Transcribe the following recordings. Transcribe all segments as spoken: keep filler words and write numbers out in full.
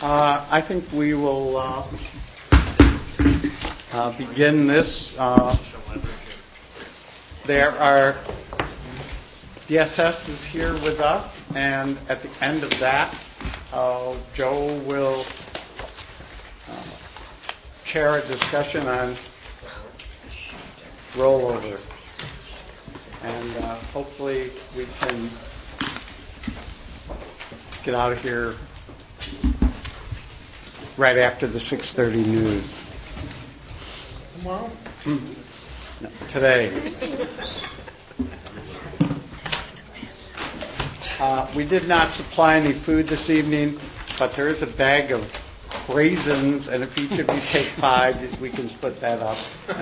Uh, I think we will uh, uh, begin this. Uh, there are, D S S is here with us, and at the end of that, uh, Joe will uh, chair a discussion on rollover. And uh, hopefully we can get out of here right after the six thirty news. Tomorrow? No, today. Uh, we did not supply any food this evening, but there is a bag of raisins, and if each of you take five, we can split that up.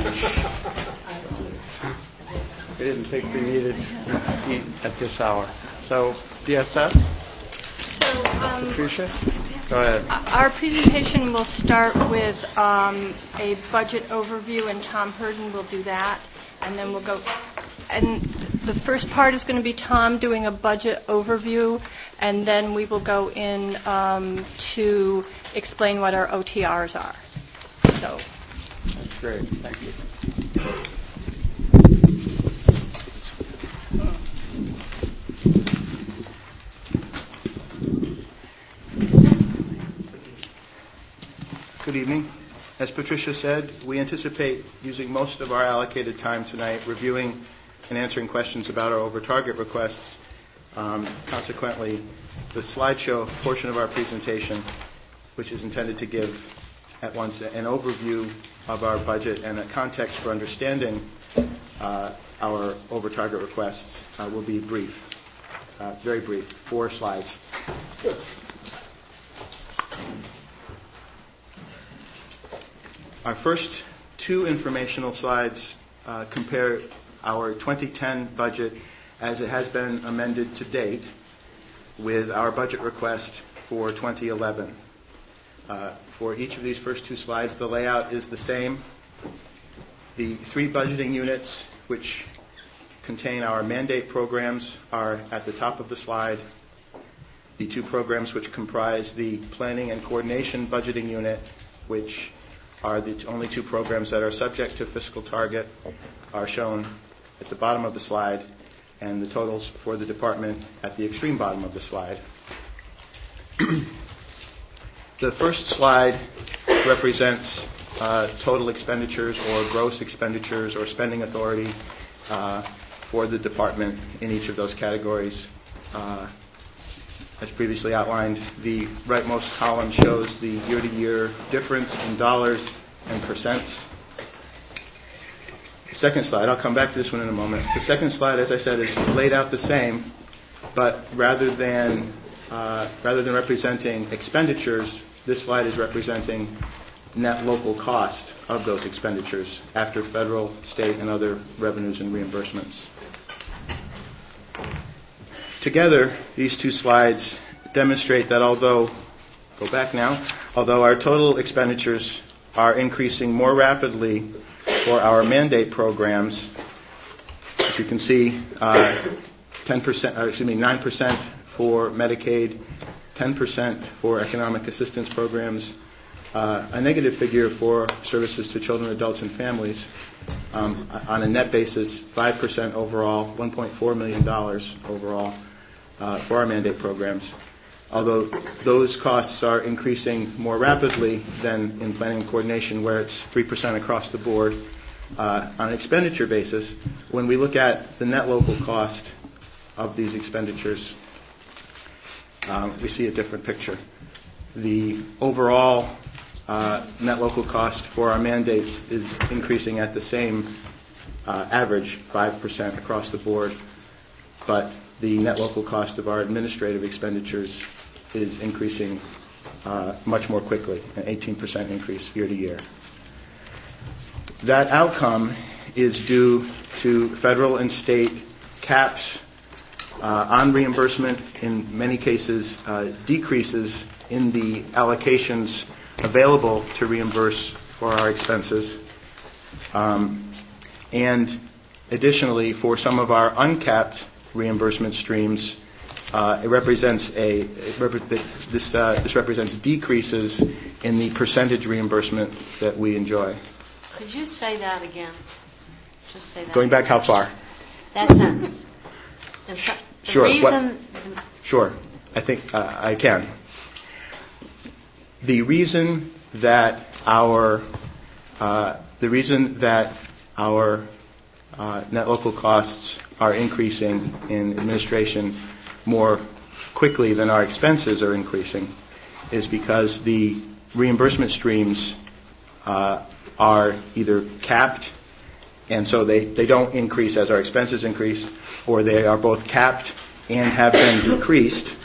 We didn't think we needed to eat at this hour. So, D S S? So, um, Patricia? Go ahead. Our presentation will start with um, a budget overview, and Tom Herden will do that. And then we'll go, and the first part is going to be Tom doing a budget overview, and then we will go in um, to explain what our O T Rs are. So. That's great. Thank you. Good evening. As Patricia said, we anticipate using most of our allocated time tonight reviewing and answering questions about our over-target requests. Um, consequently, the slideshow portion of our presentation, which is intended to give at once an overview of our budget and a context for understanding uh, our over-target requests, uh, will be brief, uh, very brief, four slides. Our first two informational slides uh, compare our twenty ten budget as it has been amended to date with our budget request for twenty eleven. Uh, for each of these first two slides, the layout is the same. The three budgeting units, which contain our mandate programs, are at the top of the slide. The two programs which comprise the planning and coordination budgeting unit, which are the only two programs that are subject to fiscal target, are shown at the bottom of the slide, and the totals for the department at the extreme bottom of the slide. The first slide represents uh, total expenditures or gross expenditures or spending authority uh, for the department in each of those categories. Uh, As previously outlined, the rightmost column shows the year-to-year difference in dollars and percents. The second slide, I'll come back to this one in a moment. The second slide, as I said, is laid out the same, but rather than uh, rather than representing expenditures, this slide is representing net local cost of those expenditures after federal, state, and other revenues and reimbursements. Together, these two slides demonstrate that although, go back now, although our total expenditures are increasing more rapidly for our mandate programs, as you can see, uh, ten percent, or excuse me, nine percent for Medicaid, ten percent for economic assistance programs, uh, a negative figure for services to children, adults, and families. Um, on a net basis, five percent overall, one point four million dollars overall. Uh, for our mandate programs, although those costs are increasing more rapidly than in planning and coordination, where it's three percent across the board. Uh, on an expenditure basis, when we look at the net local cost of these expenditures, um, we see a different picture. The overall uh, net local cost for our mandates is increasing at the same uh, average, five percent across the board, but the net local cost of our administrative expenditures is increasing uh, much more quickly, an eighteen percent increase year to year. That outcome is due to federal and state caps uh, on reimbursement, in many cases uh, decreases in the allocations available to reimburse for our expenses, um, and additionally for some of our uncapped reimbursement streams, uh, it represents a it rep- this uh, this represents decreases in the percentage reimbursement that we enjoy. Could you say that again? Just say that. Going back how far? That sentence. And so, the Sure. reason. What- Sure. I think uh, I can. The reason that our uh, the reason that our uh, net local costs are increasing in administration more quickly than our expenses are increasing is because the reimbursement streams uh, are either capped, and so they, they don't increase as our expenses increase, or they are both capped and have been decreased,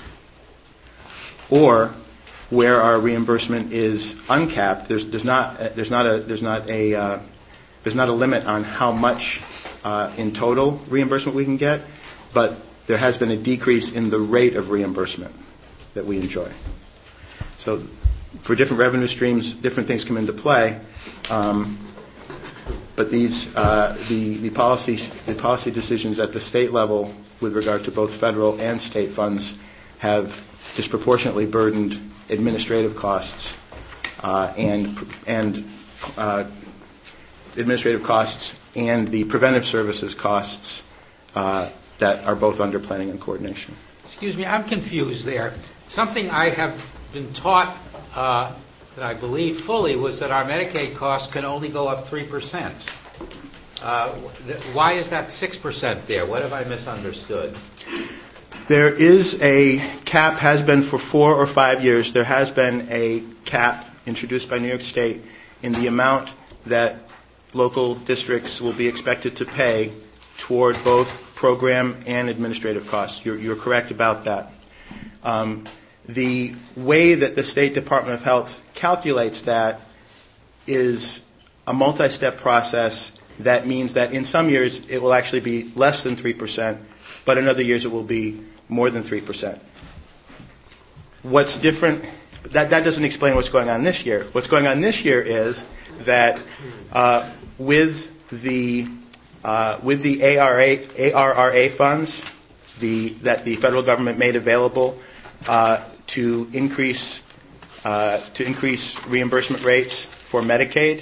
or where our reimbursement is uncapped, there's, there's not there's not a there's not a uh, there's not a limit on how much uh, in total reimbursement we can get, but there has been a decrease in the rate of reimbursement that we enjoy. So, for different revenue streams, different things come into play. Um, but these uh, the the policy the policy decisions at the state level with regard to both federal and state funds have disproportionately burdened administrative costs uh, and and uh, administrative costs and the preventive services costs uh, that are both under planning and coordination. Excuse me, I'm confused there. Something I have been taught uh, that I believe fully was that our Medicaid costs can only go up three percent. Uh, th- why is that six percent there? What have I misunderstood? There is a cap, has been for four or five years, there has been a cap introduced by New York State in the amount that local districts will be expected to pay toward both program and administrative costs. You're, you're correct about that. Um, the way that the State Department of Health calculates that is a multi-step process that means that in some years it will actually be less than three percent, but in other years it will be more than three percent. What's different, that, that doesn't explain what's going on this year. What's going on this year is that uh, with the uh, with the A R A, A R R A funds the, that the federal government made available uh, to increase uh, to increase reimbursement rates for Medicaid,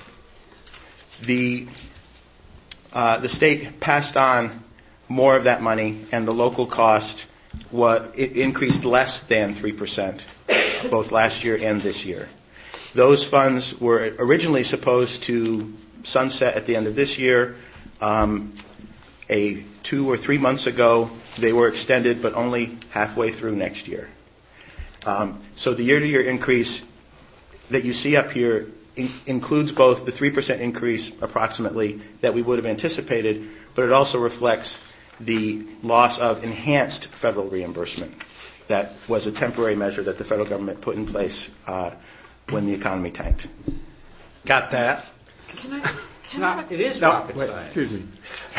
the uh, the state passed on more of that money, and the local cost was, it increased less than three percent, both last year and this year. Those funds were originally supposed to sunset at the end of this year. Um, a two or three months ago, they were extended, but only halfway through next year. Um, so the year-to-year increase that you see up here in- includes both the three percent increase approximately that we would have anticipated, but it also reflects the loss of enhanced federal reimbursement. That was a temporary measure that the federal government put in place uh, when the economy tanked. Got that? Can I? It's Can I not, it is No, rocket wait, science. excuse me.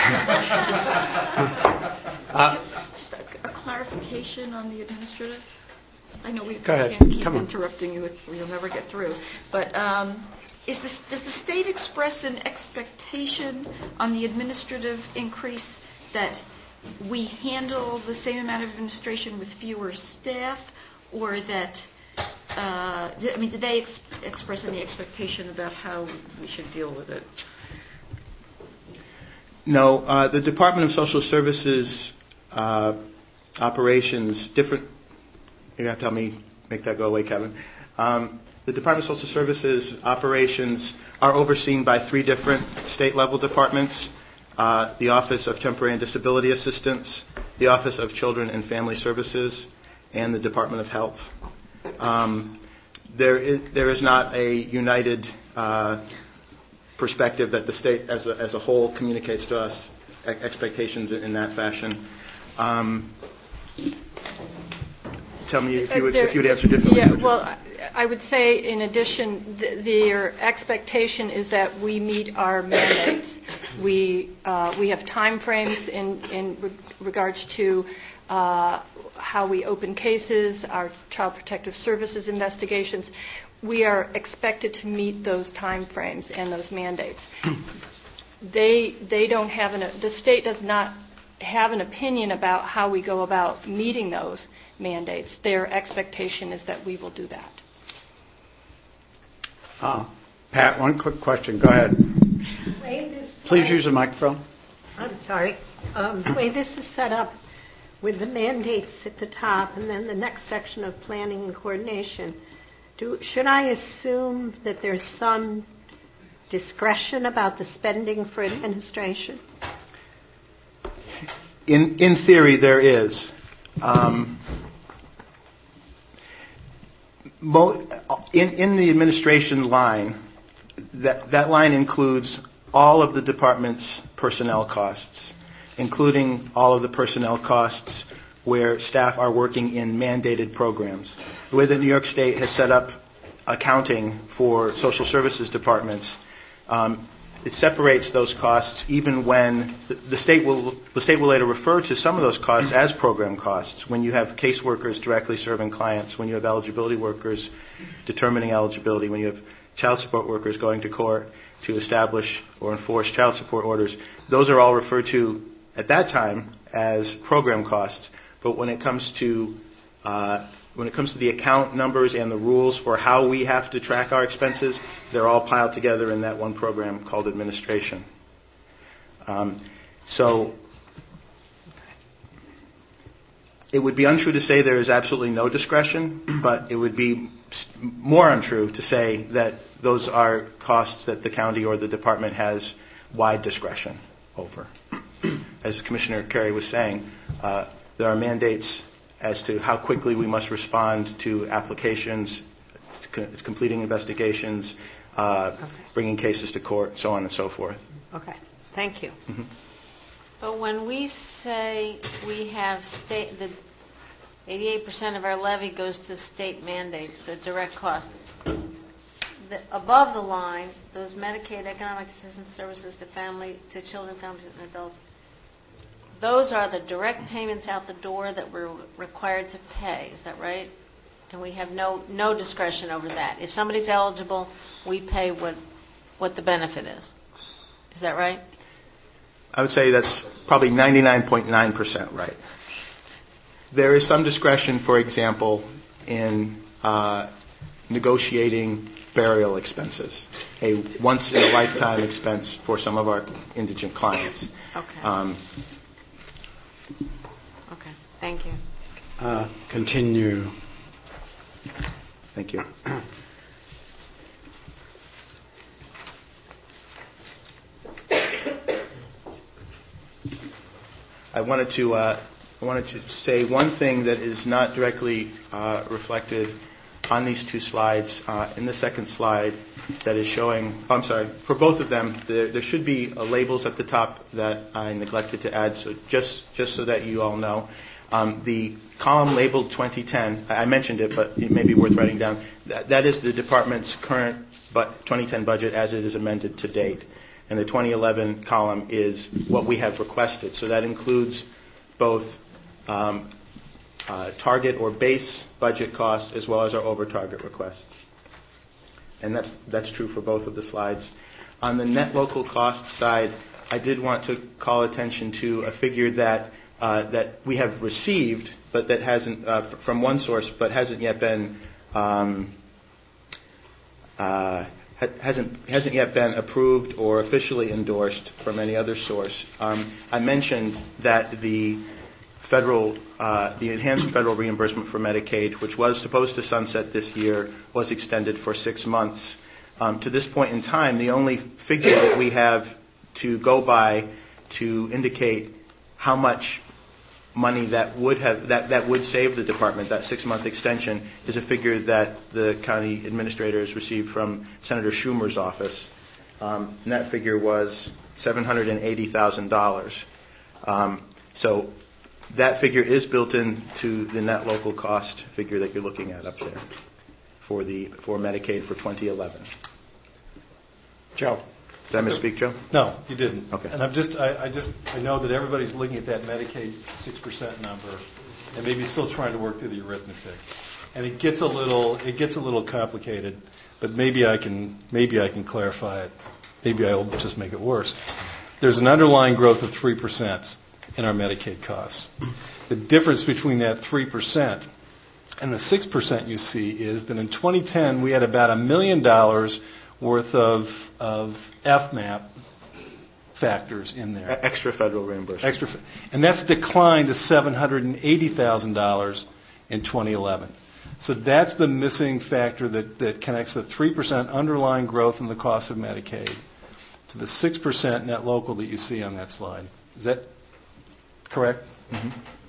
just a, a clarification on the administrative? I know we Go ahead. can't keep Come on. interrupting you, with, you'll never get through. But um, is this, does the state express an expectation on the administrative increase that we handle the same amount of administration with fewer staff, or that, uh, I mean, did they ex- express any expectation about how we should deal with it? No, uh, the Department of Social Services uh, operations, different, you're going to tell me, make that go away, Kevin. Um, the Department of Social Services operations are overseen by three different state-level departments. Uh, the Office of Temporary and Disability Assistance, the Office of Children and Family Services, and the Department of Health. Um, there is, there is not a united uh, perspective that the state as a, as a whole communicates to us ex- expectations in, in that fashion. Um, tell me if you would, if you would answer differently. Yeah, Georgia. well, I- I would say in addition, th- their expectation is that we meet our mandates. We uh, we have time frames in, in re- regards to uh, how we open cases, our Child Protective Services investigations. We are expected to meet those time frames and those mandates. They they don't have an, the state does not have an opinion about how we go about meeting those mandates, their expectation is that we will do that. Uh, Pat, one quick question. Go ahead. Way this Please use the microphone. I'm sorry. Um, the way this is set up with the mandates at the top and then the next section of planning and coordination, do, should I assume that there's some discretion about the spending for administration? In in theory, there is. Um, mo- in in the administration line, that that line includes all of the department's personnel costs, including all of the personnel costs where staff are working in mandated programs. The way that New York State has set up accounting for social services departments, um, it separates those costs even when the, the state will the state will later refer to some of those costs as program costs. When you have caseworkers directly serving clients, when you have eligibility workers determining eligibility, when you have child support workers going to court to establish or enforce child support orders, those are all referred to at that time as program costs. But when it comes to uh, when it comes to the account numbers and the rules for how we have to track our expenses, they're all piled together in that one program called administration. Um, so it would be untrue to say there is absolutely no discretion, but it would be more untrue to say that those are costs that the county or the department has wide discretion over. As Commissioner Carey was saying, uh, there are mandates as to how quickly we must respond to applications, co- completing investigations, uh, okay. bringing cases to court, so on and so forth. Okay. Thank you. Mm-hmm. But when we say we have state, the eighty-eight percent of our levy goes to state mandates, the direct cost. The, above the line, those Medicaid economic assistance services to family, to children, families, and adults, those are the direct payments out the door that we're required to pay. Is that right? And we have no no discretion over that. If somebody's eligible, we pay what what the benefit is. Is that right? I would say that's probably ninety-nine point nine percent right. There is some discretion, for example, in uh, negotiating burial expenses, a once-in-a-lifetime expense for some of our indigent clients. Okay. Um, Okay. Thank you. Uh, continue. Thank you. I wanted to uh, I wanted to say one thing that is not directly uh, reflected on these two slides. Uh, in the second slide, that is showing. Oh, I'm sorry. For both of them, there, there should be uh, labels at the top that I neglected to add. So just just so that you all know, um, the column labeled twenty ten. I mentioned it, but it may be worth writing down. That, that is the department's current but twenty ten budget as it is amended to date. And the twenty eleven column is what we have requested. So that includes both um, uh, target or base budget costs as well as our over-target requests. And that's that's true for both of the slides. On the net local cost side, I did want to call attention to a figure that uh, that we have received, but that hasn't uh, f- from one source, but hasn't yet been. Um, uh, hasn't hasn't yet been approved or officially endorsed from any other source. Um, I mentioned that the federal, uh, the enhanced federal reimbursement for Medicaid, which was supposed to sunset this year, was extended for six months. Um, to this point in time, the only figure that we have to go by to indicate how much money that would have that, that would save the department, that six-month extension, is a figure that the county administrators received from Senator Schumer's office. Um, and that figure was seven hundred eighty thousand dollars. Um, so that figure is built into the net local cost figure that you're looking at up there for the for Medicaid for twenty eleven. Joe. Did I misspeak, Joe? No, you didn't. Okay. And I'm just, I, I just, I know that everybody's looking at that Medicaid six percent number, and maybe still trying to work through the arithmetic, and it gets a little, it gets a little complicated. But maybe I can, maybe I can clarify it. Maybe I'll just make it worse. There's an underlying growth of three percent in our Medicaid costs. The difference between that three percent and the six percent you see is that in twenty ten we had about a million dollars worth of, of F MAP factors in there. Extra federal reimbursement. Extra, and that's declined to seven hundred eighty thousand dollars in twenty eleven. So that's the missing factor that, that connects the three percent underlying growth in the cost of Medicaid to the six percent net local that you see on that slide. Is that correct? Mm-hmm.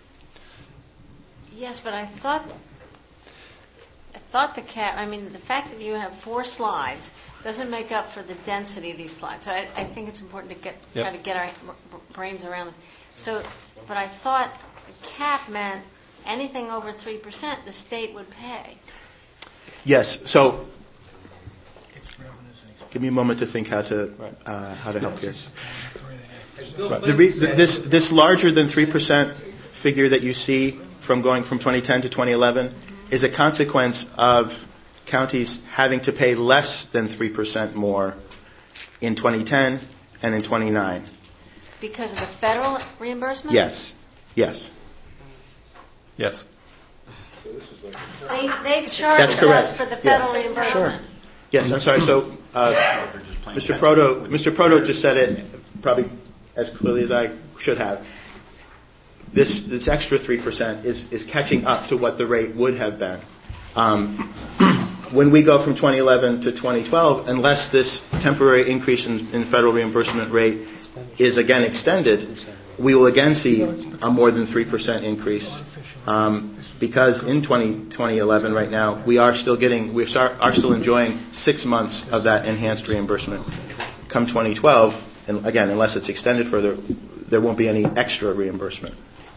Yes, but I thought, I thought the cap, I mean, the fact that you have four slides doesn't make up for the density of these slides. So I, I think it's important to get, Yep. try to get our b- brains around this. So, but I thought the cap meant anything over three percent the state would pay. Yes. So give me a moment to think how to uh, how to help here. Right. The re- th- this this larger than three percent figure that you see from going from twenty ten to twenty eleven is a consequence of counties having to pay less than three percent more in twenty ten and in twenty nine. Because of the federal reimbursement? Yes. Yes. Yes. They, they charge That's correct. us for the federal Yes. reimbursement. Yes, I'm sorry. So, uh, Mister Proto, Mister Proto just said it probably as clearly as I should have. This this extra three percent is is catching up to what the rate would have been. Um, when we go from twenty eleven to twenty twelve, unless this temporary increase in, in federal reimbursement rate is again extended, we will again see a more than three percent increase. Um, because in twenty eleven right now, we are still getting, we are, are still enjoying six months of that enhanced reimbursement. Come twenty twelve, and again, unless it's extended further, there won't be any extra reimbursement.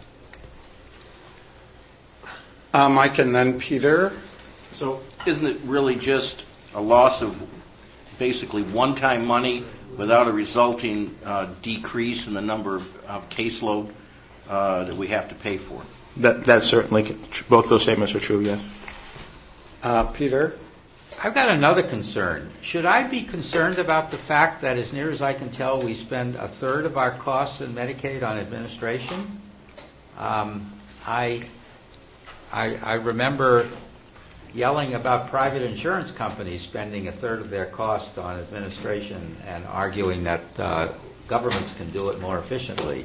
Uh, Mike and then Peter. So isn't it really just a loss of basically one-time money without a resulting uh, decrease in the number of, of caseload uh, that we have to pay for? That that's certainly, both those statements are true, yes. Uh, Peter? I've got another concern. Should I be concerned about the fact that, as near as I can tell, we spend a third of our costs in Medicaid on administration? Um, I, I, I remember yelling about private insurance companies spending a third of their cost on administration and arguing that uh, governments can do it more efficiently.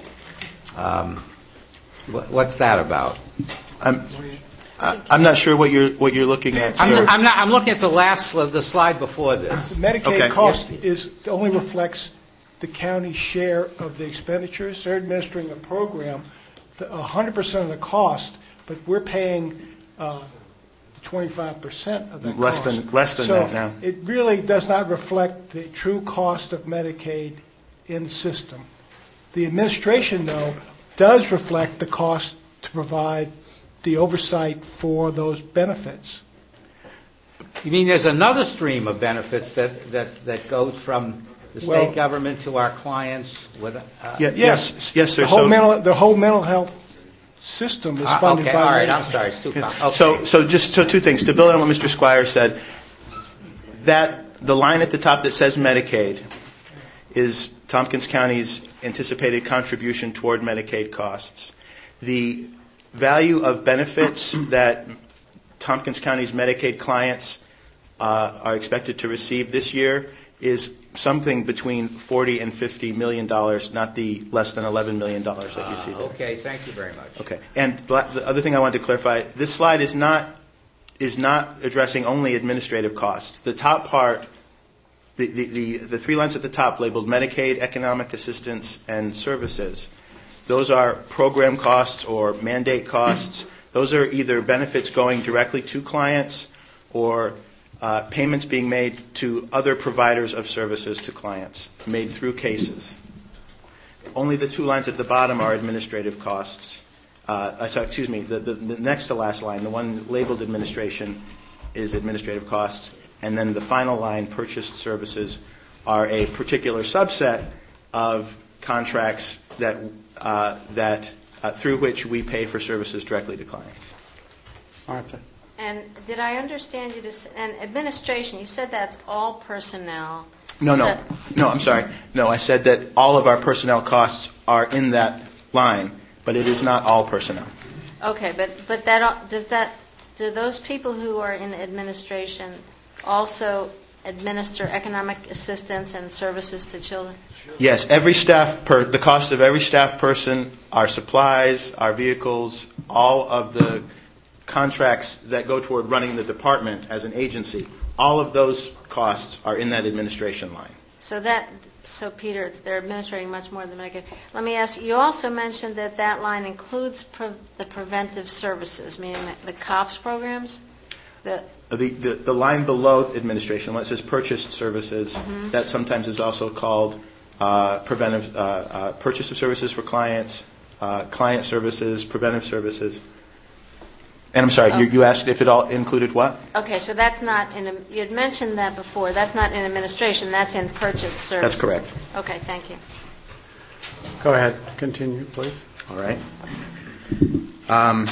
Um, what, what's that about? I'm, I, I'm not sure what you're what you're looking at. I'm, sir. I'm not. I'm looking at the last sli- the slide before this. The Medicaid Okay. cost is only reflects the county's share of the expenditures. They're administering a program, the, one hundred percent of the cost, but we're paying uh, twenty-five percent of that Less cost. than- less than so that now. It really does not reflect the true cost of Medicaid in the system. The administration, though, does reflect the cost to provide the oversight for those benefits. You mean there's another stream of benefits that, that, that goes from the state Well- government to our clients with? Uh, Yeah, yes, yes, sir. The whole So- mental, the whole mental health system is uh, funded okay, by all right. Medicaid. I'm sorry. It's too com- okay. So, so just so two things to build on what Mister Squire said. That the line at the top that says Medicaid is Tompkins County's anticipated contribution toward Medicaid costs. The value of benefits that Tompkins County's Medicaid clients uh, are expected to receive this year is something between forty and fifty million dollars, not the less than eleven million dollars that you see Uh, there. okay. Thank you very much. Okay. And bla- the other thing I wanted to clarify, this slide is not is not addressing only administrative costs. The top part, the, the, the, the three lines at the top labeled Medicaid, economic assistance, and services, those are program costs or mandate costs. Those are either benefits going directly to clients or uh, payments being made to other providers of services to clients, made through cases. Only the two lines at the bottom are administrative costs. Uh, sorry, excuse me, the, the, the next to last line, the one labeled administration, is administrative costs. And then the final line, purchased services, are a particular subset of contracts that uh, that uh, through which we pay for services directly to clients. Martha? And did I understand you to, s- and administration, you said that's all personnel. No, no, So- no. I'm sorry. No, I said that all of our personnel costs are in that line, but it is not all personnel. Okay, but, but that, al- does that, do those people who are in administration also administer economic assistance and services to children? Yes, every staff, per, the cost of every staff person, our supplies, our vehicles, all of the contracts that go toward running the department as an agency, all of those costs are in that administration line. So that, so Peter, they're administrating much more than Medicaid. Let me ask you, you also mentioned that that line includes pre- the preventive services, meaning the, the COPS programs? The, The, the, the line below administration, when it says purchased services, Mm-hmm. that sometimes is also called uh, preventive uh, uh, purchase of services for clients, uh, client services, preventive services. And I'm sorry, Oh. you, you asked if it all included what? Okay, so that's not in, you had mentioned that before, that's not in administration, that's in purchased services. That's correct. Okay, thank you. Go ahead, continue, please. All right. Um,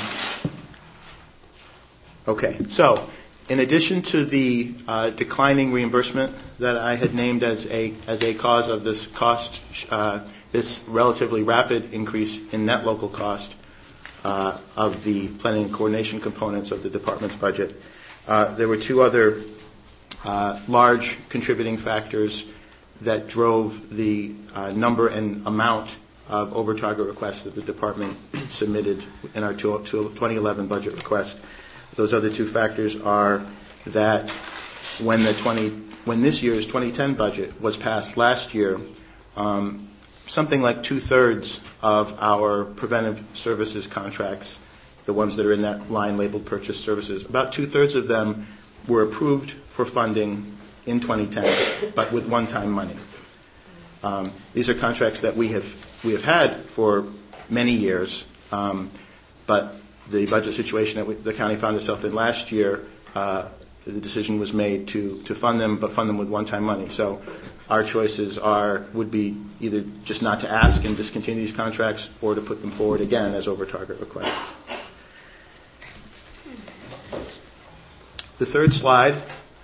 okay, so in addition to the uh, declining reimbursement that I had named as a as a cause of this cost, uh, this relatively rapid increase in net local cost uh, of the planning and coordination components of the department's budget, uh, there were two other uh, large contributing factors that drove the uh, number and amount of over-target requests that the department submitted in our twenty eleven budget request. Those other two factors are that when the twenty when this year's twenty ten budget was passed last year, um, something like two-thirds of our preventive services contracts, the ones that are in that line labeled purchase services, about two-thirds of them were approved for funding in twenty ten, but with one-time money. Um, these are contracts that we have we have had for many years, um, but the budget situation that we, the county found itself in last year, uh, the decision was made to to fund them, but fund them with one-time money. So our choices are would be either just not to ask and discontinue these contracts, or to put them forward again as over-target requests. The third slide,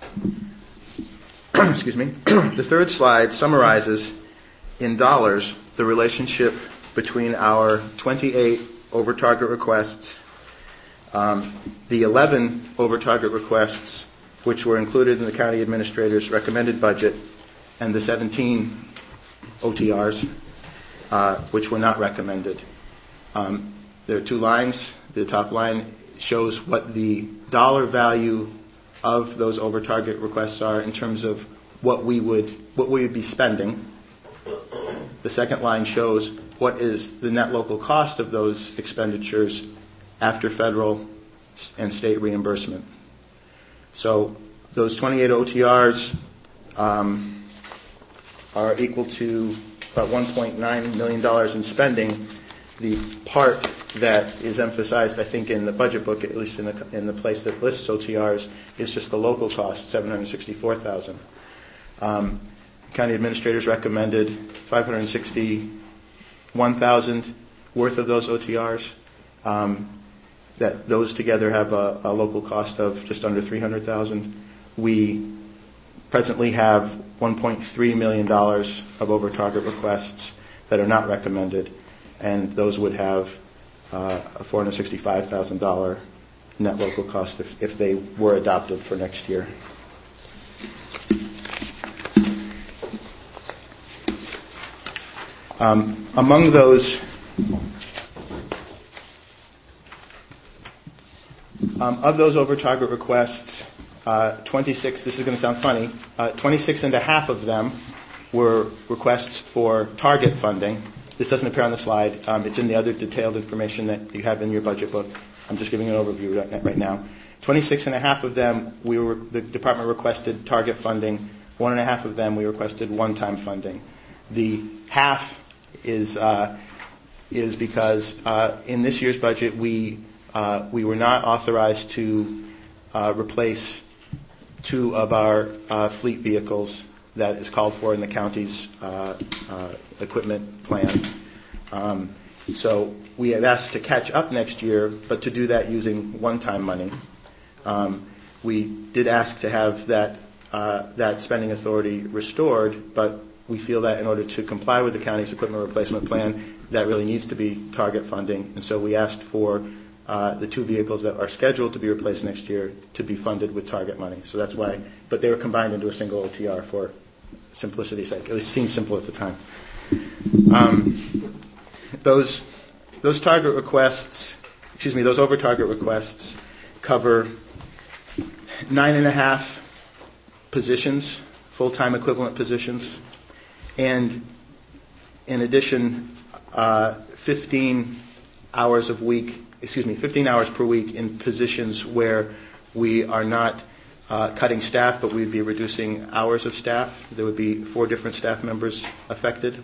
excuse me, the third slide summarizes in dollars the relationship between our twenty-eight over-target requests, um, the eleven over-target requests which were included in the county administrator's recommended budget, and the seventeen O T Rs uh, which were not recommended. Um, there are two lines. The top line shows what the dollar value of those over-target requests are in terms of what we would what we would be spending. The second line shows what is the net local cost of those expenditures after federal and state reimbursement. So those twenty-eight O T Rs um, are equal to about one point nine million dollars in spending. The part that is emphasized, I think, in the budget book, at least in the, in the place that lists O T Rs, is just the local cost, seven hundred sixty-four thousand dollars. Um, county administrators recommended five hundred sixty-one thousand dollars worth of those O T Rs. Um, that those together have a, a local cost of just under three hundred thousand dollars. We presently have one point three million dollars of over-target requests that are not recommended, and those would have uh, a four hundred sixty-five thousand dollars net local cost if, if they were adopted for next year. Um, among those, um, of those over-target requests, uh, twenty-six, this is going to sound funny, uh, twenty-six and a half of them were requests for target funding. This doesn't appear on the slide. Um, it's in the other detailed information that you have in your budget book. I'm just giving an overview right, right now. twenty-six and a half of them, we were, the department requested target funding. One and a half of them, we requested one-time funding. The half is uh, is because uh, in this year's budget we uh, we were not authorized to uh, replace two of our uh, fleet vehicles that is called for in the county's uh, uh, equipment plan. Um, so we have asked to catch up next year, but to do that using one-time money. Um, we did ask to have that uh, that spending authority restored, but we feel that in order to comply with the county's equipment replacement plan, that really needs to be target funding. And so we asked for uh, the two vehicles that are scheduled to be replaced next year to be funded with target money. So that's why, but they were combined into a single O T R for simplicity's sake. It seemed simple at the time. Um, those those target requests, excuse me, those over target requests cover nine and a half positions, full-time equivalent positions, and in addition, uh, fifteen hours of week, excuse me, fifteen hours per week in positions where we are not uh, cutting staff, but we'd be reducing hours of staff. There would be four different staff members affected.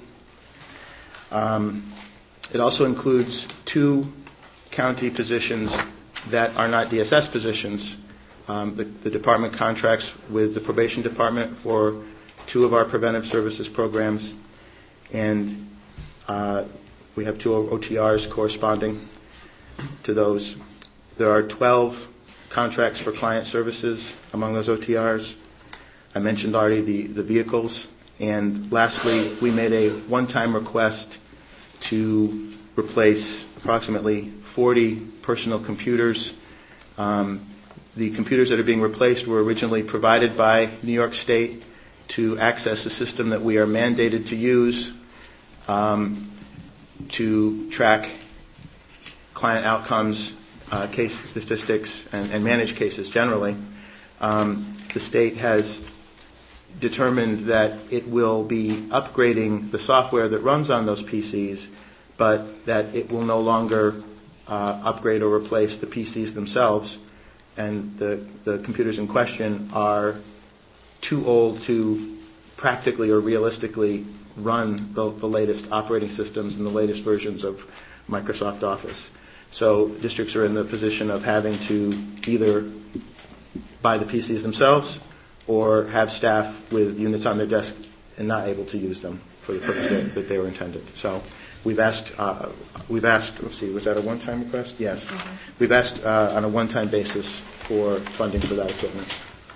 Um, it also includes two county positions that are not D S S positions. Um, the, the department contracts with the probation department for two of our preventive services programs, and uh, we have two O T Rs corresponding to those. There are twelve contracts for client services among those O T Rs. I mentioned already the, the vehicles. And lastly, we made a one-time request to replace approximately forty personal computers. Um, the computers that are being replaced were originally provided by New York State to access a system that we are mandated to use um, to track client outcomes, uh, case statistics, and, and manage cases generally. Um, the state has determined that it will be upgrading the software that runs on those P Cs, but that it will no longer uh, upgrade or replace the P Cs themselves. And the, the computers in question are too old to practically or realistically run the, the latest operating systems and the latest versions of Microsoft Office. So districts are in the position of having to either buy the P Cs themselves or have staff with units on their desk and not able to use them for the purpose that, that they were intended. So we've asked, uh, we've asked, let's see, was that a one-time request? Yes. Mm-hmm. We've asked uh, on a one-time basis for funding for that equipment.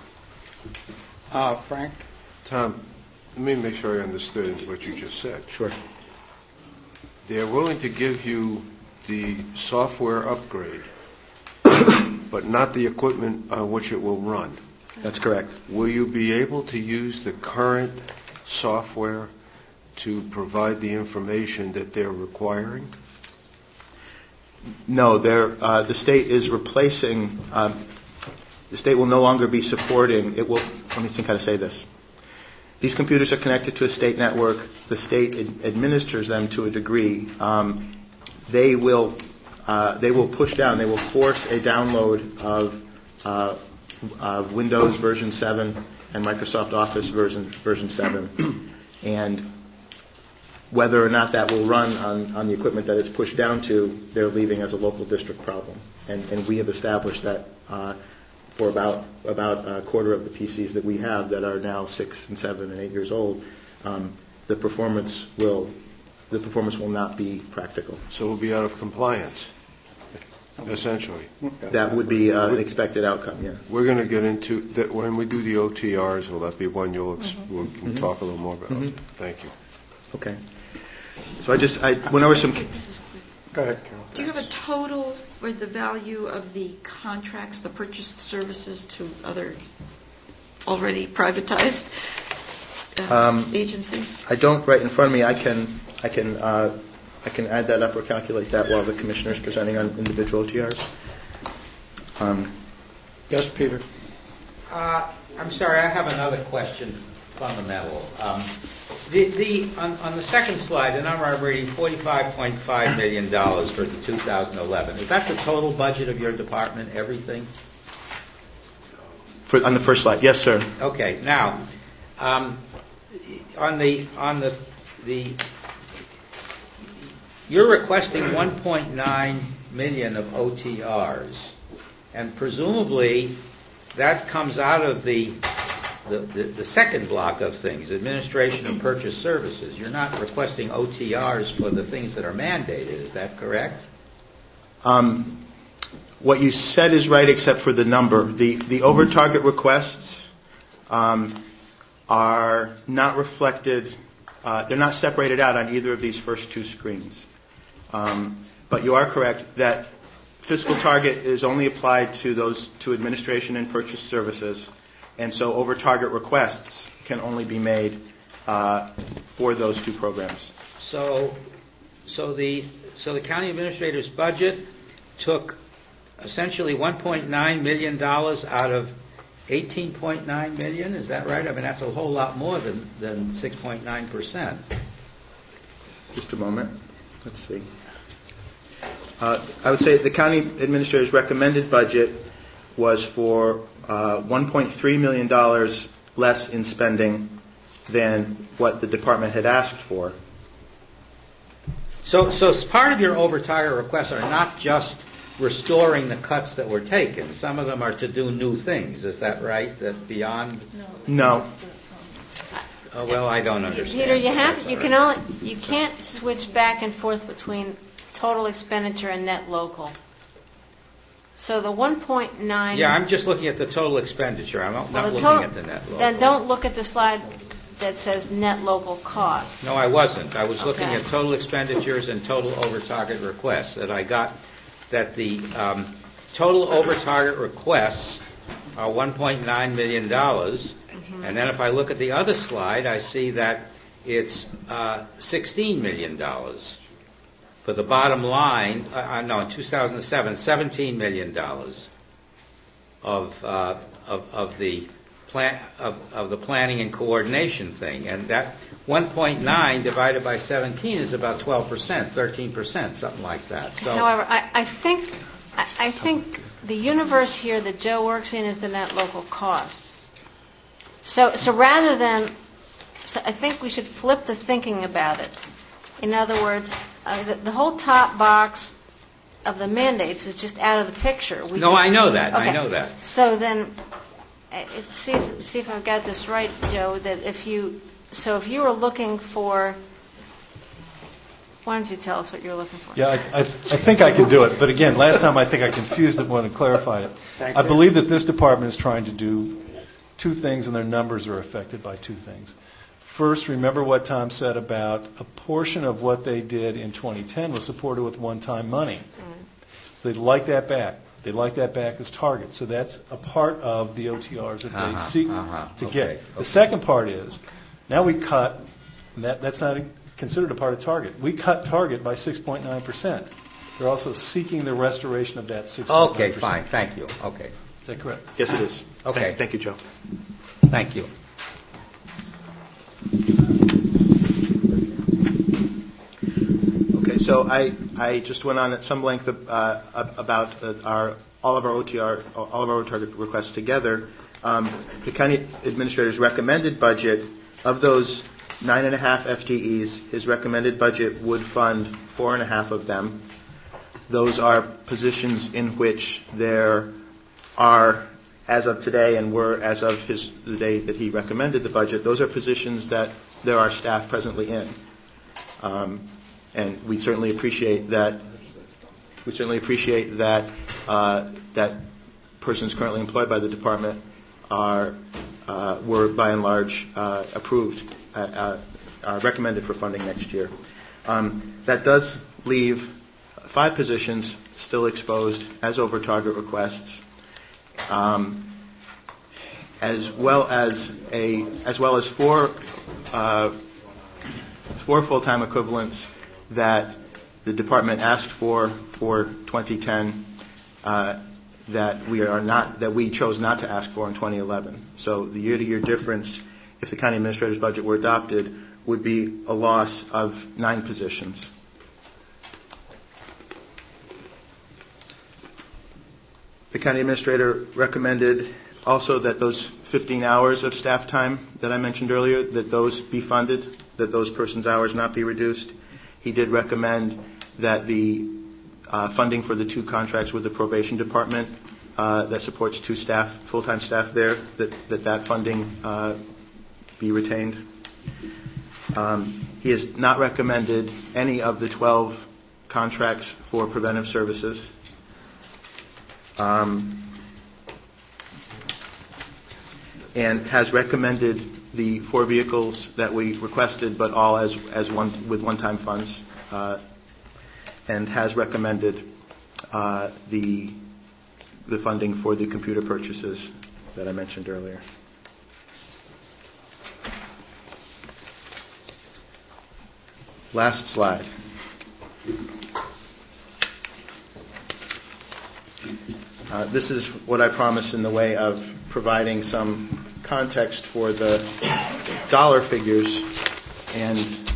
Uh, Frank? Tom, let me make sure I understood what you just said. Sure. They're willing to give you the software upgrade, but not the equipment on which it will run. That's correct. Will you be able to use the current software to provide the information that they're requiring? No, they're, uh, the state is replacing, um, the state will no longer be supporting, it will, let me think how to say this. These computers are connected to a state network. The state ad- administers them to a degree. Um, they will uh, they will push down, they will force a download of uh, uh, Windows version seven and Microsoft Office version version seven. And whether or not that will run on, on the equipment that it's pushed down to, they're leaving as a local district problem. And, and we have established that uh, for about about a quarter of the P Cs that we have that are now six and seven and eight years old, um, the performance will the performance will not be practical. So we'll be out of compliance, essentially. That would be uh, an expected outcome. Yeah. We're going to get into that when we do the O T Rs. Will that be one you'll ex- Mm-hmm. we can Mm-hmm. talk a little more about? Mm-hmm. Thank you. Okay. So I just I went over some. Go ahead, Carol. Do you have a total for the value of the contracts, the purchased services to other already privatized uh, Um, agencies? I don't right in front of me. I can I can uh, I can add that up or calculate that while the commissioner is presenting on individual O T Rs. Um, Yes, Peter. Uh, I'm sorry, I have another question, fundamental. Um, the, the, on, on the second slide, the number I'm reading, forty-five point five million dollars for the two thousand eleven. Is that the total budget of your department, everything? for, on the first slide, yes, sir. Okay, now, um, on the, on the, the, you're requesting one point nine million of O T Rs, and presumably that comes out of the The, the, the second block of things, administration and purchase services. You're not requesting O T Rs for the things that are mandated, is that correct? Um, what you said is right except for the number. The, the over-target requests um, are not reflected uh, they're not separated out on either of these first two screens. Um, but you are correct that fiscal target is only applied to those to administration and purchase services, and so over target requests can only be made uh, for those two programs. So, so the so the county administrator's budget took essentially one point nine million dollars out of eighteen point nine million dollars. Is that right? I mean, that's a whole lot more than than six point nine percent. Just a moment. Let's see. Uh, I would say the county administrator's recommended budget was for uh, one point three million dollars less in spending than what the department had asked for. So, so part of your over-target requests are not just restoring the cuts that were taken. Some of them are to do new things. Is that right? That beyond? No. Oh, well, I don't understand. Peter, you have you can only you can't switch back and forth between total expenditure and net local. So the one point nine. Yeah, I'm just looking at the total expenditure. I'm not, well, not looking total, at the net local. Then don't look at the slide that says net local cost. No, I wasn't. I was looking Okay. at total expenditures and total over-target requests. That I got that the um, total over-target requests are one point nine million dollars, mm-hmm. and then if I look at the other slide, I see that it's uh, sixteen million dollars. For the bottom line, uh, no, in two thousand seven, seventeen million dollars of, uh, of of the plan of, of the planning and coordination thing, and that one point nine divided by seventeen is about twelve percent, thirteen percent, something like that. So, however, I, I think I, I think the universe here that Joe works in is the net local cost. So so rather than, so I think we should flip the thinking about it. In other words, uh, the, the whole top box of the mandates is just out of the picture. We no, just, I know that. okay. I know that. So then, uh, see if see if I've got this right, Joe. That if you so if you were looking for, why don't you tell us what you're looking for? Yeah, I, I, I think I can do it. But again, last time I think I confused it when I clarified it. Thank I you. believe that this department is trying to do two things, and their numbers are affected by two things. First, remember what Tom said about a portion of what they did in twenty ten was supported with one-time money. Mm-hmm. So they'd like that back. They'd like that back as target. So that's a part of the O T Rs that Uh-huh, they seek uh-huh, to okay, get. okay. The second part is, now we cut, and that, that's not considered a part of target. We cut target by six point nine percent. They're also seeking the restoration of that six point nine percent. Okay, fine. Thank you. Okay. Is that correct? Yes, it is. Okay. Thank, thank you, Joe. Thank you. Okay, so I, I just went on at some length uh, about uh, our all of our O T R, all of our target requests together. Um, the county administrator's recommended budget of those nine and a half F T Es, his recommended budget would fund four and a half of them. Those are positions in which there are, as of today, and were as of his the day that he recommended the budget. Those are positions that there are staff presently in. Um, And we certainly appreciate that. We certainly appreciate that uh, that persons currently employed by the department are uh, were by and large uh, approved, uh, uh, uh, recommended for funding next year. Um, that does leave five positions still exposed as over target requests, um, as well as a as well as four uh, four full-time equivalents that the department asked for for twenty ten uh, that we are not that we chose not to ask for in twenty eleven. So the year-to-year difference, if the county administrator's budget were adopted, would be a loss of nine positions. The county administrator recommended also that those fifteen hours of staff time that I mentioned earlier, that those be funded, that those persons' hours not be reduced. He did recommend that the uh, funding for the two contracts with the probation department uh, that supports two staff, full-time staff there, that that, that funding uh, be retained. Um, he has not recommended any of the twelve contracts for preventive services. Um, and has recommended the four vehicles that we requested, but all as as one with one-time funds, uh, and has recommended uh, the the funding for the computer purchases that I mentioned earlier. Last slide. Uh, this is what I promised in the way of providing some context for the dollar figures and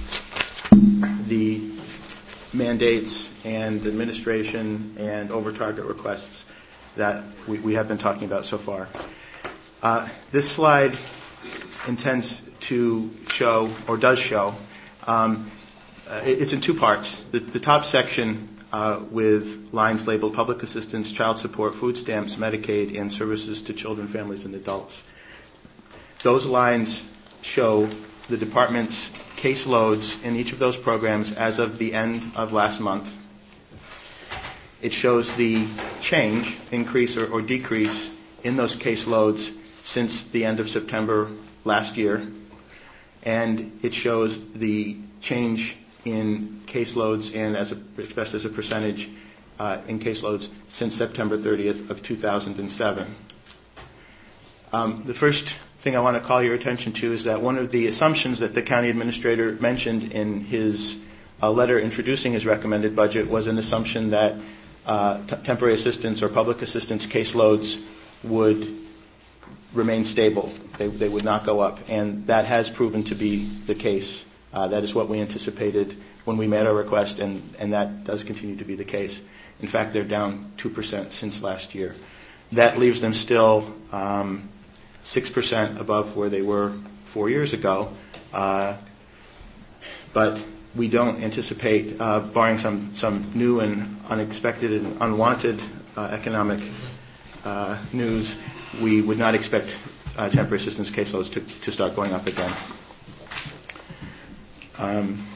the mandates and administration and over-target requests that we, we have been talking about so far. Uh, this slide intends to show, or does show, um, uh, it's in two parts. The, the top section uh, with lines labeled public assistance, child support, food stamps, Medicaid, and services to children, families, and adults. Those lines show the department's caseloads in each of those programs as of the end of last month. It shows the change, increase or, or decrease in those caseloads since the end of September last year. And it shows the change in caseloads and as a, expressed as a percentage uh, in caseloads since September thirtieth of two thousand seven. Um, the first thing I want to call your attention to is that one of the assumptions that the county administrator mentioned in his uh, letter introducing his recommended budget was an assumption that uh, t- temporary assistance or public assistance caseloads would remain stable. They, they would not go up, and that has proven to be the case. Uh, that is what we anticipated when we made our request, and, and that does continue to be the case. In fact, they're down two percent since last year. That leaves them still um, six percent above where they were four years ago. Uh, but we don't anticipate, uh, barring some, some new and unexpected and unwanted uh, economic uh, news, we would not expect uh, temporary assistance caseloads to, to start going up again. Um,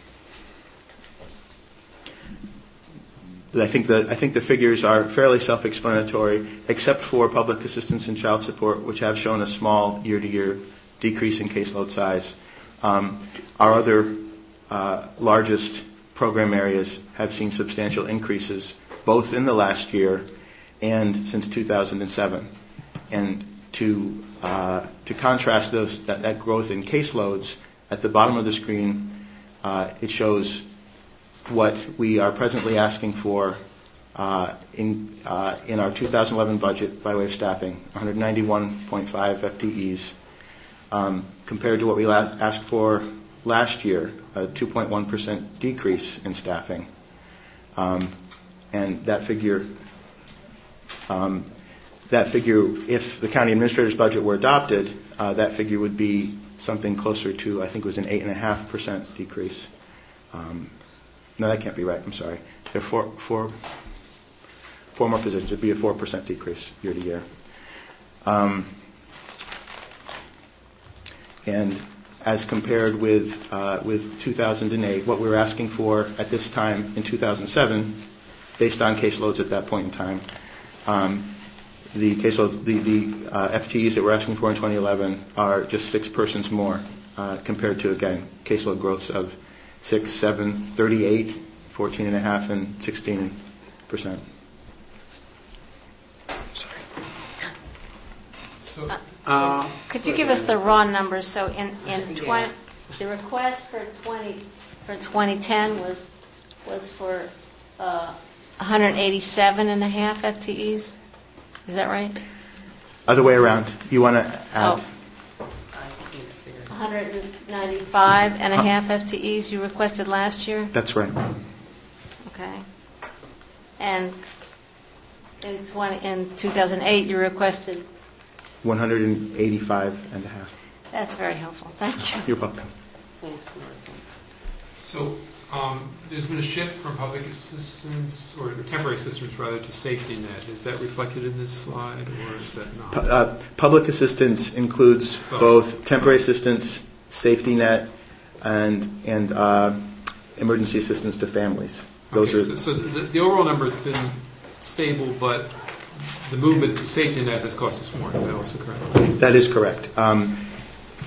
I think the I think the figures are fairly self-explanatory, except for public assistance and child support, which have shown a small year-to-year decrease in caseload size. Um, our other uh, largest program areas have seen substantial increases, both in the last year and since two thousand seven. And to uh, to contrast those that, that growth in caseloads, at the bottom of the screen, uh, it shows what we are presently asking for uh, in uh, in our two thousand eleven budget by way of staffing, one hundred ninety-one point five F T Es, um, compared to what we last asked for last year, a two point one percent decrease in staffing. Um, and that figure, um, that figure, if the county administrator's budget were adopted, uh, that figure would be something closer to, I think it was an eight point five percent decrease. Um, no, that can't be right. I'm sorry. There are four, four, four more positions. It would be a four percent decrease year to year. Um, and as compared with uh, with two thousand eight, what we were asking for at this time in two thousand seven, based on caseloads at that point in time, um, the caseload, the, the uh, F T Es that we're asking for in twenty eleven are just six persons more uh, compared to, again, caseload growths of six, seven, thirty-eight, fourteen and a half, and sixteen percent. Sorry. So, Uh, Could you give us the raw numbers? So in, in twenty, the request for twenty, for twenty ten was, was for uh, one hundred eighty-seven and a half F T Es? Is that right? Other way around. You want to add? Oh. one hundred ninety-five and a half F T Es you requested last year? That's right. Okay. And in twenty, in two thousand eight you requested? one hundred eighty-five and a half. That's very helpful. Thank you. You're welcome. Thanks. So um, there's been a shift from public assistance, or temporary assistance rather, to safety net. Is that reflected in this slide, or is that not? Pu- uh, public assistance includes Both. both temporary assistance, safety net, and and uh, emergency assistance to families. Those Okay, are so, so the, the overall number has been stable, but the movement to safety net has cost us more. Is that also correct? that is correct. Um,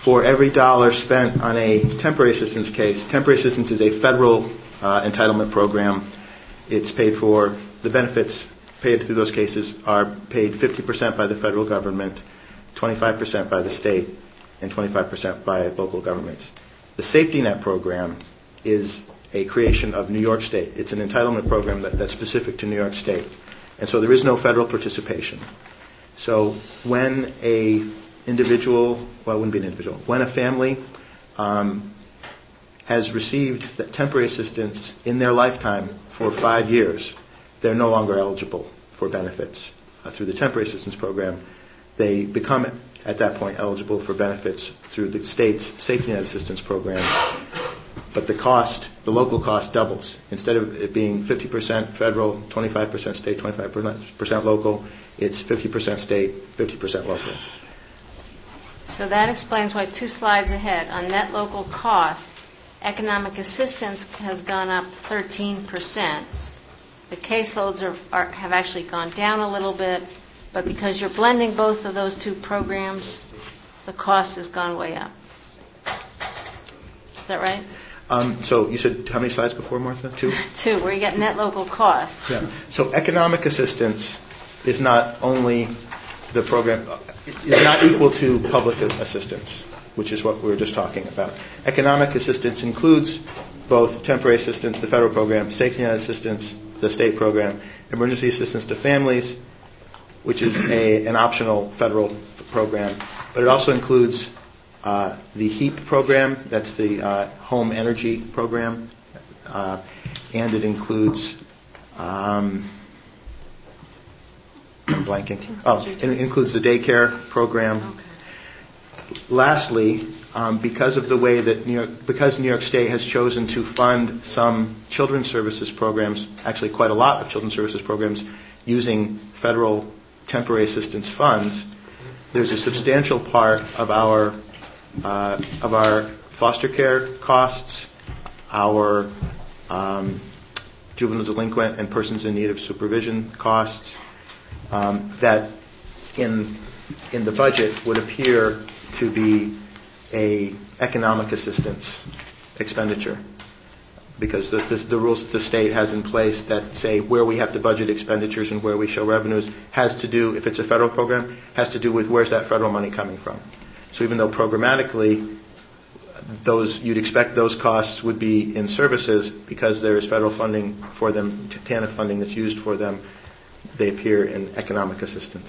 for every dollar spent on a temporary assistance case, temporary assistance is a federal uh, entitlement program. It's paid for, the benefits paid through those cases are paid fifty percent by the federal government, twenty-five percent by the state, and twenty-five percent by local governments. The safety net program is a creation of New York State. It's an entitlement program that, that's specific to New York State. And so there is no federal participation. So when a individual, well, it wouldn't be an individual, when a family um, has received that temporary assistance in their lifetime for five years, they're no longer eligible for benefits uh, through the temporary assistance program. They become, at that point, eligible for benefits through the state's safety net assistance program. But the cost, the local cost doubles. Instead of it being fifty percent federal, twenty-five percent state, twenty-five percent local, it's fifty percent state, fifty percent local. So that explains why two slides ahead, on net local cost, economic assistance has gone up thirteen percent. The caseloads are, are, have actually gone down a little bit, but because you're blending both of those two programs, the cost has gone way up. Is that right? Um, so you said how many slides before, Martha? Two? Two, where you get net local cost. Yeah. So economic assistance is not only the program, is not equal to public assistance, which is what we were just talking about. Economic assistance includes both temporary assistance, the federal program, safety net assistance, the state program, emergency assistance to families, which is a, an optional federal program, but it also includes uh, the HEAP program, that's the uh, home energy program, uh, and it includes, um, I'm blanking, oh, it includes the daycare program. Okay. Lastly, um, because of the way that New York, because New York State has chosen to fund some children's services programs, actually quite a lot of children's services programs, using federal temporary assistance funds, there's a substantial part of our uh, of our foster care costs, our um, juvenile delinquent and persons in need of supervision costs, um, that in in the budget would appear to be a economic assistance expenditure, because the, the, the rules that the state has in place that say where we have to budget expenditures and where we show revenues has to do, if it's a federal program, has to do with where's that federal money coming from. So even though programmatically those you'd expect those costs would be in services, because there is federal funding for them, T A N F funding that's used for them, they appear in economic assistance.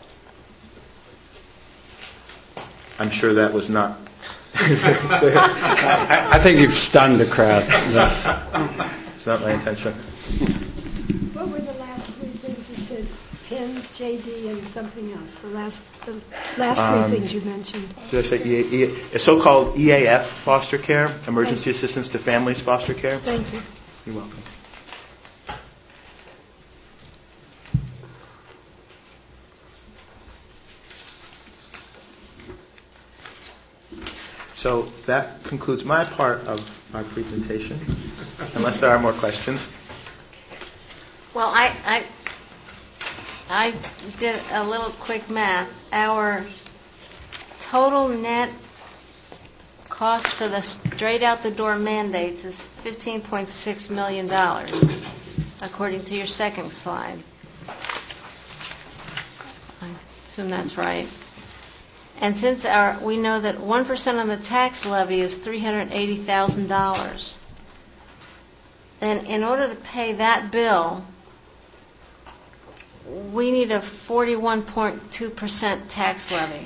I'm sure that was not I, I think you've stunned the crowd. It's not my intention. What were the last three things you said? P I N S, J D, and something else. The last, the last three Um, things you mentioned. Did I say E A, E A, so-called E A F foster care, emergency assistance to families foster care? Thank you. You're welcome. So that concludes my part of my presentation, unless there are more questions. Well, I, I, I did a little quick math. Our total net cost for the straight out the door mandates is fifteen point six million dollars, according to your second slide. I assume that's right. And since our, we know that one percent on the tax levy is three hundred eighty thousand dollars, then in order to pay that bill, we need a forty-one point two percent tax levy.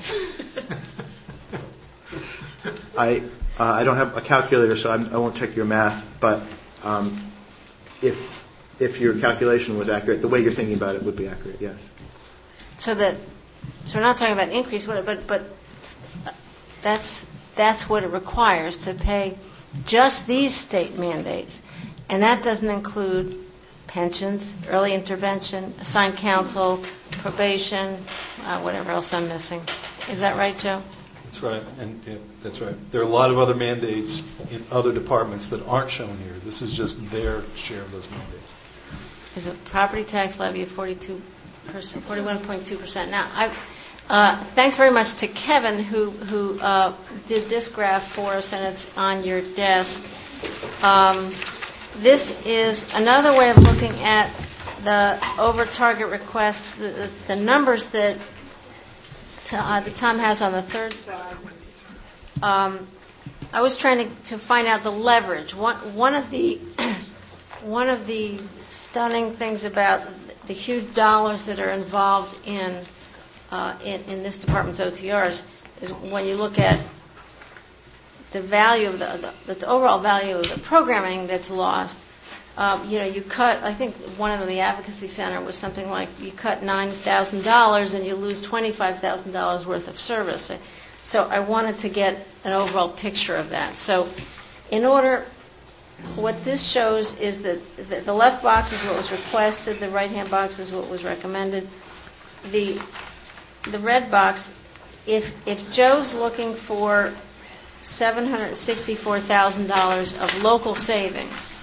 I uh, I don't have a calculator, so I'm, I won't check your math. But um, if if your calculation was accurate, the way you're thinking about it would be accurate. Yes. So that, so we're not talking about increase, but but but that's that's what it requires to pay just these state mandates, and that doesn't include pensions, early intervention, assigned counsel, probation, uh, whatever else I'm missing. Is that right, Joe? That's right, and yeah, that's right. There are a lot of other mandates in other departments that aren't shown here. This is just their share of those mandates. Is a property tax levy of forty-two percent, forty-one point two percent. Now, I, Uh, thanks very much to Kevin, who who uh, did this graph for us, and it's on your desk. Um, this is another way of looking at the over-target request, the, the, the numbers that, to, uh, that Tom has on the third slide. Um, I was trying to, to find out the leverage. One, one of the one of the stunning things about the huge dollars that are involved in uh, in, in this department's O T Rs is when you look at the value of the, the, the overall value of the programming that's lost. Um, you know, you cut. I think one of the advocacy center was something like you cut nine thousand dollars and you lose twenty-five thousand dollars worth of service. So I wanted to get an overall picture of that. So, in order, what this shows is that the, the left box is what was requested, the right-hand box is what was recommended. The the red box, if if Joe's looking for seven hundred sixty-four thousand dollars of local savings,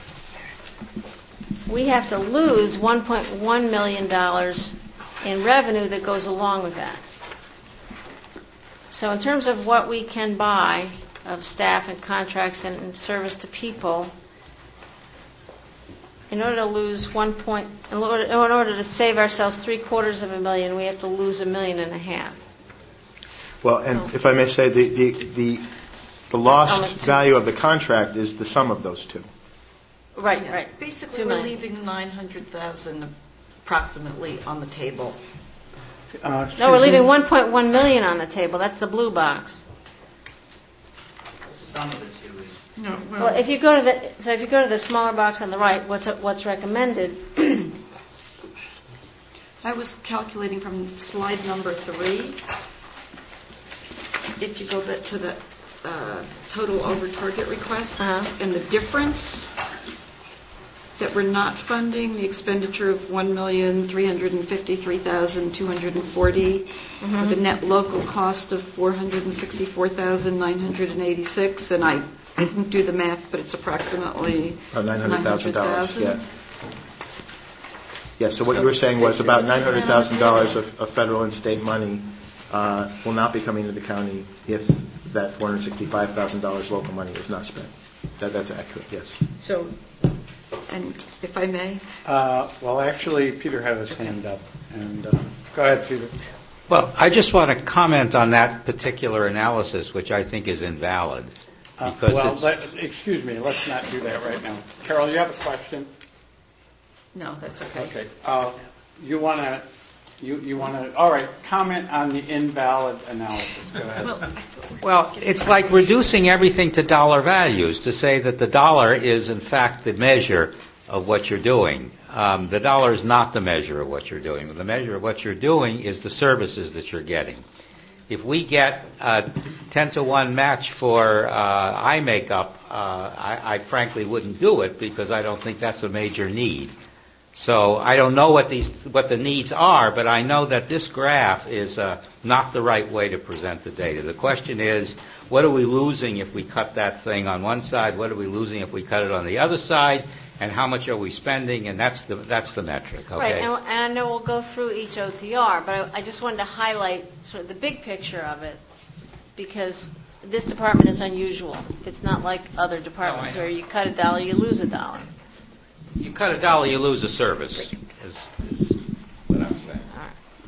we have to lose one point one million dollars in revenue that goes along with that. So in terms of what we can buy of staff and contracts and, and service to people, in order to lose one point, in order, in order to save ourselves three quarters of a million, we have to lose a million and a half. Well, and Oh. if I may say, the the the, the lost Almost two. value of the contract is the sum of those two. Right, Yeah. right. Basically, Two we're million. leaving nine hundred thousand approximately on the table. Uh, No, we're Susan? leaving one point one million on the table. That's the blue box. Some of the two is No, Well, if you go to the so if you go to the smaller box on the right, what's what's recommended? I was calculating from slide number three. If you go back to the uh, total over target requests Uh-huh. and the difference that we're not funding, the expenditure of one million three hundred fifty-three thousand two hundred forty, Mhm. with a net local cost of four hundred sixty-four thousand nine hundred eighty-six, and I, I didn't do the math, but it's approximately About nine hundred thousand dollars. nine hundred thousand. Yeah. Yeah. So what So you were saying was about basically, nine hundred thousand dollars of, of federal and state money uh, will not be coming to the county if that four hundred sixty-five thousand dollars local money is not spent. That, that's accurate. Yes. So, and if I may, Uh, well, actually, Peter had his hand up. And uh, go ahead, Peter. Well, I just want to comment on that particular analysis, which I think is invalid. Uh, Because well, it's, let, excuse me. Let's not do that right now. Carol, you have a question? no, that's okay. Okay. Uh, you want to? You, you want to? All right. Comment on the invalid analysis. Go ahead. Well, I thought- well, it's like reducing everything to dollar values to say that the dollar is, in fact, the measure of what you're doing. Um, the dollar is not the measure of what you're doing. The measure of what you're doing is the services that you're getting. If we get a ten to one match for uh, eye makeup, uh, I, I frankly wouldn't do it because I don't think that's a major need. So I don't know what these what the needs are, but I know that this graph is uh, not the right way to present the data. The question is, what are we losing if we cut that thing on one side? What are we losing if we cut it on the other side? And how much are we spending? And that's the that's the metric. Okay. Right, and, and I know we'll go through each O T R, but I, I just wanted to highlight sort of the big picture of it because this department is unusual. It's not like other departments know. where you cut a dollar, you lose a dollar. You cut a dollar, you lose a service. Is, is what I'm saying. All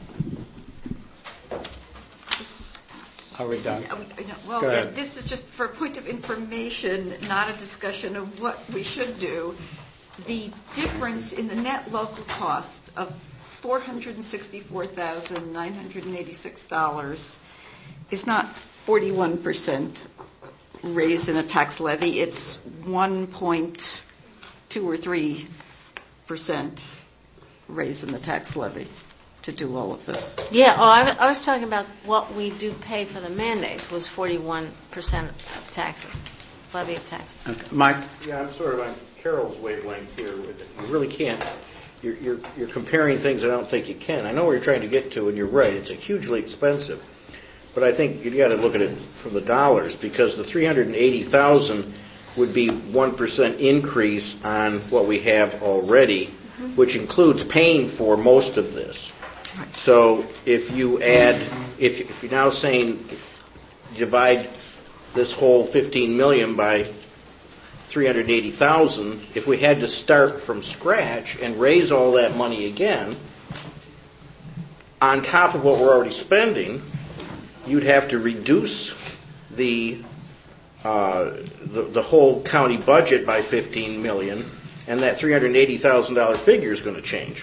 right. this- Are we done? Are we- no, Well, Go yeah, ahead. this is just for a point of information, not a discussion of what we should do. The difference in the net local cost of four hundred sixty-four thousand nine hundred eighty-six dollars is not forty-one percent raise in a tax levy. It's one point two or three percent raise in the tax levy to do all of this. Yeah, oh, I, wa- I was talking about what we do pay for the mandates was forty-one percent of taxes, levy of taxes. Okay. Mike? Yeah, I'm sort of on Carol's wavelength here. You really can't, you're, you're, you're comparing things I don't think you can. I know where you're trying to get to, and you're right, it's a hugely expensive. But I think you got to look at it from the dollars, because the three hundred eighty thousand would be one percent increase on what we have already, which includes paying for most of this. So if you add, if, if you're now saying divide this whole fifteen million by three hundred eighty thousand, if we had to start from scratch and raise all that money again, on top of what we're already spending, you'd have to reduce the uh, the, the whole county budget by fifteen million, and that three hundred eighty thousand dollars figure is going to change.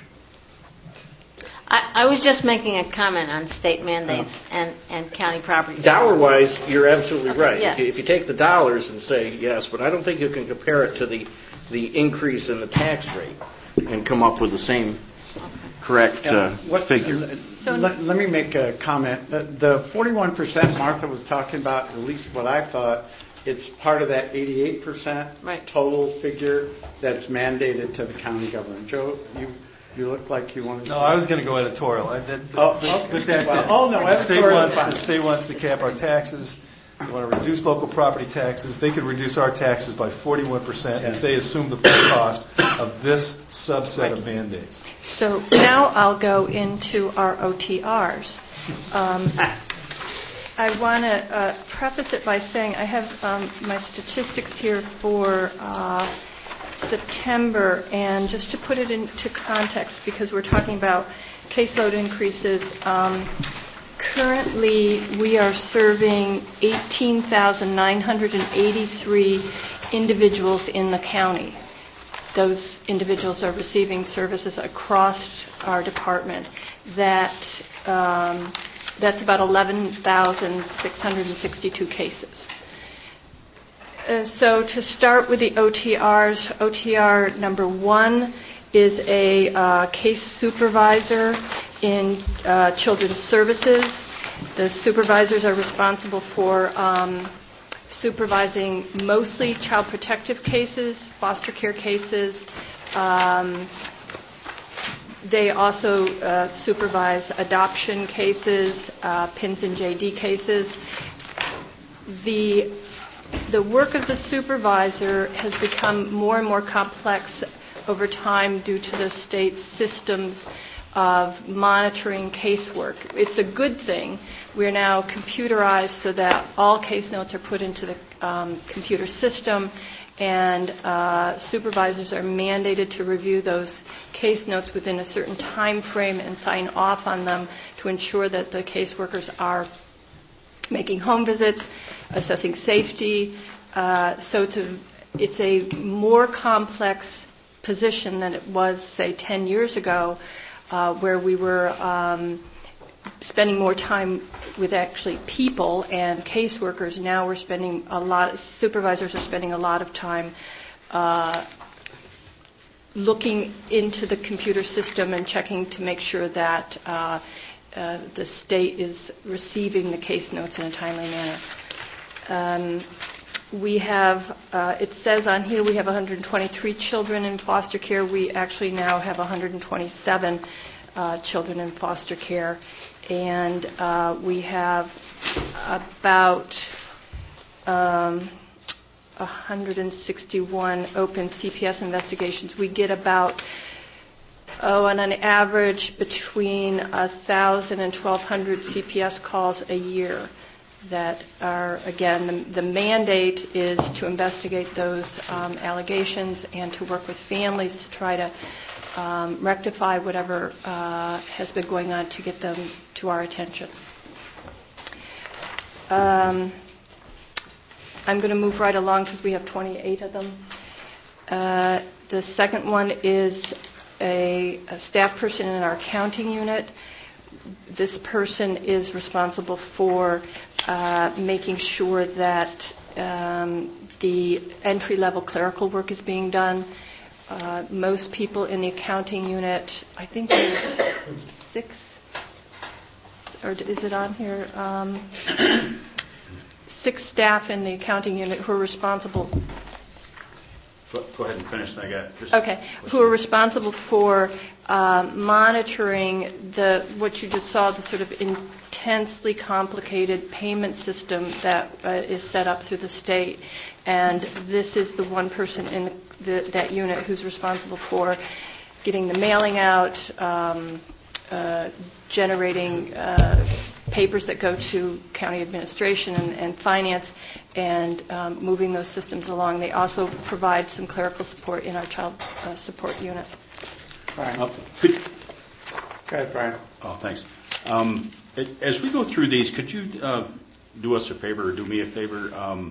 I, I was just making a comment on state mandates and, and county property taxes. Dollar-wise, you're absolutely Okay, right. yeah. If you, if you take the dollars and say yes, but I don't think you can compare it to the the increase in the tax rate and come up with the same correct uh, What- figure. So- Let, let me make a comment. The- The forty-one percent Martha was talking about, at least what I thought, it's part of that eighty-eight percent Right. total figure that's mandated to the county government. Joe, you, you look like you wanted to... No, I was going to go editorial. I, that, Oh, but, okay. but that's Well, it. oh, no, the state editorial wants is fine. the state wants to cap our taxes. They want to reduce local property taxes. They could reduce our taxes by forty-one percent if they assume the full cost of this subset of mandates. So now I'll go into our O T Rs. Um, I want to uh, preface it by saying I have um, my statistics here for uh, September, and just to put it into context, because we're talking about caseload increases, um, currently we are serving eighteen thousand nine hundred eighty-three individuals in the county. Those individuals are receiving services across our department. That um, that's about eleven thousand six hundred sixty-two cases. Uh, so to start with the O T Rs, O T R number one is a uh, case supervisor in uh, children's services. The supervisors are responsible for um, supervising mostly child protective cases, foster care cases. Um, they also uh, supervise adoption cases, uh, P I N S and J D cases. The the work of the supervisor has become more and more complex over time due to the state's systems of monitoring casework. It's a good thing. We're now computerized so that all case notes are put into the um, computer system, and uh, supervisors are mandated to review those case notes within a certain time frame and sign off on them to ensure that the caseworkers are making home visits, assessing safety. Uh, so it's a, it's a more complex position than it was, say, ten years ago, uh, where we were um, spending more time with actually people and caseworkers. Now we're spending a lot, supervisors are spending a lot of time uh, looking into the computer system and checking to make sure that uh, uh, the state is receiving the case notes in a timely manner. Um, we have, uh, it says on here we have one hundred twenty-three children in foster care. We actually now have one hundred twenty-seven uh, children in foster care. And uh, we have about um, one hundred sixty-one open C P S investigations. We get about, oh, on an average, between one thousand and twelve hundred C P S calls a year that are, again, the, the mandate is to investigate those um, allegations and to work with families to try to um, rectify whatever uh, has been going on to get them to our attention. Um, I'm going to move right along because we have twenty-eight of them. Uh, the second one is a, a staff person in our accounting unit. This person is responsible for uh, making sure that um, the entry-level clerical work is being done. Uh, most people in the accounting unit, I think there's six, or is it on here? Um, six staff in the accounting unit who are responsible. Go go ahead and finish. And I got just Okay, who are responsible for uh, monitoring the what you just saw, the sort of intensely complicated payment system that uh, is set up through the state. And this is the one person in the, the, that unit who's responsible for getting the mailing out, um, uh, generating uh, papers that go to county administration and, and finance and um, moving those systems along. They also provide some clerical support in our child uh, support unit. Brian. Uh, could, Go ahead, Brian. oh, thanks. Um, a- as we go through these, could you uh, do us a favor or do me a favor? Um,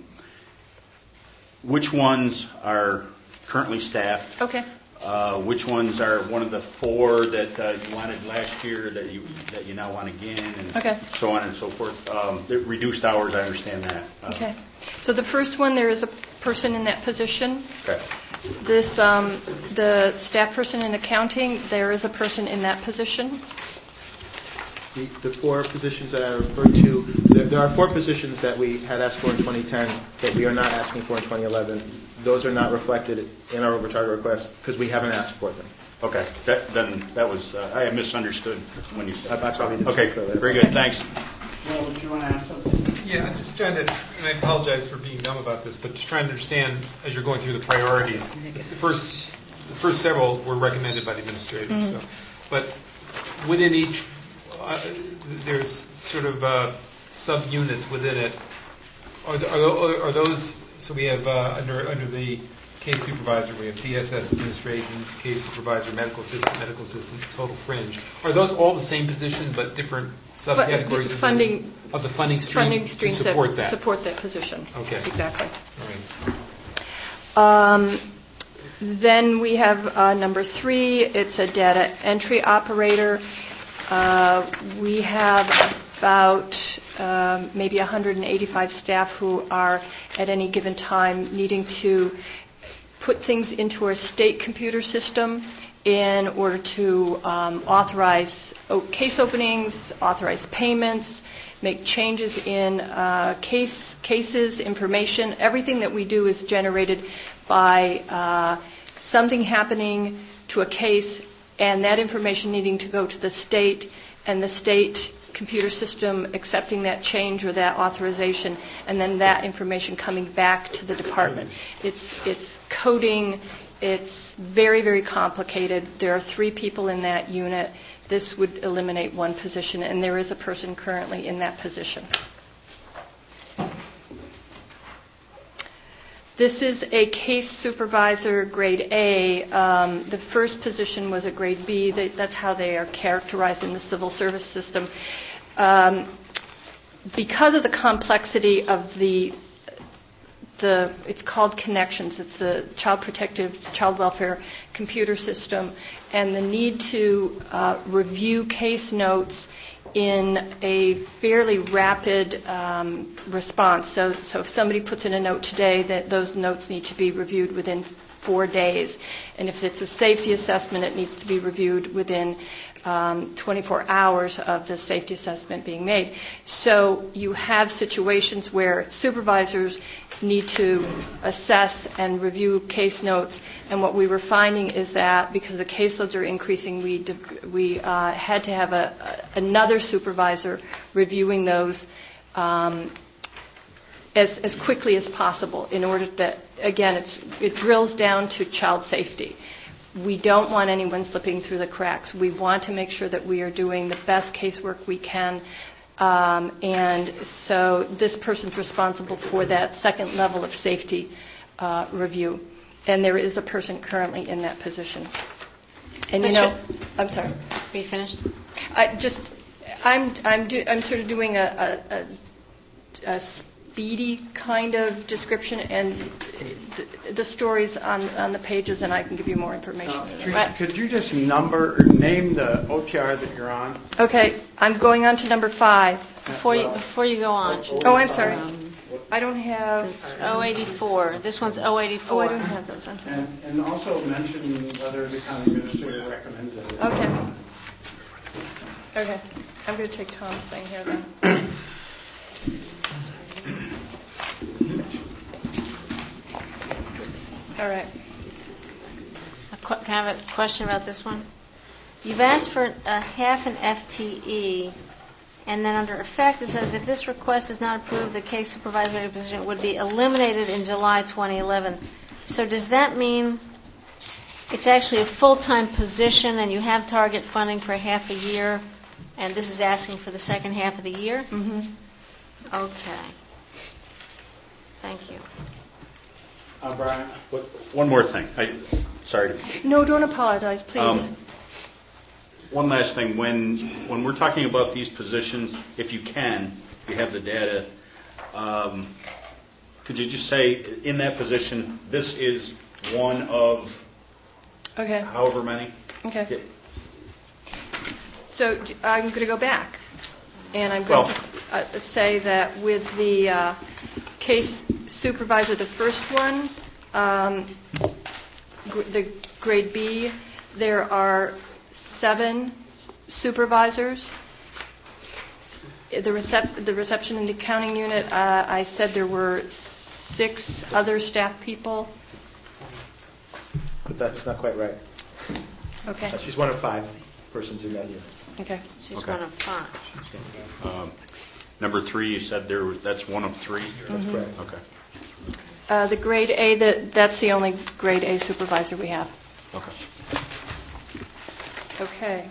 which ones are currently staffed? Okay. Uh, which ones are one of the four that uh, you wanted last year that you that you now want again, and Okay. so on and so forth? Um, the reduced hours, I understand that. Uh, Okay. So the first one, there is a person in that position. Okay. This, um, the staff person in accounting, there is a person in that position. The, the four positions that I referred to, there, there are four positions that we had asked for in twenty ten that we are not asking for in twenty eleven. Those are not reflected in our overcharge request because we haven't asked for them. Okay. That, then that was uh, I misunderstood when you said. I, I probably didn't Okay. speak clearly. Very good. Thanks. Well, do you want to ask something? Yeah, I'm just trying to, and I apologize for being dumb about this, but just trying to understand as you're going through the priorities. The first, the first several were recommended by the administrator. Mm-hmm. So, but within each, uh, there's sort of uh, subunits within it. Are, th- are, tho- are those? So we have uh, under under the case supervisor, we have D S S administration, case supervisor, medical assistant, medical assistant, total fringe. Are those all the same position but different subcategories Fu- of the- funding, of the funding stream, funding streams to support that? support that position. Okay. Exactly. All right. Um, then we have uh, number three. It's a data entry operator. Uh, we have about um, maybe one hundred eighty-five staff who are at any given time needing to put things into our state computer system in order to um, authorize o- case openings, authorize payments, make changes in uh, case cases, information. Everything that we do is generated by uh, something happening to a case and that information needing to go to the state and the state computer system accepting that change or that authorization, and then that information coming back to the department. It's it's coding. It's very, very complicated. There are three people in that unit. This would eliminate one position, and there is a person currently in that position. This is a case supervisor, grade A. Um, the first position was a grade B. They, that's how they are characterized in the civil service system. Um, because of the complexity of the, the, it's called Connections. It's the Child Protective, Child Welfare computer system, and the need to uh, review case notes in a fairly rapid um, response. So, so if somebody puts in a note today, that those notes need to be reviewed within four days. And if it's a safety assessment, it needs to be reviewed within um, twenty-four hours of the safety assessment being made. So you have situations where supervisors need to assess and review case notes, and what we were finding is that because the caseloads are increasing, we de- we uh, had to have a, a another supervisor reviewing those um, as as quickly as possible in order that, again, it's it drills down to child safety. We don't want anyone slipping through the cracks. We want to make sure that we are doing the best casework we can. Um, and so this person's responsible for that second level of safety uh, review. And there is a person currently in that position. And you know, I'm sorry. Are you finished? I just, I'm, I'm, do, I'm sort of doing a, a, a, a speedy kind of description, and the, the stories on, on the pages, and I can give you more information. Uh, Teresa, could you just number or name the O T R that you're on? Okay, I'm going on to number five. Before you before you go on. Oh, I'm sorry. Um, I don't have. It's oh eighty-four. This one's oh eighty-four. Oh, I don't have those. I'm sorry. And, and also mention whether the county administrator recommended it. Okay. Okay. I'm going to take Tom's thing here then. All right. A qu- Can I have a question about this one? You've asked for a half an F T E, and then under effect it says if this request is not approved, the case supervisory position would be eliminated in July twenty eleven. So does that mean It's actually a full-time position, and you have target funding for half a year, and this is asking for the second half of the year? Mm-hmm. Okay. Thank you. Uh, Brian, what, one more thing. I, sorry. No, don't apologize, please. Um, one last thing. When when we're talking about these positions, if you can, if you have the data, um, could you just say in that position, this is one of Okay. however many? Okay. Yeah. So d- I'm going to go back, and I'm going Well- to uh, say that with the uh, case supervisor, the first one, um, gr- the grade B, there are seven supervisors. The, recep- the reception and accounting unit, uh, I said there were six other staff people. But that's not quite right. Okay. Uh, She's one of five persons in that unit. Okay. She's Okay. one of five. Um, number three, you said there was, that's one of three? That's Mhm. correct. Okay. Uh, the grade A, that that's the only grade A supervisor we have. Okay. Okay.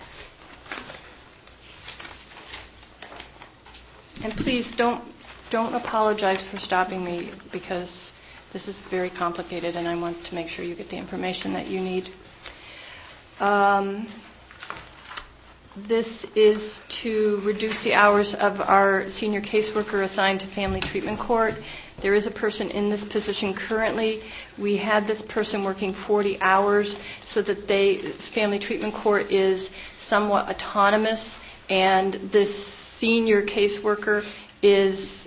And please don't don't apologize for stopping me, because this is very complicated and I want to make sure you get the information that you need. Um, this is to reduce the hours of our senior caseworker assigned to Family Treatment Court. There is a person in this position currently. We had this person working forty hours so that they, Family Treatment Court is somewhat autonomous, and this senior caseworker is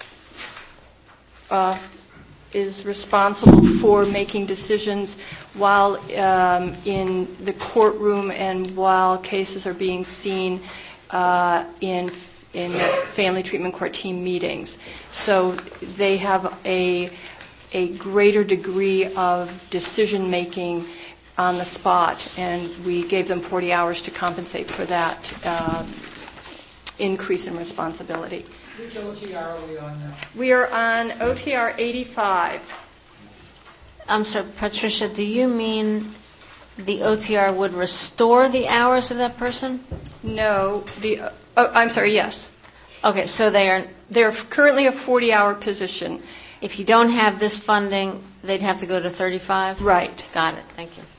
uh, is responsible for making decisions while um, in the courtroom and while cases are being seen uh, in in Family Treatment Court team meetings. So they have a a greater degree of decision making on the spot, and we gave them forty hours to compensate for that uh, increase in responsibility. Which O T R are we on now? We are on O T R eighty-five. I'm sorry, Patricia, do you mean the O T R would restore the hours of that person? No, the uh, oh, I'm sorry, yes. Okay, so they are. They're currently a forty-hour position. If you don't have this funding, they'd have to go to thirty-five? Right. Got it. Thank you.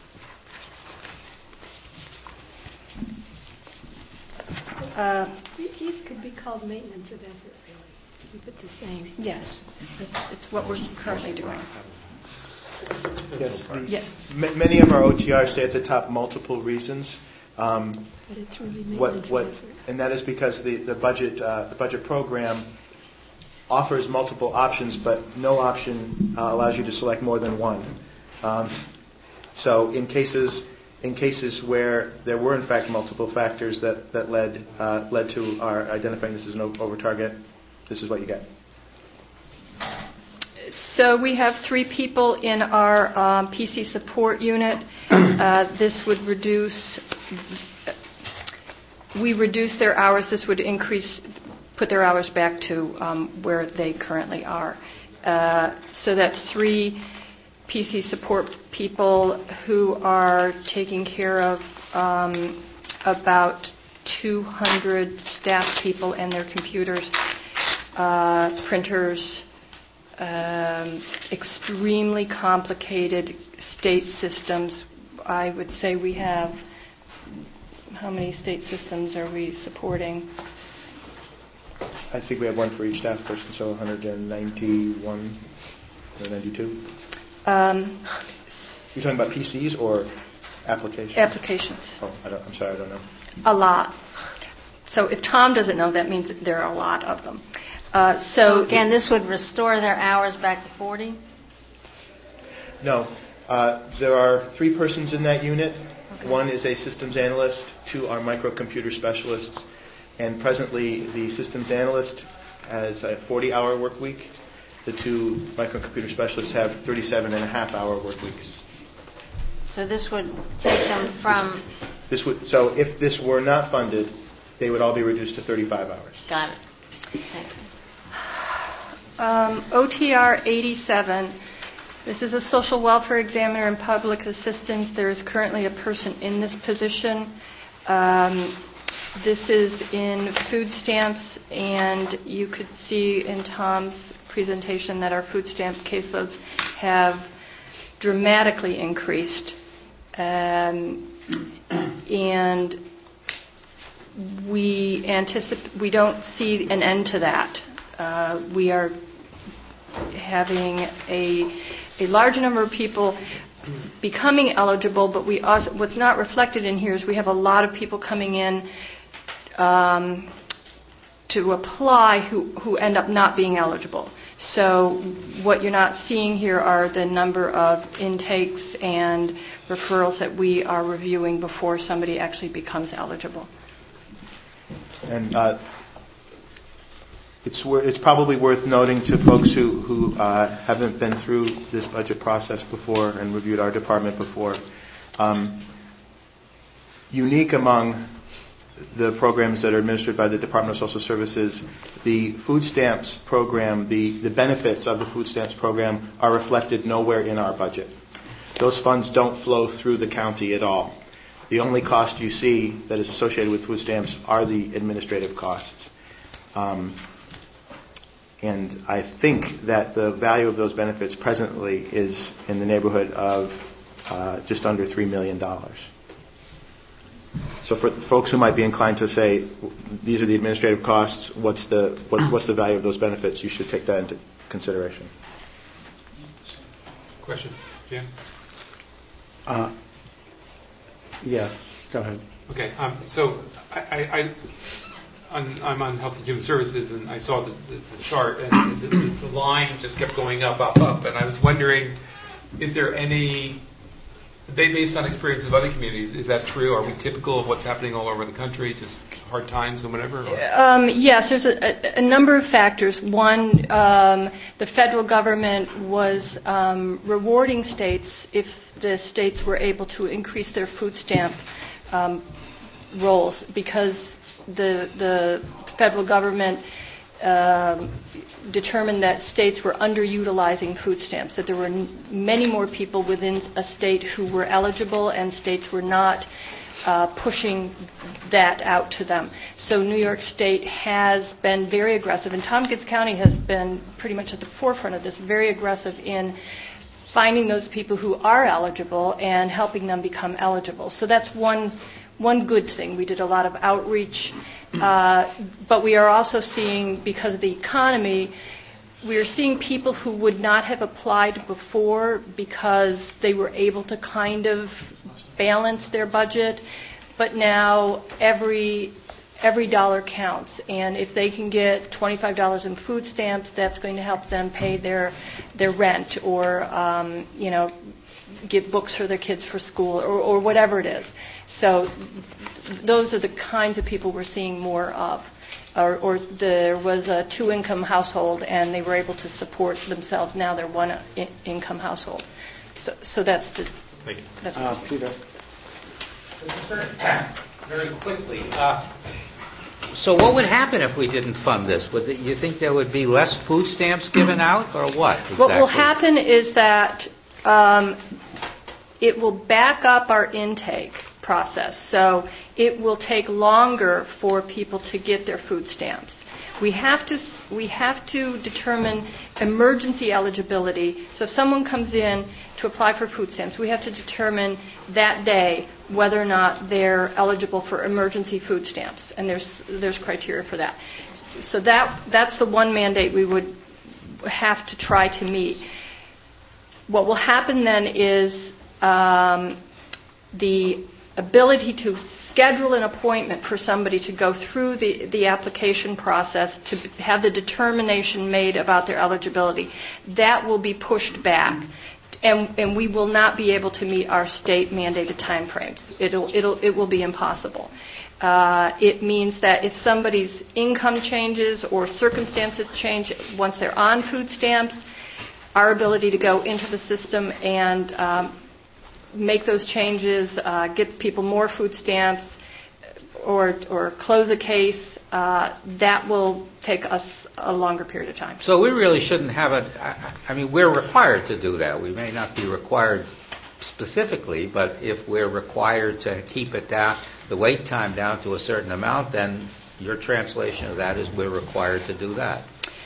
Uh, These could be called maintenance of effort, really. Keep it the same. yes, it's, it's what we're currently doing. Yes. the- Yeah. ma- Many of our O T Rs say at the top multiple reasons. Um, But it's really What, maintenance what, of effort. and that is because the, the budget, uh, the budget program offers multiple options, but no option uh, allows you to select more than one. Um, so in cases, in cases where there were in fact multiple factors that, that led, uh, led to our identifying this as an o- over target, this is what you get. So we have three people in our um, P C support unit. Uh, this would reduce, we reduce their hours. This would increase, put their hours back to um, where they currently are. Uh, so that's three P C support people who are taking care of um, about two hundred staff people and their computers, uh, printers, um, extremely complicated state systems. I would say we have, how many state systems are we supporting? I think we have one for each staff person, so one hundred ninety-one, or ninety-two. Um, You're talking about P Cs or applications? applications. Oh, I don't, I'm sorry, I don't know. A lot. So if Tom doesn't know, that means that there are a lot of them. Uh, So so again, this would restore their hours back to forty? No. Uh, there are three persons in that unit. Okay. One is a systems analyst, two are microcomputer specialists, and presently the systems analyst has a forty-hour work week. The two microcomputer specialists have thirty-seven and a half hour work weeks. So this would take them from, This would, so if this were not funded, they would all be reduced to thirty-five hours. got it. Thank you. um, O T R eighty-seven, This is a social welfare examiner and public assistance. There is currently a person in this position. Um, this is in food stamps, and you could see in Tom's presentation that our food stamp caseloads have dramatically increased. Um, and we anticipate, we don't see an end to that. Uh, we are having a a large number of people becoming eligible, but we also, what's not reflected in here is we have a lot of people coming in um, to apply who, who end up not being eligible. So what you're not seeing here are the number of intakes and referrals that we are reviewing before somebody actually becomes eligible. And uh, it's wor- it's probably worth noting to folks who who uh, haven't been through this budget process before and reviewed our department before. Um, unique among the programs that are administered by the Department of Social Services, the food stamps program, the, the benefits of the food stamps program are reflected nowhere in our budget. Those funds don't flow through the county at all. The only cost you see that is associated with food stamps are the administrative costs. Um, and I think that the value of those benefits presently is in the neighborhood of uh, just under three million dollars. So for folks who might be inclined to say, these are the administrative costs, what's the what, what's the value of those benefits, you should take that into consideration. Question, Jan? Uh, yeah, go ahead. Okay, um, so I, I, I on, I'm on Health and Human Services, and I saw the, the, the chart, and the, the, the line just kept going up, up, up, and I was wondering, is there any, based on experience of other communities, is that true? Are we typical of what's happening all over the country, just hard times and whatever? Um, yes, there's a, a number of factors. One, um, the federal government was um, rewarding states if the states were able to increase their food stamp um, rolls, because the the federal government um, determined that states were underutilizing food stamps, that there were n- many more people within a state who were eligible, and states were not uh, pushing that out to them. So New York State has been very aggressive, and Tompkins County has been pretty much at the forefront of this, very aggressive in finding those people who are eligible and helping them become eligible. So that's one one good thing. We did a lot of outreach, uh, but we are also seeing, because of the economy, we are seeing people who would not have applied before because they were able to kind of balance their budget, but now every every dollar counts, and if they can get twenty-five dollars in food stamps, that's going to help them pay their their rent, or um, you know, get books for their kids for school, or, or whatever it is. So those are the kinds of people we're seeing more of. Or, or there was a two-income household, and they were able to support themselves. Now they're one-income household. So, so that's the. Thank you. That's Uh, Peter. Very, very quickly. Uh, so what would happen if we didn't fund this? Would the, you think there would be less food stamps given out, or what? Exactly? What will happen is that um, it will back up our intake process. So it will take longer for people to get their food stamps. We have to we have to determine emergency eligibility. So if someone comes in to apply for food stamps, we have to determine that day whether or not they're eligible for emergency food stamps, and there's there's criteria for that. So that that's the one mandate we would have to try to meet. What will happen then is um, the ability to schedule an appointment for somebody to go through the, the application process, to have the determination made about their eligibility. That will be pushed back, and, and we will not be able to meet our state mandated timeframes. It'll, it'll, it will be impossible. Uh, it means that if somebody's income changes or circumstances change once they're on food stamps, our ability to go into the system and um, make those changes, uh, get people more food stamps, or or close a case, uh, that will take us a longer period of time. So we really shouldn't have a, I, I mean, we're required to do that. We may not be required specifically, but if we're required to keep it down, the wait time down to a certain amount, then your translation of that is we're required to do that.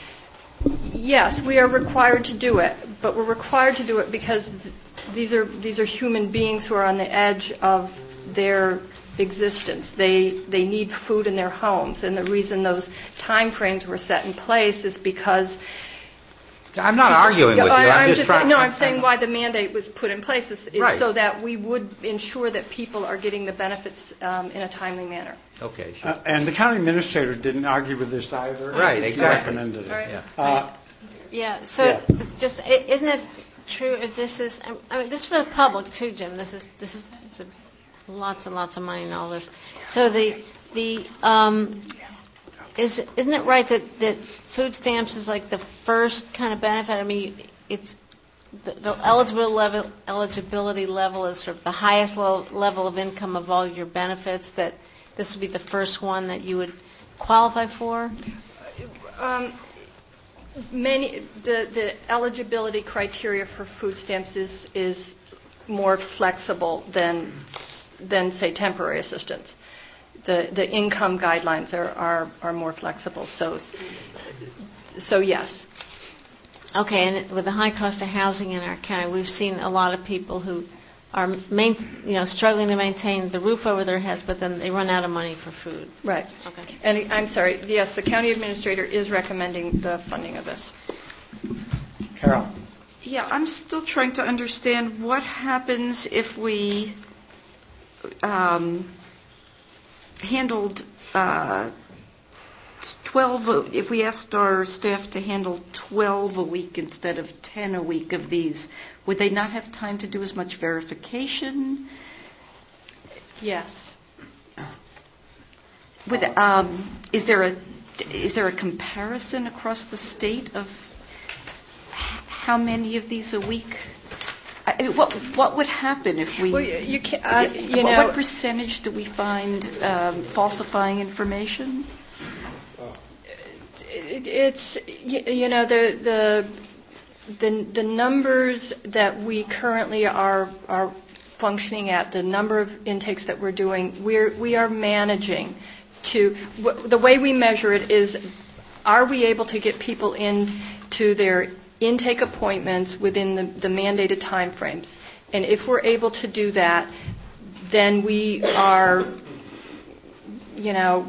Yes, we are required to do it, but we're required to do it because th- these are these are human beings who are on the edge of their existence. They they need food in their homes, and the reason those time frames were set in place is because. I'm not arguing with you. I'm, I'm just, just trying. No, I'm saying why the mandate was put in place is, is Right. so that we would ensure that people are getting the benefits um, in a timely manner. Okay, sure. Uh, and the county administrator didn't argue with this either. Right, He exactly. recommended it. All right. Yeah. Uh, Yeah, so Yeah. just, i- isn't it true if this is, I mean, this is for the public too, Jim, this is, this is lots and lots of money and all this. So the, the, um, is, isn't it right that, that food stamps is like the first kind of benefit? I mean, it's, the, the eligible level, eligibility level is sort of the highest lo- level of income of all your benefits, that this would be the first one that you would qualify for? Um, Many the, the eligibility criteria for food stamps is is more flexible than than say temporary assistance. The the income guidelines are, are, are more flexible. So so yes. Okay, and with the high cost of housing in our county, we've seen a lot of people who are main, you know, struggling to maintain the roof over their heads, but then they run out of money for food. Right. Okay. And I'm sorry. Yes, the county administrator is recommending the funding of this. Carol. Yeah, I'm still trying to understand what happens if we um, handled uh, twelve, a- if we asked our staff to handle twelve a week instead of ten a week of these. Would they not have time to do as much verification? Yes. Would, um, is there a is there a comparison across the state of h- how many of these a week? I mean, what what would happen if we? Well, you, you can. Uh, you what, know. what percentage do we find um, falsifying information? It, it's you, you know the the the the numbers that we currently are are functioning at, the number of intakes that we're doing, we're we are managing to w- the way we measure it is, are we able to get people in to their intake appointments within the, the mandated time frames? And if we're able to do that, then we are, you know,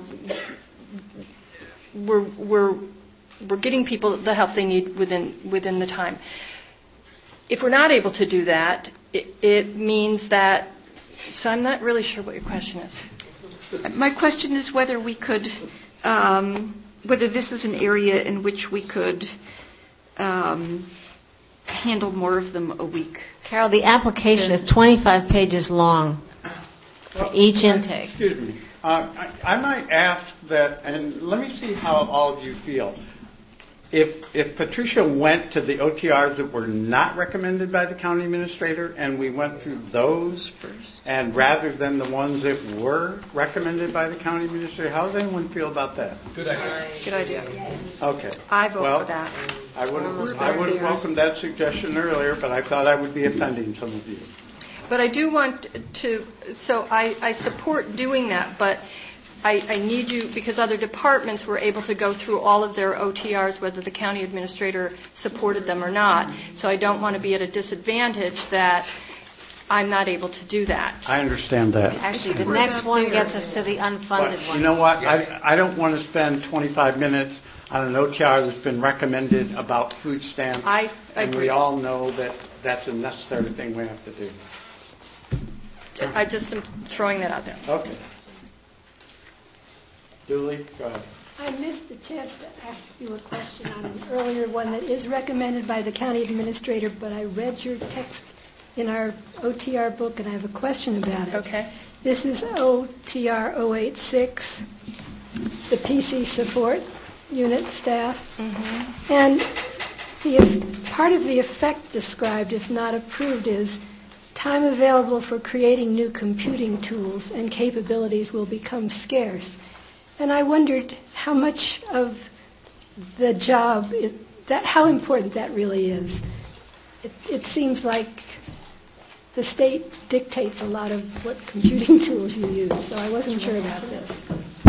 we're we're we're getting people the help they need within within the time. If we're not able to do that, it, it means that. So I'm not really sure what your question is. My question is whether we could, um, whether this is an area in which we could um, handle more of them a week. Carol, the application is twenty-five pages long for each intake. Excuse me. Uh, I, I might ask that, and let me see how all of you feel. If if Patricia went to the O T Rs that were not recommended by the county administrator, and we went through those first, and rather than the ones that were recommended by the county administrator, how does anyone feel about that? Good idea. Good idea. Okay. I vote well, for that. I would Almost I would have there. welcomed that suggestion earlier, but I thought I would be offending some of you. But I do want to, so I, I support doing that, but I, I need you, because other departments were able to go through all of their O T Rs, whether the county administrator supported them or not. So I don't want to be at a disadvantage that I'm not able to do that. I understand that. Actually, the next one gets us to the unfunded But ones. you know what? I, I don't want to spend twenty-five minutes on an O T R that's been recommended about food stamps. I And agree. we all know that that's a necessary thing we have to do. I just am throwing that out there. Okay. Julie, go ahead. I missed the chance to ask you a question on an earlier one that is recommended by the county administrator, but I read your text in our O T R book, and I have a question about it. Okay. This is O T R zero eight six, the P C support unit staff. Mm-hmm. And the part of the effect described, if not approved, is time available for creating new computing tools and capabilities will become scarce. And I wondered how much of the job, is, that how important that really is. It, it seems like the state dictates a lot of what computing tools you use, so I wasn't sure about this.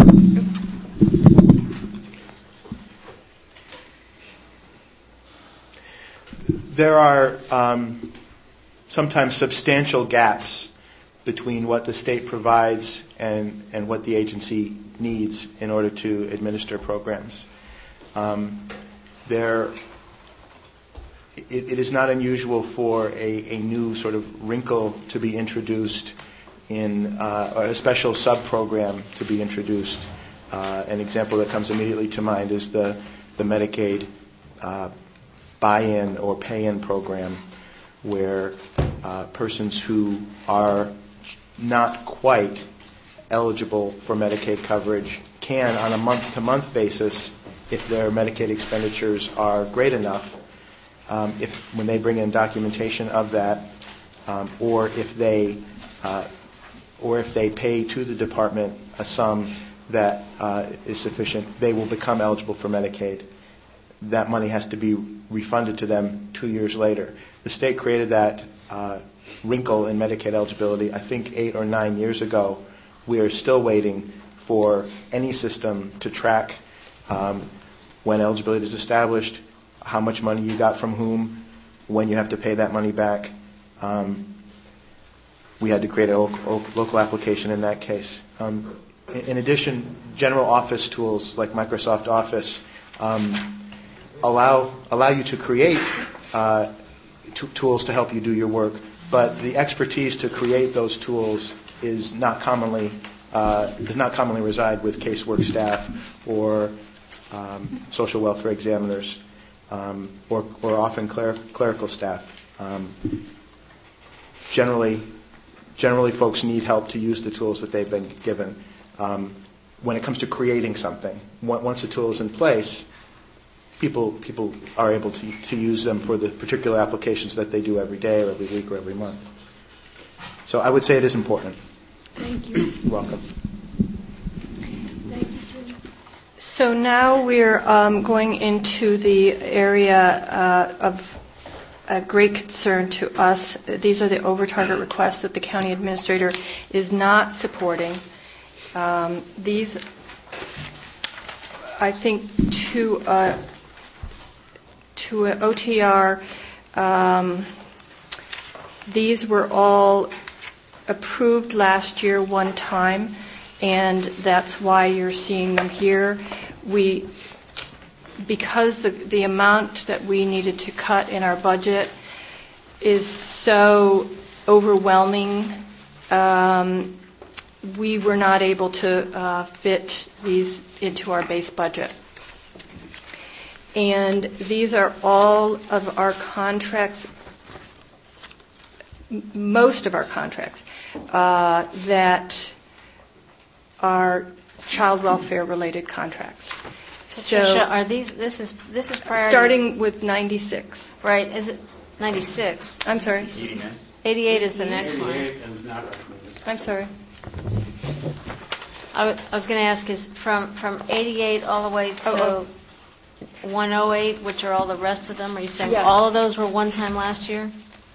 There are um, sometimes substantial gaps between what the state provides and, and what the agency needs in order to administer programs. Um, there, it, it is not unusual for a, a new sort of wrinkle to be introduced in, uh, or a special sub-program to be introduced. Uh, an example that comes immediately to mind is the, the Medicaid uh, buy-in or pay-in program, where uh, persons who are not quite eligible for Medicaid coverage can, on a month-to-month basis, if their Medicaid expenditures are great enough, um, if when they bring in documentation of that, um, or if they uh, or if they pay to the department a sum that uh, is sufficient, they will become eligible for Medicaid. That money has to be refunded to them two years later. The state created that uh, wrinkle in Medicaid eligibility, I think, eight or nine years ago. We are still waiting for any system to track um, when eligibility is established, how much money you got from whom, when you have to pay that money back. Um, we had to create a local, local application in that case. Um, in, in addition, general office tools like Microsoft Office um, allow allow you to create uh, t- tools to help you do your work, but the expertise to create those tools is not commonly uh, does not commonly reside with casework staff or um, social welfare examiners, um, or, or often cler- clerical staff. Um, generally, generally, folks need help to use the tools that they've been given. Um, when it comes to creating something, once a tool is in place, people people are able to to use them for the particular applications that they do every day or every week or every month. So I would say it is important. Thank you. You're welcome. Thank you, Julie. So now we're um, going into the area uh, of a great concern to us. These are the over-target requests that the county administrator is not supporting. Um, these, I think, to uh, to an O T R, um, these were all approved last year one time, and that's why you're seeing them here. We, because the, the amount that we needed to cut in our budget is so overwhelming, um, we were not able to uh, fit these into our base budget. And these are all of our contracts, m- most of our contracts, uh, that are child welfare related contracts. Patricia, are these, this is, this is prior to- starting with ninety-six. Right, is it ninety-six? I'm sorry. eighty-nine. eighty-eight is the next one. eighty-eight and not recommended. I'm sorry. I w- I was going to ask, is from, from eighty-eight all the way to Oh, one oh eight, which are all the rest of them, are you saying Yes. all of those were one time last year?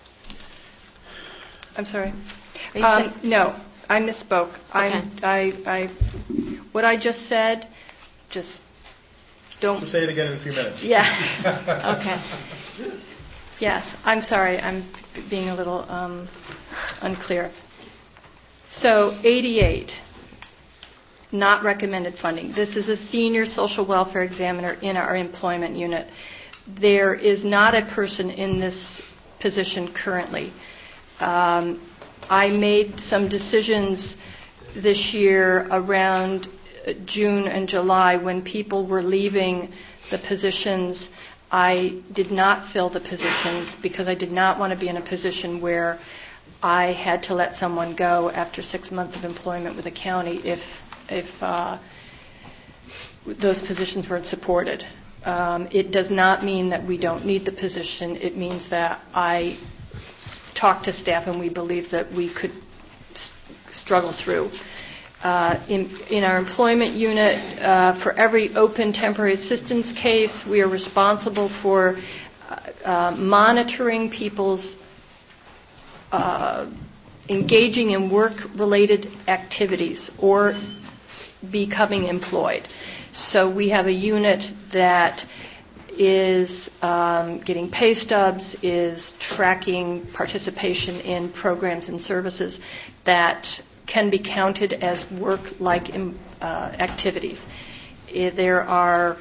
I'm sorry. Are you Um, saying- no, I misspoke. I'm, Okay. I, I, what I just said, just don't. We'll say it again in a few minutes. Yeah. Okay. Yes, I'm sorry. I'm being a little um, unclear. So eighty-eight, not recommended funding. This is a senior social welfare examiner in our employment unit. There is not a person in this position currently. Um, I made some decisions this year around June and July when people were leaving the positions. I did not fill the positions because I did not want to be in a position where I had to let someone go after six months of employment with the county if if uh, those positions weren't supported. Um, it does not mean that we don't need the position. It means that I talked to staff and we believe that we could s- struggle through. Uh, in, in our employment unit, uh, for every open temporary assistance case, we are responsible for uh, uh, monitoring people's uh, engaging in work-related activities or becoming employed. So we have a unit that is um, getting pay stubs, is tracking participation in programs and services that can be counted as work-like um, uh, activities. Uh, There are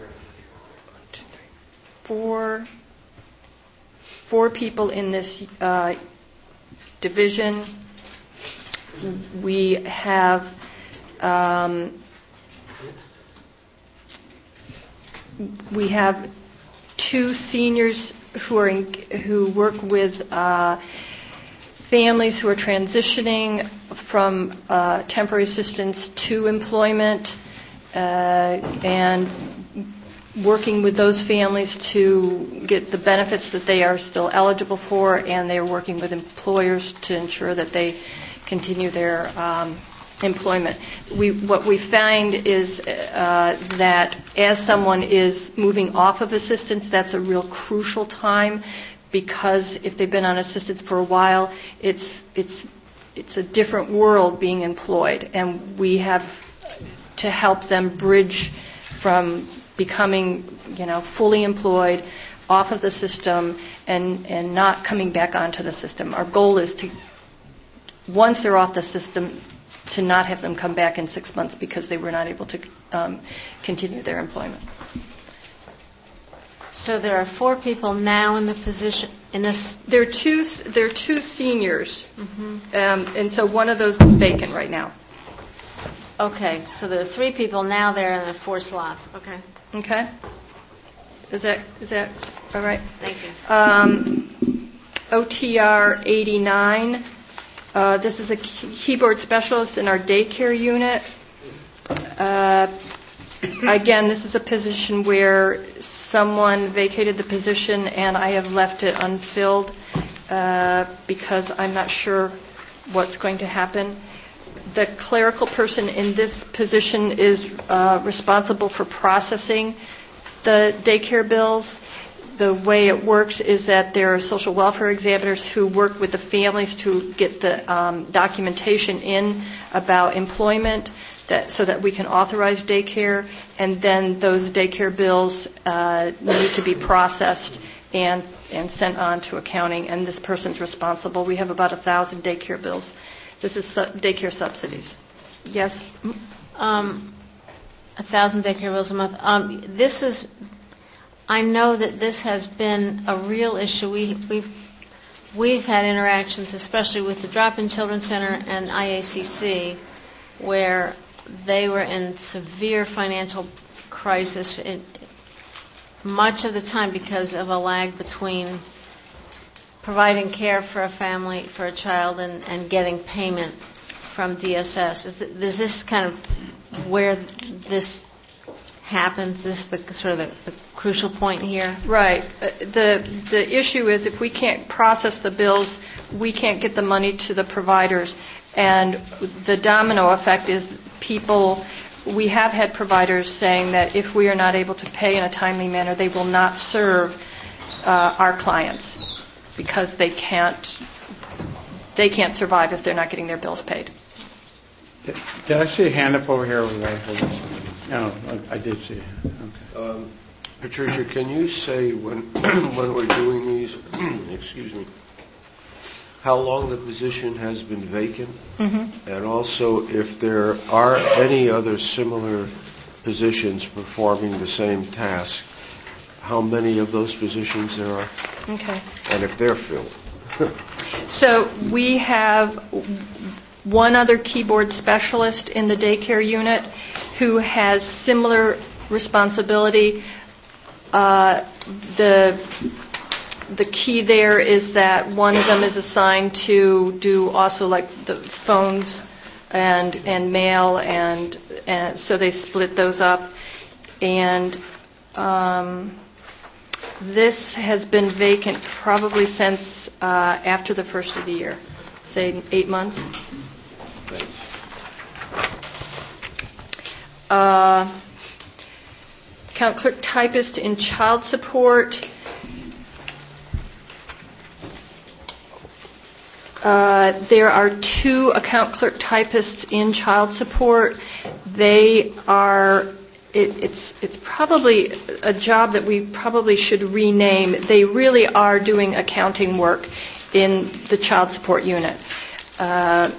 four, four people in this uh, division. We have um, we have two seniors who are in, who work with uh, families who are transitioning from uh, temporary assistance to employment, uh, and working with those families to get the benefits that they are still eligible for, and they're working with employers to ensure that they continue their um, employment. We, what we find is uh, that as someone is moving off of assistance, that's a real crucial time, because if they've been on assistance for a while, it's it's it's a different world being employed, and we have to help them bridge from becoming, you know, fully employed, off of the system, and and not coming back onto the system. Our goal is to, once they're off the system, to not have them come back in six months because they were not able to um, continue their employment. So there are four people now in the position in this. There are two. There are two seniors, mm-hmm. um, and so one of those is vacant right now. Okay, so there are three people now there, and there are four slots. Okay. Okay. Is that is that all right? Thank you. Um, O T R eighty-nine. Uh, this is a keyboard specialist in our daycare unit. Uh, again, this is a position where someone vacated the position, and I have left it unfilled uh, because I'm not sure what's going to happen. The clerical person in this position is uh, responsible for processing the daycare bills. The way it works is that there are social welfare examiners who work with the families to get the um, documentation in about employment, that so that we can authorize daycare, and then those daycare bills uh, need to be processed and and sent on to accounting, and this person's responsible. We have about a thousand daycare bills. This is su- daycare subsidies. Yes? Um, a thousand daycare bills a month. Um, this is, I know that this has been a real issue. We, we've we've had interactions, especially with the Drop-In Children's Center and I A C C, where they were in severe financial crisis, in, much of the time because of a lag between providing care for a family, for a child, and, and getting payment from D S S. Is, th- is this kind of where this happens? Is this the sort of the, the crucial point here? Right. Uh, the the issue is if we can't process the bills, we can't get the money to the providers, and the domino effect is people. We have had providers saying that if we are not able to pay in a timely manner, they will not serve uh, our clients because they can't they can't survive if they're not getting their bills paid. Did, did I see a hand up over here? No, I, I did see it. Okay. Um, Patricia, can you say when when we're doing these, excuse me, how long the position has been vacant, mm-hmm. and also if there are any other similar positions performing the same task, how many of those positions there are, okay, and if they're filled. So we have one other keyboard specialist in the daycare unit who has similar responsibility. Uh, the The key there is that one of them is assigned to do also like the phones and and mail, and and so they split those up. And um, this has been vacant probably since uh, after the first of the year, say eight months. Thanks. uh, account clerk typist in child support. Uh, there are two account clerk typists in child support. They are, it, it's it's probably a job that we probably should rename. They really are doing accounting work in the child support unit. Uh,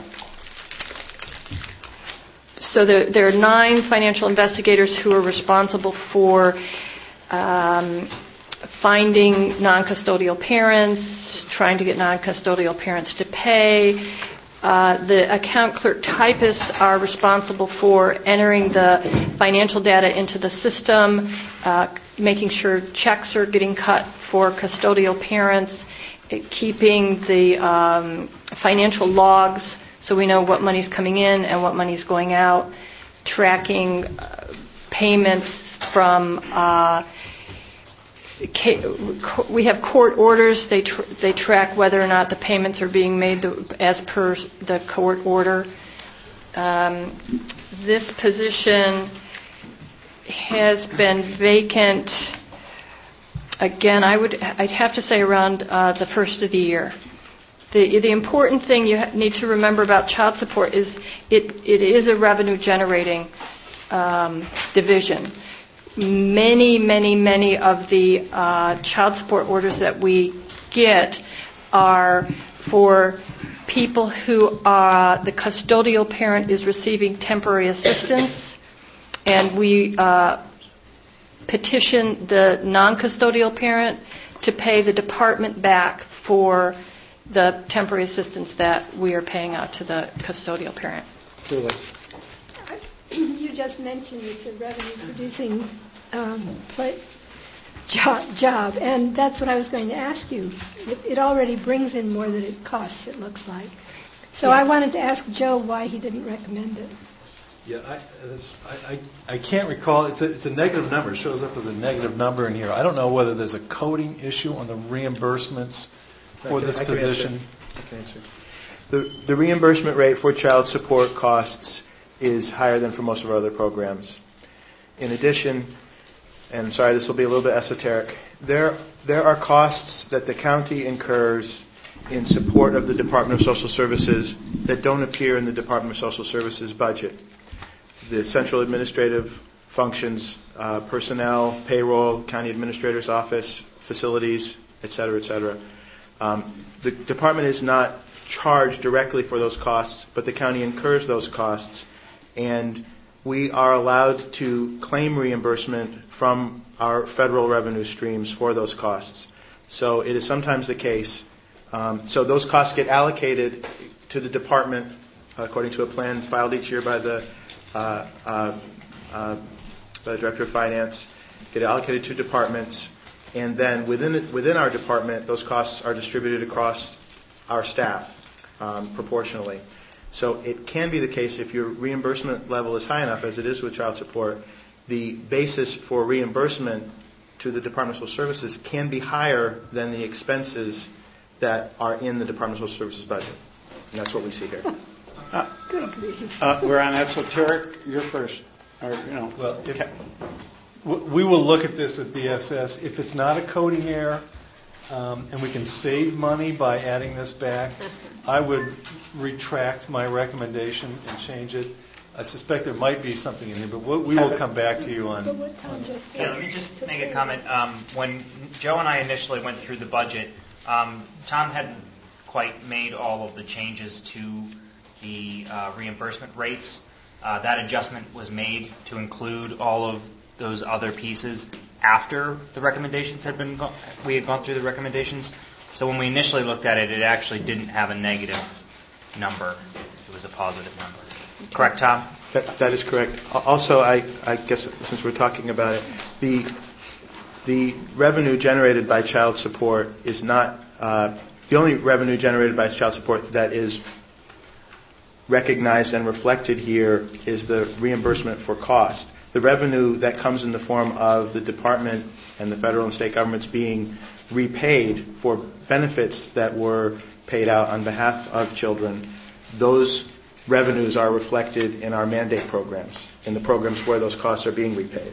so there, there are nine financial investigators who are responsible for um, finding non-custodial parents, trying to get non-custodial parents to pay. Uh, the account clerk typists are responsible for entering the financial data into the system, uh, making sure checks are getting cut for custodial parents, keeping the um, financial logs so we know what money's coming in and what money's going out, tracking uh, payments from uh, we have court orders. They tr- they track whether or not the payments are being made the, as per the court order. Um, this position has been vacant. Again, I would I'd have to say around uh, the first of the year. The the important thing you ha- need to remember about child support is it it is a revenue generating um, division. Many, many, many of the uh, child support orders that we get are for people who are, the custodial parent is receiving temporary assistance, and we uh, petition the non-custodial parent to pay the department back for the temporary assistance that we are paying out to the custodial parent. Julie. You just mentioned it's a revenue-producing um, play, job, job, and that's what I was going to ask you. It, it already brings in more than it costs, it looks like. So yeah. I wanted to ask Joe why he didn't recommend it. Yeah, I, that's, I, I, I can't recall. It's a, it's a negative number. It shows up as a negative number in here. I don't know whether there's a coding issue on the reimbursements for this I can position. Answer. I can answer. The, the reimbursement rate for child support costs is higher than for most of our other programs. In addition, and I'm sorry, this will be a little bit esoteric, there there are costs that the county incurs in support of the Department of Social Services that don't appear in the Department of Social Services budget. The central administrative functions, uh, personnel, payroll, county administrator's office, facilities, et cetera, et cetera. Um, the department is not charged directly for those costs, but the county incurs those costs, and we are allowed to claim reimbursement from our federal revenue streams for those costs. So it is sometimes the case. Um, so those costs get allocated to the department according to a plan filed each year by the, uh, uh, uh, by the Director of Finance, get allocated to departments, and then within it, within our department, those costs are distributed across our staff um, proportionally. So it can be the case if your reimbursement level is high enough, as it is with child support, the basis for reimbursement to the Department of Social Services can be higher than the expenses that are in the Department of Social Services budget. And that's what we see here. Uh, uh, we're on esoteric. You're first. Or, you know, well, if, we will look at this with B S S. If it's not a coding error, um, and we can save money by adding this back, I would retract my recommendation and change it. I suspect there might be something in here, but we will come back to you on. on yeah, let me just make a comment. Um, when Joe and I initially went through the budget, um, Tom hadn't quite made all of the changes to the uh, reimbursement rates. Uh, that adjustment was made to include all of those other pieces after the recommendations had been go- we had gone through the recommendations. So when we initially looked at it, it actually didn't have a negative number. It was a positive number. Correct, Tom? That, that is correct. Also, I, I guess since we're talking about it, the the revenue generated by child support is not uh, the only revenue generated by child support that is recognized and reflected here is the reimbursement for cost. The revenue that comes in the form of the department and the federal and state governments being repaid for benefits that were paid out on behalf of children, those revenues are reflected in our mandate programs, in the programs where those costs are being repaid.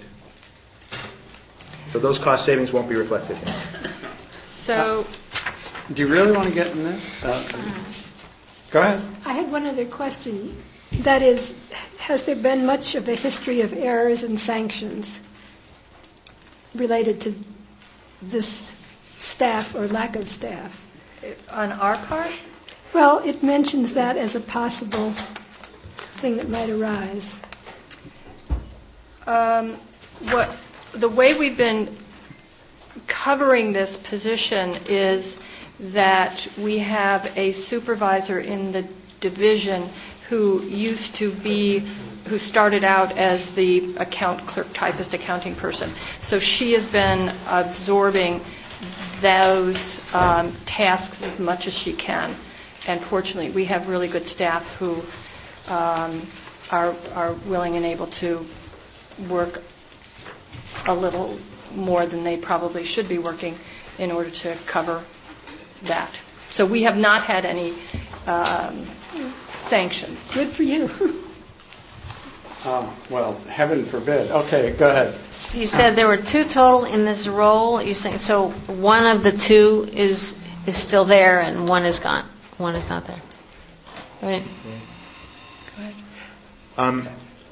So those cost savings won't be reflected here. So, do you really want to get in this? Uh, go ahead. I had one other question. That is, has there been much of a history of errors and sanctions related to this staff or lack of staff? On our part? Well, it mentions that as a possible thing that might arise. Um, what the way we've been covering this position is that we have a supervisor in the division who used to be, who started out as the account clerk, typist, accounting person. So she has been absorbing those um, tasks as much as she can. And fortunately, we have really good staff who um, are are willing and able to work a little more than they probably should be working in order to cover that. So we have not had any um, sanctions. Good for you. Um, well, heaven forbid. Okay, go ahead. So you said there were two total in this role. You saying so one of the two is is still there and one is gone. One is not there. Right. Go ahead. Um,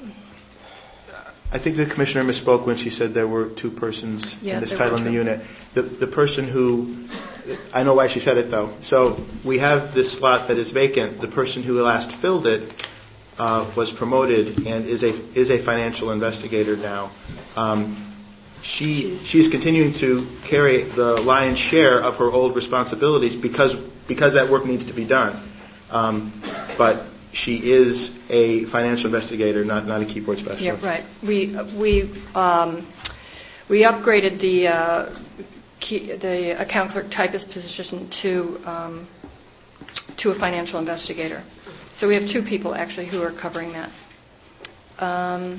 I think the commissioner misspoke when she said there were two persons Yeah, in this there title were in the two. unit. The the person who, I know why she said it though. So we have this slot that is vacant. The person who last filled it uh, was promoted and is a is a financial investigator now. Um, she she's continuing to carry the lion's share of her old responsibilities because because that work needs to be done. Um, but she is a financial investigator, not not a keyboard specialist. Yeah, right. We we um, we upgraded the uh, key, the account clerk typist position to um, to a financial investigator. So we have two people actually who are covering that. Um,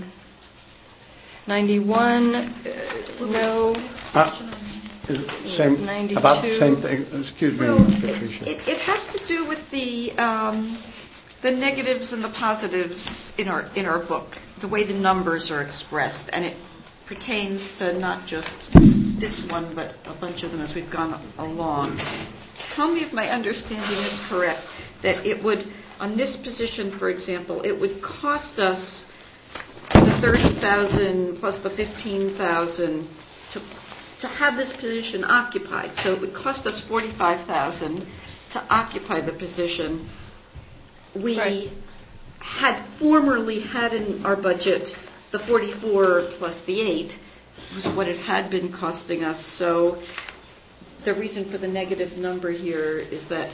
ninety-one, uh, no. Uh, same, ninety-two. about the same thing. Excuse me, Well, Patricia. it, it has to do with the um, the negatives and the positives in our in our book, the way the numbers are expressed, and it pertains to not just this one, but a bunch of them as we've gone along. Tell me if my understanding is correct, that it would, on this position, for example, it would cost us the thirty thousand plus the fifteen thousand to to have this position occupied. So it would cost us forty-five thousand to occupy the position. We Right. had formerly had in our budget the forty-four plus the eight was what it had been costing us. So the reason for the negative number here is that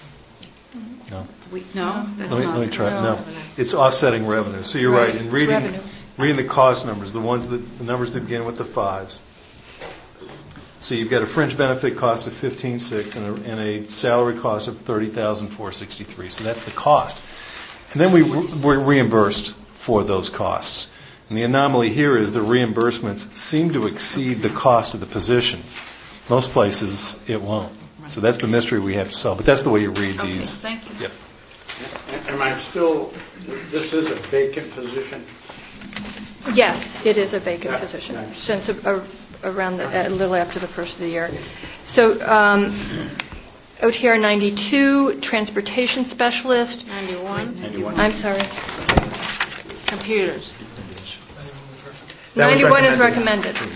No. we no, that's Let me, not let me try. correct. No, it's offsetting revenue. So you're right. Right, In it's reading revenue. reading the cost numbers, the ones that the numbers that begin with the fives. So you've got a fringe benefit cost of fifteen six and a, and a salary cost of thirty thousand four sixty three. So that's the cost, and then we we're reimbursed for those costs. And the anomaly here is the reimbursements seem to exceed the cost of the position. Most places it won't. So that's the mystery we have to solve. But that's the way you read Okay, these. thank you. Yep. Am I still, this is a vacant position? Yes, it is a vacant Yeah, position thanks. since a, a, around the, a little after the first of the year. So um, O T R ninety-two, transportation specialist. ninety-one. I'm sorry. Computers. That was ninety-one is recommended. recommended.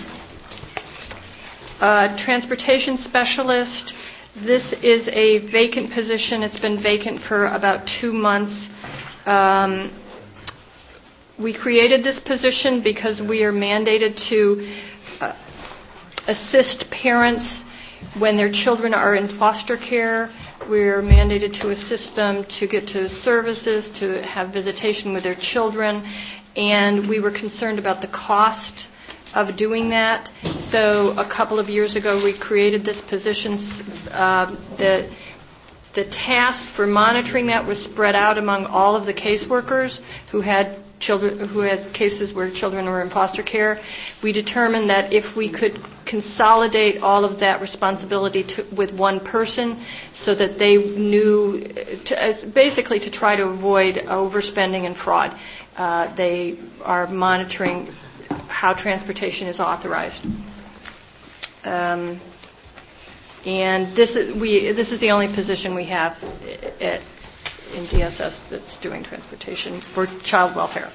Uh, transportation specialist. This is a vacant position. It's been vacant for about two months. Um, we created this position because we are mandated to uh, assist parents when their children are in foster care. We're mandated to assist them to get to services, to have visitation with their children, and we were concerned about the cost of doing that. So a couple of years ago, we created this position. Uh, the the tasks for monitoring that was spread out among all of the caseworkers who had children, who had cases where children were in foster care. We determined that if we could consolidate all of that responsibility to, with one person, so that they knew, to, uh, basically to try to avoid overspending and fraud. Uh, they are monitoring how transportation is authorized. Um, and this is, we, this is the only position we have at, in D S S that's doing transportation for child welfare.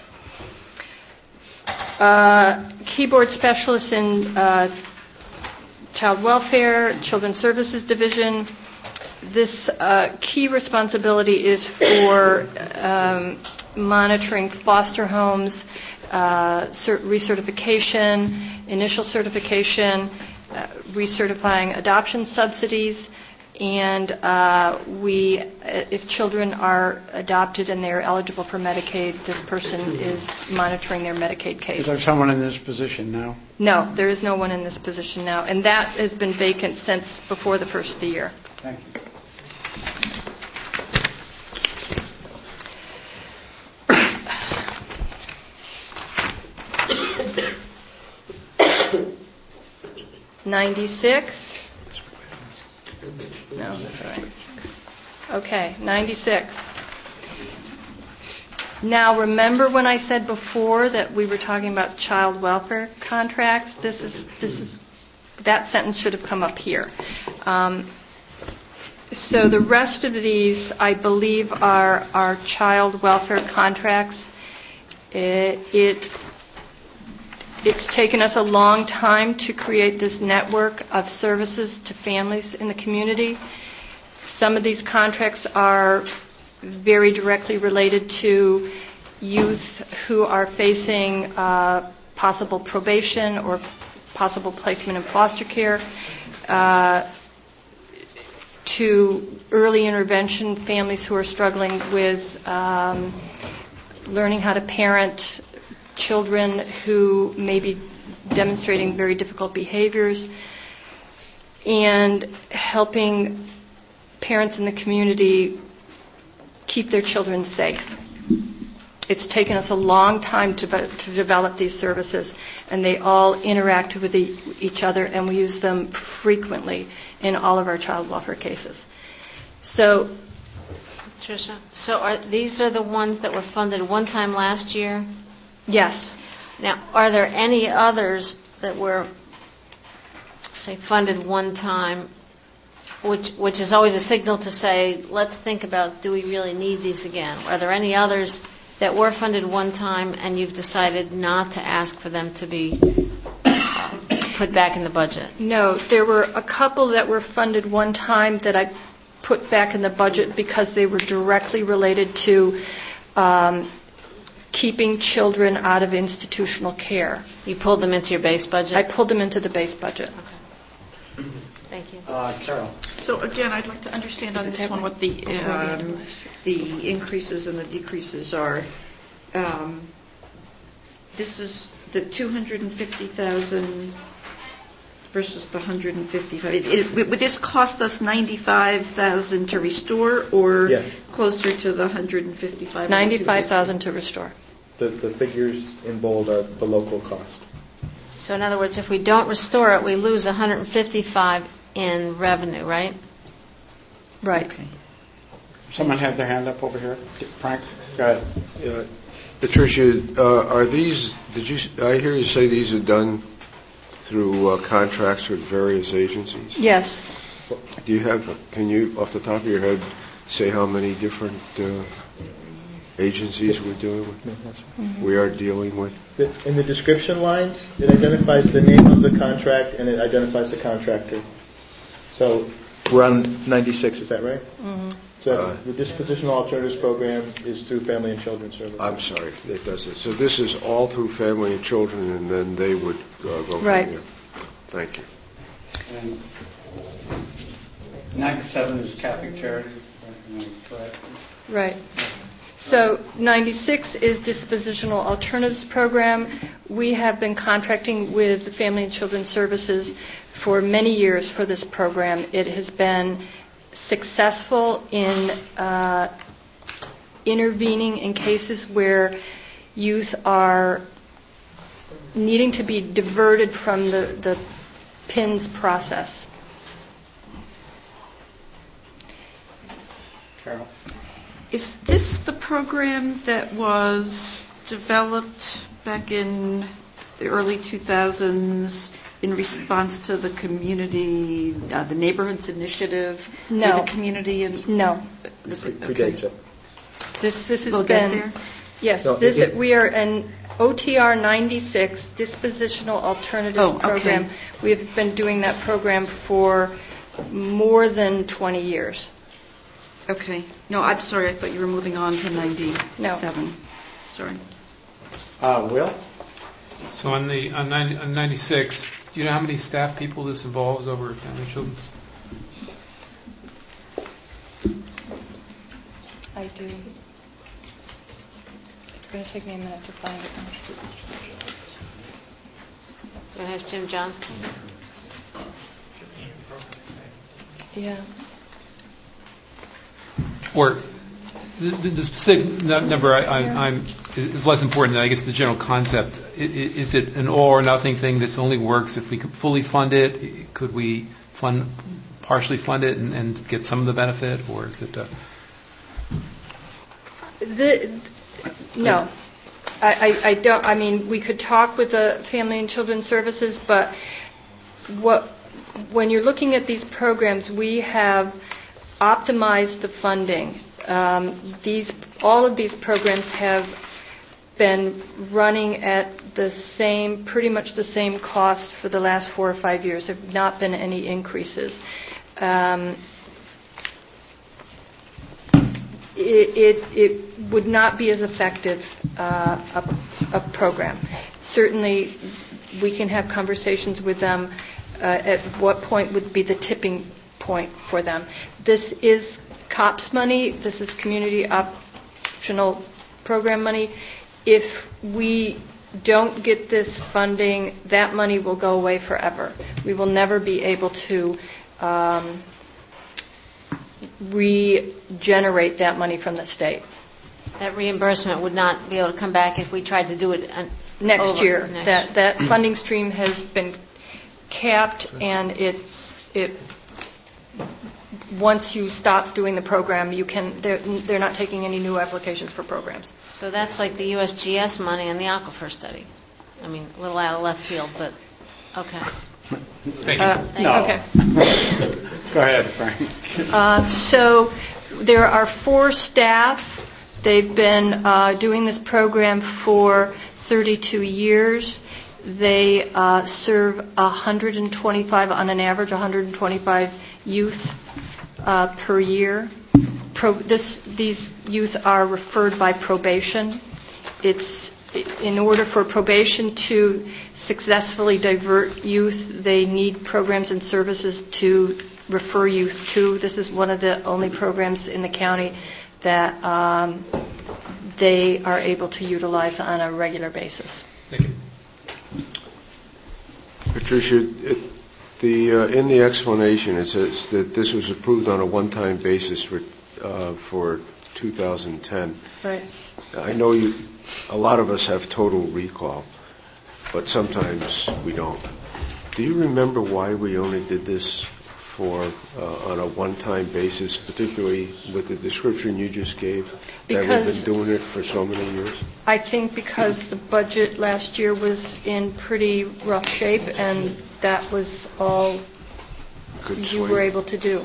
Uh, keyboard specialists in uh, child welfare, children's services division. This uh, key responsibility is for um, monitoring foster homes, uh, cert- recertification, initial certification, uh, recertifying adoption subsidies, and uh, we, if children are adopted and they're eligible for Medicaid, this person is monitoring their Medicaid case. Is there someone in this position now? No, there is no one in this position now, and that has been vacant since before the first of the year. Thank you. ninety-six? No, that's all right. Okay, ninety-six. Now, remember when I said before that we were talking about child welfare contracts? This is this is that sentence should have come up here. Um, so the rest of these, I believe, are are child welfare contracts. It, it It's taken us a long time to create this network of services to families in the community. Some of these contracts are very directly related to youth who are facing uh, possible probation or possible placement in foster care, uh, to early intervention families who are struggling with um, learning how to parent children who may be demonstrating very difficult behaviors, and helping parents in the community keep their children safe. It's taken us a long time to, to develop these services, and they all interact with e- each other, and we use them frequently in all of our child welfare cases. So, Tricia, so are, these are the ones that were funded one time last year? Yes. Now, are there any others that were, say, funded one time, which which is always a signal to say, let's think about, do we really need these again? Are there any others that were funded one time and you've decided not to ask for them to be uh, put back in the budget? No, there were a couple that were funded one time that I put back in the budget because they were directly related to um, keeping children out of institutional care. You pulled them into your base budget? I pulled them into the base budget. Okay. Thank you. Uh, Carol. So again, I'd like to understand on this one what the um, the increases and the decreases are. Um, this is the two hundred fifty thousand versus the one hundred fifty-five. It, it, would this cost us ninety-five thousand to restore, or Yes. closer to the one hundred fifty-five? ninety-five thousand to restore. The, the figures in bold are the local cost. So in other words, if we don't restore it, we lose one hundred fifty-five in revenue, right? Right. Okay. Someone had their hand up over here. Frank, go ahead. Uh, Patricia, uh, are these, did you, I hear you say these are done through uh, contracts with various agencies? Yes. Do you have, can you, off the top of your head, say how many different uh, agencies we're dealing with? Mm-hmm. We are dealing with? In the description lines, it identifies the name of the contract and it identifies the contractor. So we're on ninety-six, is that right? Mm-hmm. So that's, Uh, the Dispositional Alternatives Program is through Family and Children's Services. I'm sorry, it doesn't. So this is all through Family and Children, and then they would uh, go from Right. there. Thank you. And ninety-seven is Catholic Charities, correct? Right. So ninety-six is Dispositional Alternatives Program. We have been contracting with the Family and Children's Services for many years for this program. It has been successful in uh, intervening in cases where youth are needing to be diverted from the, the P I N S process. Carol? Is this the program that was developed back in the early two thousands in response to the community, uh, the Neighborhoods Initiative? No. Where the community and No. Was it, Predates it. This this has We'll get been there? yes. No, this it- we are an O T R ninety-six dispositional alternatives Oh, okay. program. We have been doing that program for more than twenty years. Okay. No, I'm sorry. I thought you were moving on to ninety-seven. No. Sorry. Uh, Will? So on the on, ninety, on ninety-six, do you know how many staff people this involves over at Family Children's? I do. It's going to take me a minute to find it. And has Jim Johnston? Yeah. Or the, the the specific n- number I, I, I'm is less important than I guess the general concept. I, i- is it an all or nothing thing that only works if we could fully fund it? Could we fund partially fund it and, and get some of the benefit, or is it? Uh, The, no, I, I, I don't. I mean, we could talk with the Family and Children's Services, but what when you're looking at these programs, we have optimized the funding. Um, these all of these programs have been running at the same, pretty much the same cost for the last four or five years. There have not been any increases. Um, It, it, it would not be as effective uh, a, a program. Certainly, we can have conversations with them uh, at what point would be the tipping point for them. This is COPS money. This is community optional program money. If we don't get this funding, that money will go away forever. We will never be able to um, regenerate that money from the state. That reimbursement would not be able to come back if we tried to do it an- Next over year. next That that funding stream has been capped, and it's it. Once you stop doing the program, you can. They're they're not taking any new applications for programs. So that's like the U S G S money and the aquifer study. I mean, a little out of left field, but okay. Thank you. Uh, No. Okay. Go ahead, Frank. Uh, so there are four staff. They've been uh, doing this program for thirty-two years. They uh, serve one hundred twenty-five, on an average, one hundred twenty-five youth uh, per year. Pro, this, these youth are referred by probation. It's in order for probation to successfully divert youth, they need programs and services to refer youth to. This is one of the only programs in the county that um, they are able to utilize on a regular basis. Thank you. Patricia, it, the uh, in the explanation it says that this was approved on a one-time basis for uh, for two thousand ten. Right. I know you. A lot of us have total recall, but sometimes we don't. Do you remember why we only did this for uh, on a one-time basis, particularly with the description you just gave? That Because we've been doing it for so many years. I think because the budget last year was in pretty rough shape, and that was all Good you swing. were able to do.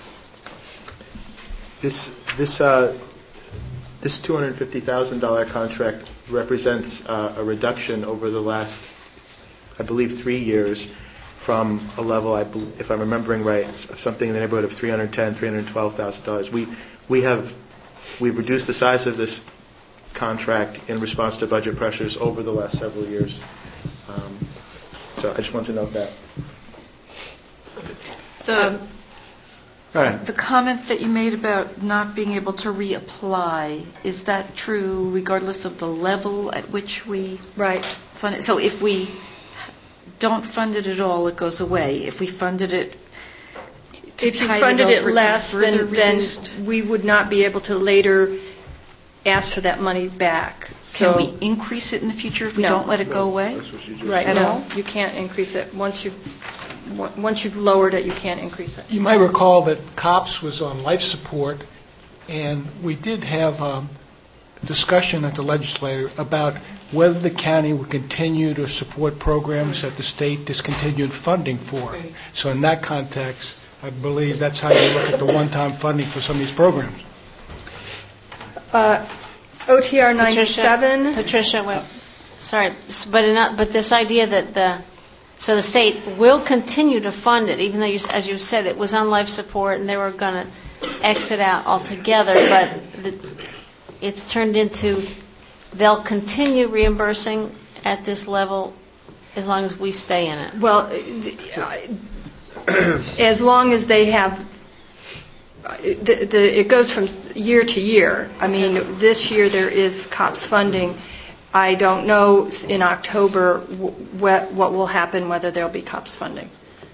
This this uh, this two hundred fifty thousand dollars contract represents uh, a reduction over the last, I believe, three years from a level, I bel if I'm remembering right, of something in the neighborhood of three hundred ten thousand dollars, three hundred twelve thousand dollars. We we have we've reduced the size of this contract in response to budget pressures over the last several years. Um, so I just want to note that. The, All right. the comment that you made about not being able to reapply, is that true regardless of the level at which we right. fund it? So if we don't fund it at all, it goes away. If we funded it to If you tide funded it over, it's less, further then, then reduced? we would not be able to later ask for that money back. Can So, we increase it in the future if we No. don't let it go away? That's what you just right, at no, all? you can't increase it. Once you w- once you've lowered it, you can't increase it. You might recall that COPS was on life support, and we did have a discussion at the legislature about whether the county would continue to support programs that the state discontinued funding for. So in that context, I believe that's how you look at the one-time funding for some of these programs. Uh, O T R ninety-seven. Patricia, Patricia wait, sorry, s- but in, but this idea that the so the state will continue to fund it, even though, you, as you said, it was on life support and they were going to exit out altogether, but the, it's turned into they'll continue reimbursing at this level as long as we stay in it. Well, as long as they have, the, the, it goes from year to year. I mean, this year there is COPS funding. I don't know in October what, what will happen, whether there'll be COPS funding.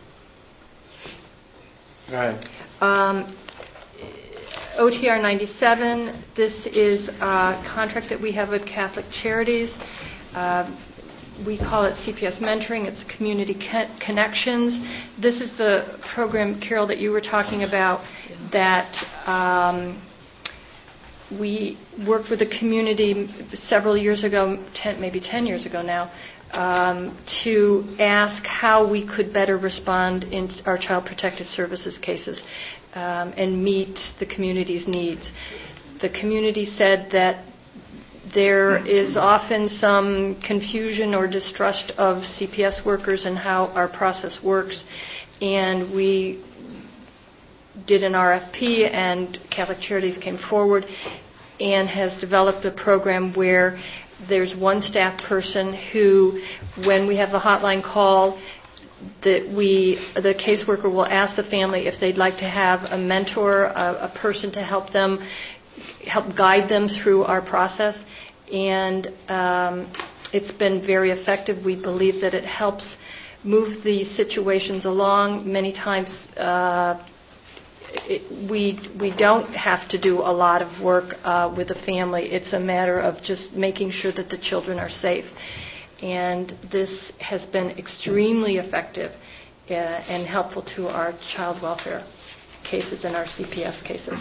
Right. Um, O T R ninety-seven, this is a contract that we have with Catholic Charities. Uh, we call it C P S Mentoring. It's Community Con- Connections. This is the program, Carol, that you were talking about, that um, we worked with the community several years ago, ten, maybe ten years ago now, um, to ask how we could better respond in our Child Protective Services cases um, and meet the community's needs. The community said that there is often some confusion or distrust of C P S workers and how our process works, and we did an R F P, and Catholic Charities came forward and has developed a program where there's one staff person who, when we have the hotline call, that we, the caseworker will ask the family if they'd like to have a mentor, a, a person to help them, help guide them through our process. And um, it's been very effective. We believe that it helps move the situations along. Many times uh, it, we we don't have to do a lot of work uh, with the family. It's a matter of just making sure that the children are safe. And this has been extremely effective uh, and helpful to our child welfare cases and our C P S cases.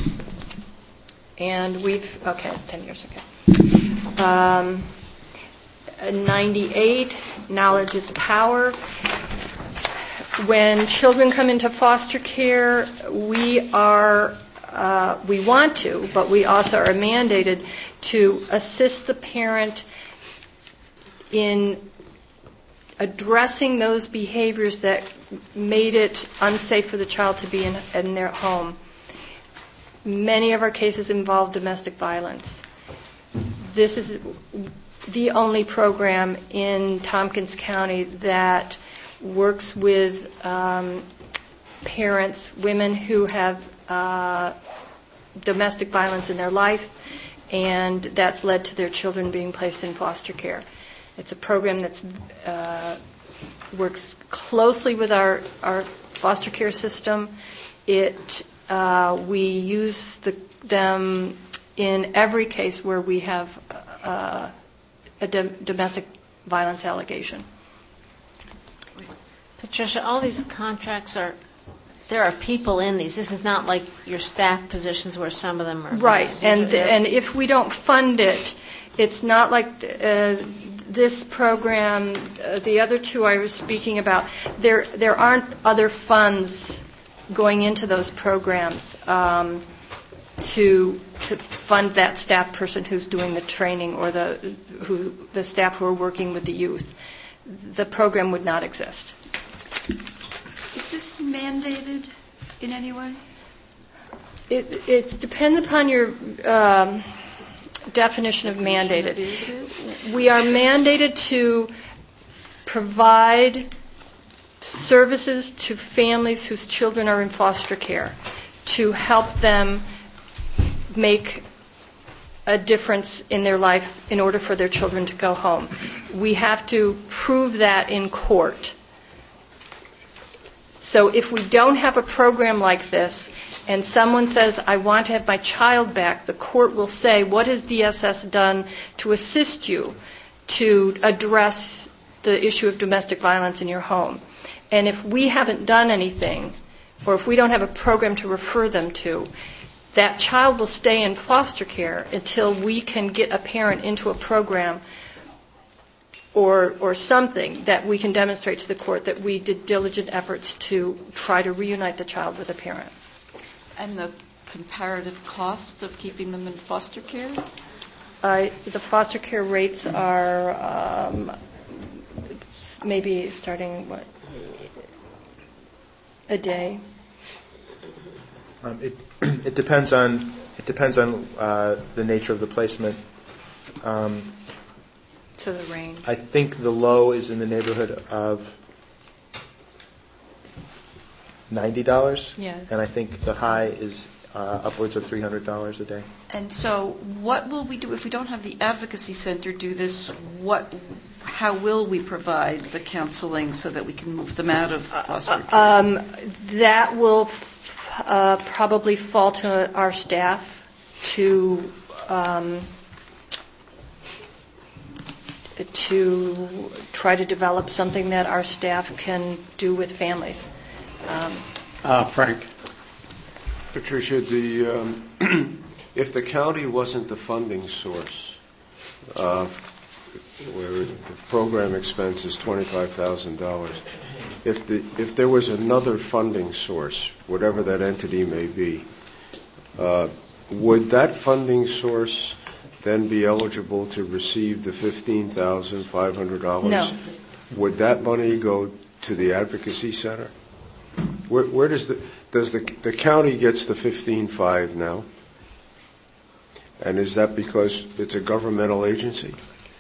And we've, okay, ten years, okay. Um, ninety-eight, knowledge is power. When children come into foster care, we are, uh, we want to, but we also are mandated to assist the parent in addressing those behaviors that made it unsafe for the child to be in, in their home. Many of our cases involve domestic violence. This is the only program in Tompkins County that works with um, parents, women who have uh, domestic violence in their life, and that's led to their children being placed in foster care. It's a program that uh, works closely with our, our foster care system. It uh, we use the, them in every case where we have uh, a do- domestic violence allegation. Patricia, all these contracts are, there are people in these. This is not like your staff positions where some of them are. Right, and are, and if we don't fund it, it's not like uh, this program, uh, the other two I was speaking about, there there aren't other funds going into those programs um, to to fund that staff person who's doing the training or the who the staff who are working with the youth. The program would not exist. Is this mandated in any way? It it depends upon your um, definition of mandated. We are mandated to provide services to families whose children are in foster care to help them make a difference in their life in order for their children to go home. We have to prove that in court. So if we don't have a program like this and someone says, I want to have my child back, the court will say, what has D S S done to assist you to address the issue of domestic violence in your home? And if we haven't done anything, or if we don't have a program to refer them to, that child will stay in foster care until we can get a parent into a program or or something that we can demonstrate to the court that we did diligent efforts to try to reunite the child with a parent. And the comparative cost of keeping them in foster care? Uh, the foster care rates are um, maybe starting, what, a day? Um, it it depends on it depends on uh, the nature of the placement. Um, to the range. I think the low is in the neighborhood of ninety dollars. Yes. And I think the high is uh, upwards of three hundred dollars a day. And so what will we do if we don't have the advocacy center do this? What, how will we provide the counseling so that we can move them out of foster care? Um, that will f- uh, probably fall to our staff to um, to try to develop something that our staff can do with families. Um, uh, Frank. Patricia, the um, if the county wasn't the funding source, uh, where the program expense is twenty-five thousand dollars, if the if there was another funding source, whatever that entity may be, uh, would that funding source then be eligible to receive the fifteen thousand five hundred dollars? No. Would that money go to the advocacy center? Where, where does the does the the county gets the fifteen five now? And is that because it's a governmental agency?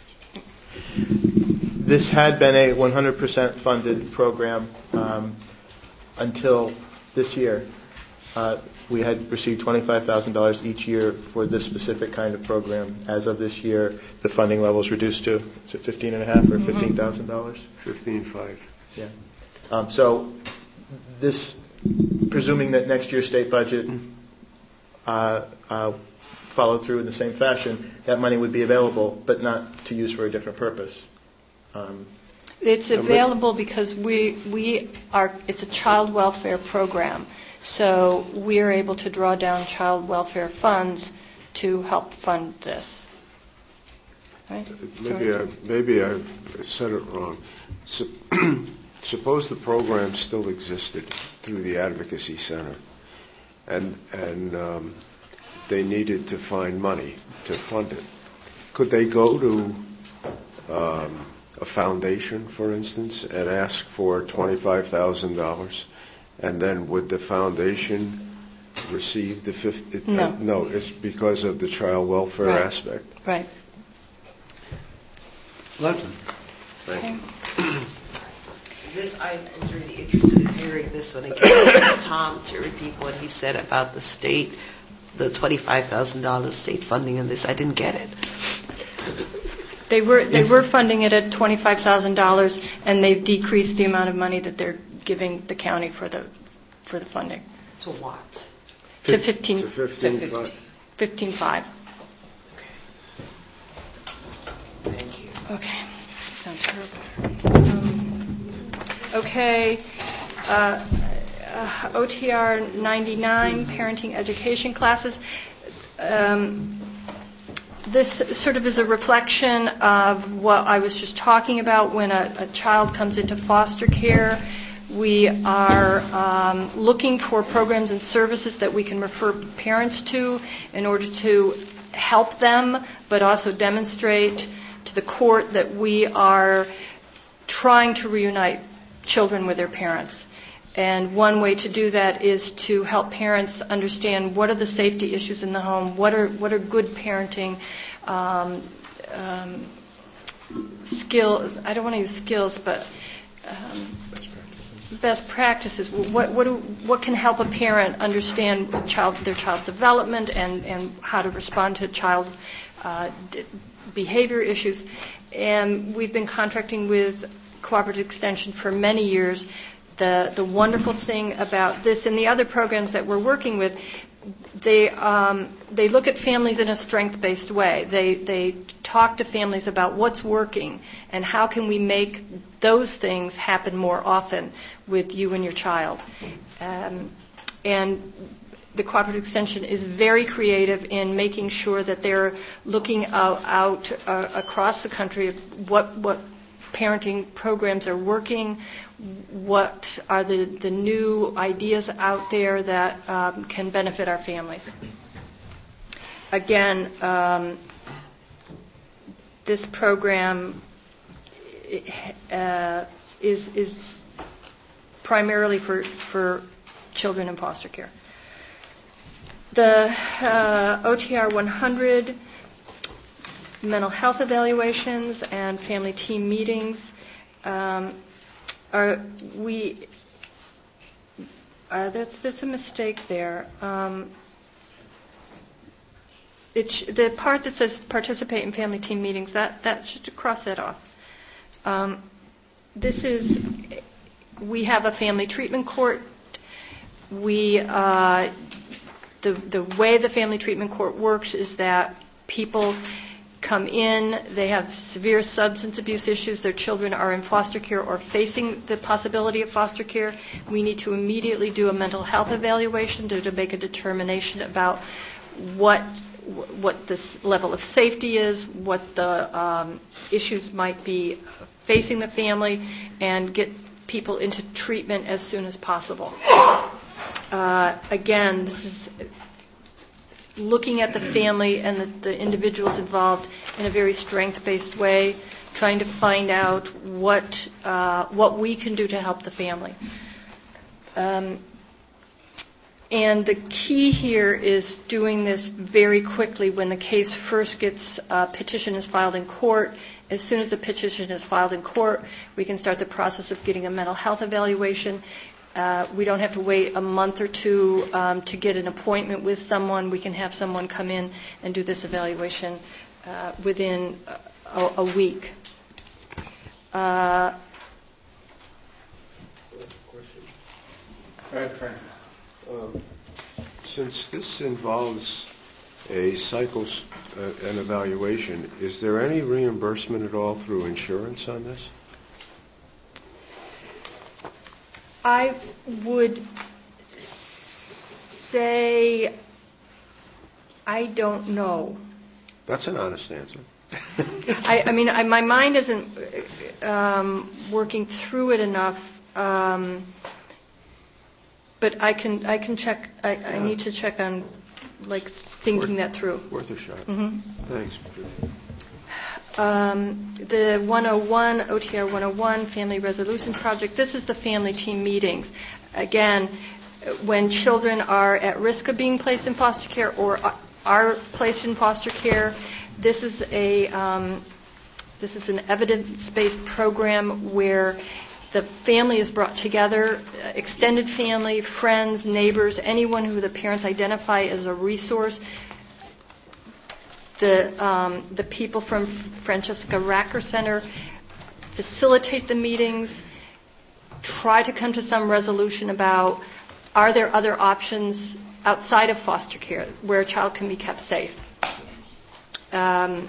This had been a one hundred percent funded program um, until this year. Uh, we had received twenty-five thousand dollars each year for this specific kind of program. As of this year, the funding level is reduced to, is it fifteen and a half or fifteen thousand dollars? Fifteen five. Yeah. Um, so this, presuming that next year's state budget uh, uh, followed through in the same fashion, that money would be available, but not to use for a different purpose. Um, It's available because we we are. It's a child welfare program, so we are able to draw down child welfare funds to help fund this. Right? Maybe I maybe I said it wrong. So, suppose the program still existed through the advocacy center, and and um, they needed to find money to fund it. Could they go to um, a foundation, for instance, and ask for twenty-five thousand dollars, and then would the foundation receive the fifty? No. Uh, no, it's because of the child welfare Right. aspect. Right. Lipton. Okay. This, I was really interested in hearing this one again. It's Tom to repeat what he said about the state, the twenty-five thousand dollars state funding in this. I didn't get it. They were they were funding it at twenty-five thousand dollars, and they've decreased the amount of money that they're giving the county for the for the funding. To what? To fifteen. To fifteen. To fifteen. Fifteen five. Thank you. Okay. Sounds terrible. Um, okay. Uh, uh, O T R ninety-nine, parenting education classes. Um, this sort of is a reflection of what I was just talking about when a, a child comes into foster care. We are um, looking for programs and services that we can refer parents to in order to help them, but also demonstrate to the court that we are trying to reunite children with their parents. And one way to do that is to help parents understand what are the safety issues in the home, what are what are good parenting um, um, skills. I don't want to use skills, but um, best practices. What what do, what can help a parent understand child their child's development and, and how to respond to child uh, d- behavior issues. And we've been contracting with Cooperative Extension for many years. The the wonderful thing about this and the other programs that we're working with they um, they look at families in a strength-based way. They they talk to families about what's working and how can we make those things happen more often with you and your child. Um, and the Cooperative Extension is very creative in making sure that they're looking out, out uh, across the country at what what parenting programs are working, what are the, the new ideas out there that um, can benefit our families. Again, um, this program uh, is is primarily for, for children in foster care. The uh, O T R one hundred, mental health evaluations and family team meetings, um, are we? Uh, there's there's a mistake there. Um, it sh- the part that says participate in family team meetings, that that should cross that off. Um, this is we have a family treatment court. We uh, the the way the family treatment court works is that people come in, they have severe substance abuse issues, their children are in foster care or facing the possibility of foster care. We need to immediately do a mental health evaluation to, to make a determination about what what this level of safety is, what the um, issues might be facing the family, and get people into treatment as soon as possible. Uh, again, this is looking at the family and the, the individuals involved in a very strength-based way, trying to find out what uh, what we can do to help the family. Um, and the key here is doing this very quickly when the case first gets, uh, petition is filed in court. As soon as the petition is filed in court, we can start the process of getting a mental health evaluation. Uh, we don't have to wait a month or two um, to get an appointment with someone. We can have someone come in and do this evaluation uh, within a, a week. Uh, Go ahead, Frank. Um, since this involves a cycle, uh, an evaluation, is there any reimbursement at all through insurance on this? I would say I don't know. That's an honest answer. I, I mean, I, my mind isn't um, working through it enough, um, but I can I can check. I, I need to check on like thinking worth, that through. Worth a shot. Mm-hmm. Thanks. Um, the one oh one, O T R one oh one, Family Resolution Project, this is the family team meetings. Again, when children are at risk of being placed in foster care or are placed in foster care, this is a um, this is an evidence-based program where the family is brought together, extended family, friends, neighbors, anyone who the parents identify as a resource. The, um, the people from Francesca Racker Center facilitate the meetings, try to come to some resolution about are there other options outside of foster care where a child can be kept safe. Um,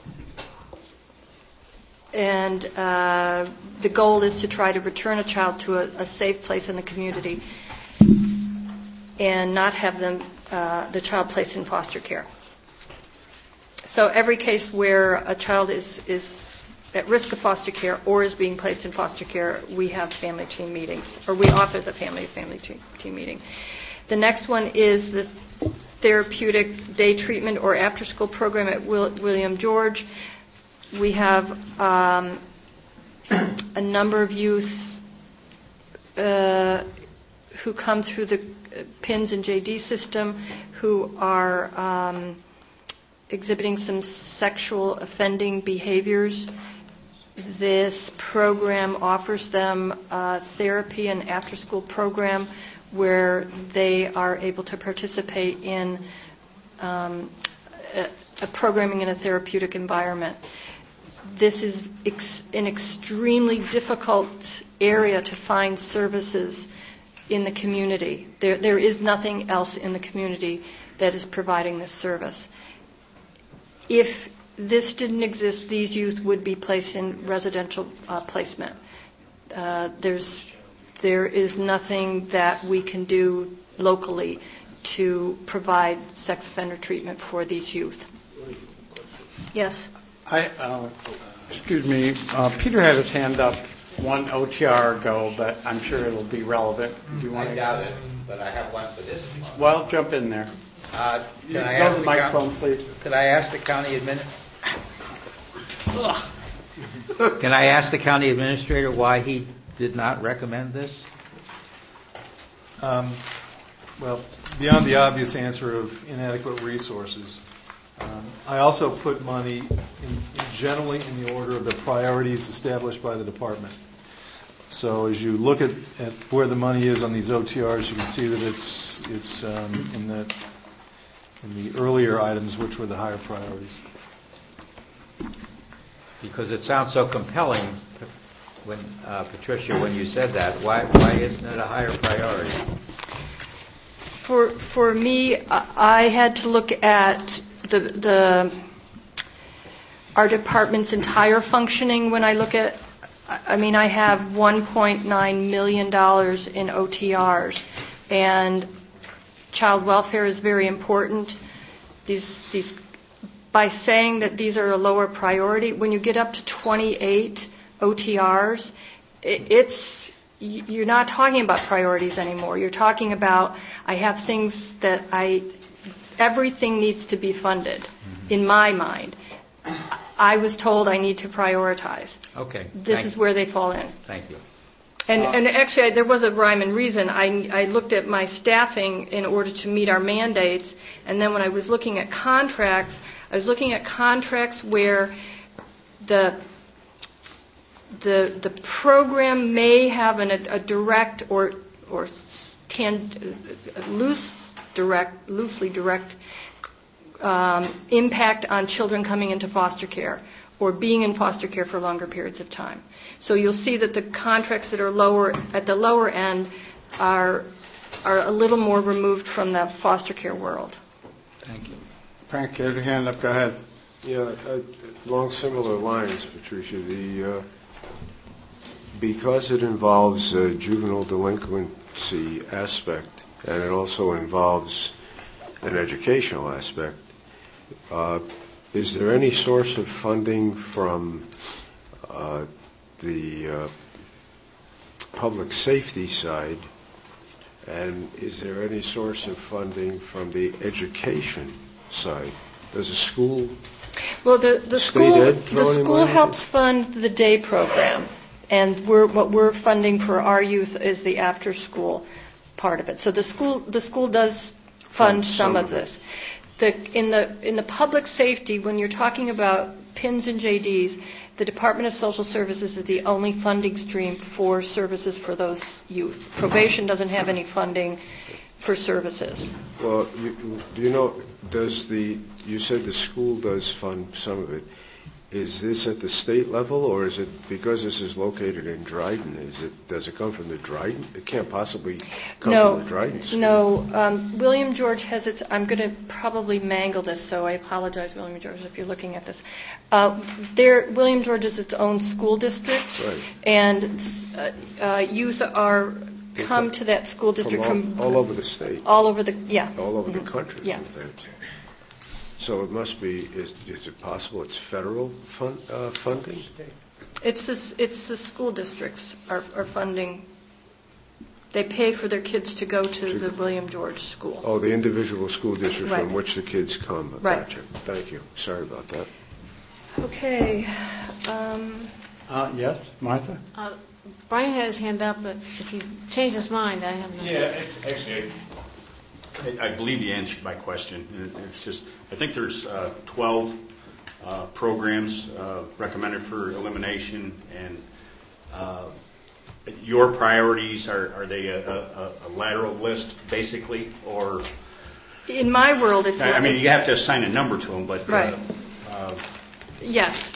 and uh, the goal is to try to return a child to a, a safe place in the community and not have them, uh, the child placed in foster care. So every case where a child is, is at risk of foster care or is being placed in foster care, we have family team meetings, or we offer the family family team, team meeting. The next one is the therapeutic day treatment or after-school program at Will, William George. We have um, a number of youth uh, who come through the P I N S and J D system who are um, exhibiting some sexual offending behaviors. This program offers them a therapy and after-school program where they are able to participate in um, a, a programming in a therapeutic environment. This is ex- an extremely difficult area to find services in the community. There, there is nothing else in the community that is providing this service. If this didn't exist, these youth would be placed in residential uh, placement. Uh, there's, there is nothing that we can do locally to provide sex offender treatment for these youth. Yes? I, uh, excuse me, uh, Peter had his hand up one O T R ago, but I'm sure it'll be relevant. Do you want I to? doubt it, but I have one for this. Well, jump in there. Uh, can Go I to ask the the microphone, coun- please. Could I ask the county admin? Can I ask the county administrator why he did not recommend this? Um, well, beyond the obvious answer of inadequate resources, um, I also put money in, in generally in the order of the priorities established by the department. So as you look at, at where the money is on these O T Rs, you can see that it's it's um, in the in the earlier items, which were the higher priorities. Because it sounds so compelling, when uh, Patricia, when you said that. Why why isn't it a higher priority? For for me, I I had to look at the the our department's entire functioning when I look at. I mean, I have one point nine million dollars in O T Rs, and child welfare is very important. These these by saying that these are a lower priority, when you get up to twenty-eight O T Rs, it, it's you're not talking about priorities anymore. You're talking about, I have things that I, everything needs to be funded, mm-hmm. in my mind. I was told I need to prioritize. Okay. This Thank is you. where they fall in. Thank you. And, Uh, and actually, I, there was a rhyme and reason. I, I looked at my staffing in order to meet our mandates, and then when I was looking at contracts, I was looking at contracts where the the the program may have an, a, a direct or or tan, loose direct, loosely direct um, impact on children coming into foster care or being in foster care for longer periods of time. So you'll see that the contracts that are lower at the lower end are are a little more removed from the foster care world. Thank you. Frank, you had your hand up. Go ahead. Yeah, uh, along similar lines, Patricia, the uh, because it involves a juvenile delinquency aspect and it also involves an educational aspect, uh, is there any source of funding from uh, the uh, public safety side, and is there any source of funding from the education side? Does a school Well, the, the State school ed throw the any school money? helps fund the day program, and we're what we're funding for our youth is the after school part of it. So the school the school does fund some, some of of it. this. The in the in the public safety, when you're talking about P I Ns and J Ds, the Department of Social Services is the only funding stream for services for those youth. Probation doesn't have any funding for services. Well, you, do you know, does the, you said the school does fund some of it. Is this at the state level, or is it, because this is located in Dryden, is it, does it come from the Dryden? It can't possibly come no, from the Dryden school. No, um, William George has its, I'm going to probably mangle this, so I apologize, William George, if you're looking at this. Uh, there, William George is its own school district, Right. and uh, uh, youth are come to that school district From from all, all over the state. all over the, yeah. All over Mhm. the country. Yeah. sometimes. So it must be, is, is it possible it's federal fund, uh, funding? It's this, it's the school districts are, are funding. They pay for their kids to go to the William George school. Oh, the individual school districts Right. from which the kids come. Right. Gotcha. Thank you. Sorry about that. Okay. Um, Uh, yes, Martha? Uh, Brian had his hand up, but if he's changed his mind, I have no. Yeah, it's actually, I, I believe you answered my question. It- It's just, I think there's uh, twelve uh, programs uh, recommended for elimination, and uh, your priorities, are, are they a, a, a lateral list, basically, or? in my world, it's. I mean, you have to assign a number to them, but. uh, Right. uh, Yes.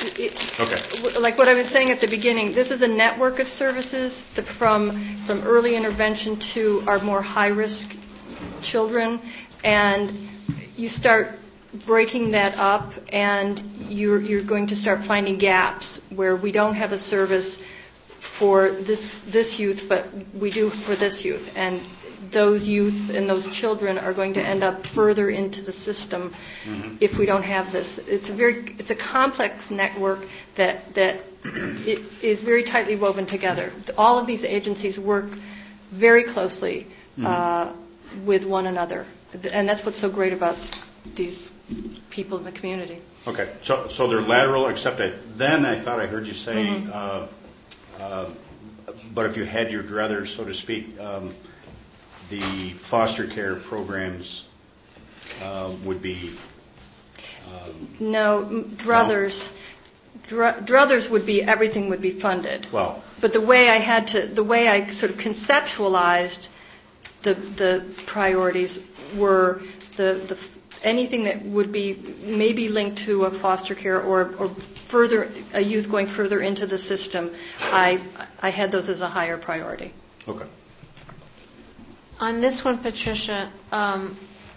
it, Okay. w- like what I was saying at the beginning, this is a network of services that from from early intervention to our more high-risk children, and you start breaking that up, and you're you're going to start finding gaps where we don't have a service for this this youth, but we do for this youth, and those youth and those children are going to end up further into the system mm-hmm. if we don't have this. It's a very it's a complex network that that it is very tightly woven together. All of these agencies work very closely mm-hmm. uh, with one another, and that's what's so great about these people in the community. Okay, so so they're lateral, except that then I thought I heard you say, mm-hmm. uh, uh, but if you had your druthers, so to speak. Um, The foster care programs uh, would be um, no druthers. No? Dr- druthers would be everything would be funded. Well, but the way I had to, the way I sort of conceptualized the the priorities were the the anything that would be maybe linked to a foster care or or further a youth going further into the system. I I had those as a higher priority. Okay. On this one, Patricia, um,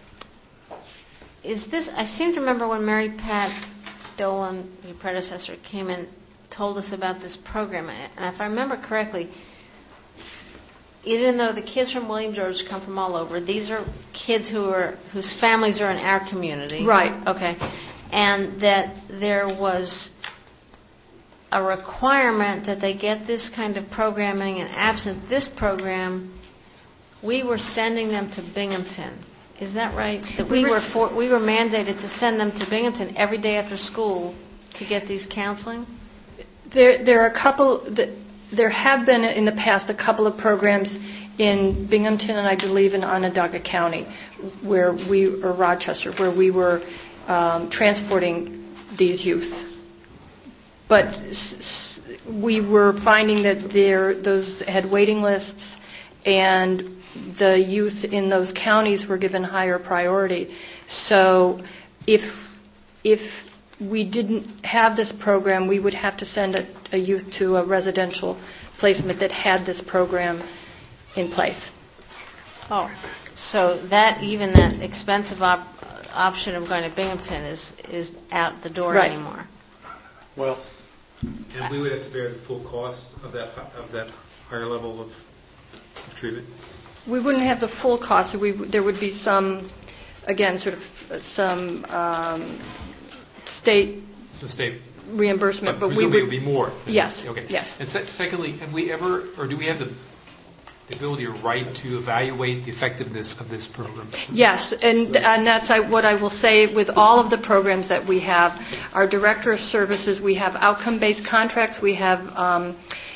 is this, I seem to remember when Mary Pat Dolan, your predecessor, came and told us about this program, and if I remember correctly, even though the kids from William George come from all over, these are kids who are, whose families are in our community. Right. Okay. And that there was a requirement that they get this kind of programming, and absent this program, we were sending them to Binghamton. Is that right? That we were for, we were mandated to send them to Binghamton every day after school to get these counseling? There, there are a couple. That, there have been in the past a couple of programs in Binghamton and I believe in Onondaga County, where we or Rochester, where we were um, transporting these youth. But s- we were finding that there those had waiting lists, and the youth in those counties were given higher priority. So if if we didn't have this program, we would have to send a, a youth to a residential placement that had this program in place. Oh, so that even that expensive op- option of going to Binghamton is is out the door right. anymore. Well, and we would have to bear the full cost of that of that higher level of, of treatment. We wouldn't have the full cost. We, there would be some, again, sort of some um, state, so state reimbursement, but, but we would. It would be more. Yes. Okay. Yes. And se- secondly, have we ever, or do we have the, the ability or right to evaluate the effectiveness of this program? Yes, and and that's I, what I will say with all of the programs that we have. Our director of services, we have outcome-based contracts. We have um,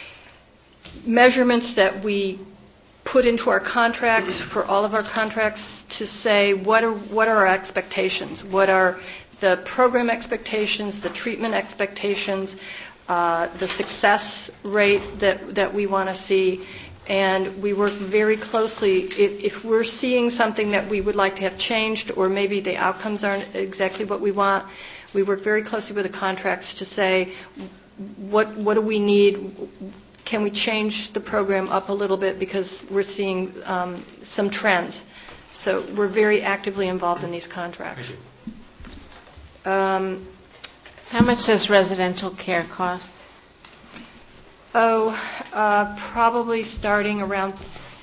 measurements that we put into our contracts, for all of our contracts, to say what are what are our expectations, what are the program expectations, the treatment expectations, uh, the success rate that that we want to see, and we work very closely. If, if we're seeing something that we would like to have changed, or maybe the outcomes aren't exactly what we want, we work very closely with the contracts to say what what do we need. Can we change the program up a little bit because we're seeing um, some trends? So we're very actively involved in these contracts. Um, How much does residential care cost? Oh, uh, probably starting around,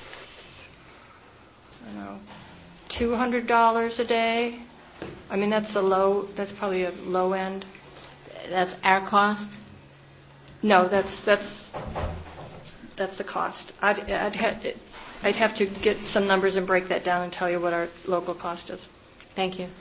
I don't know, two hundred dollars a day. I mean, that's a low. That's probably a low end. That's our cost? No, that's that's that's the cost. I'd I'd, ha- I'd have to get some numbers and break that down and tell you what our local cost is. Thank you.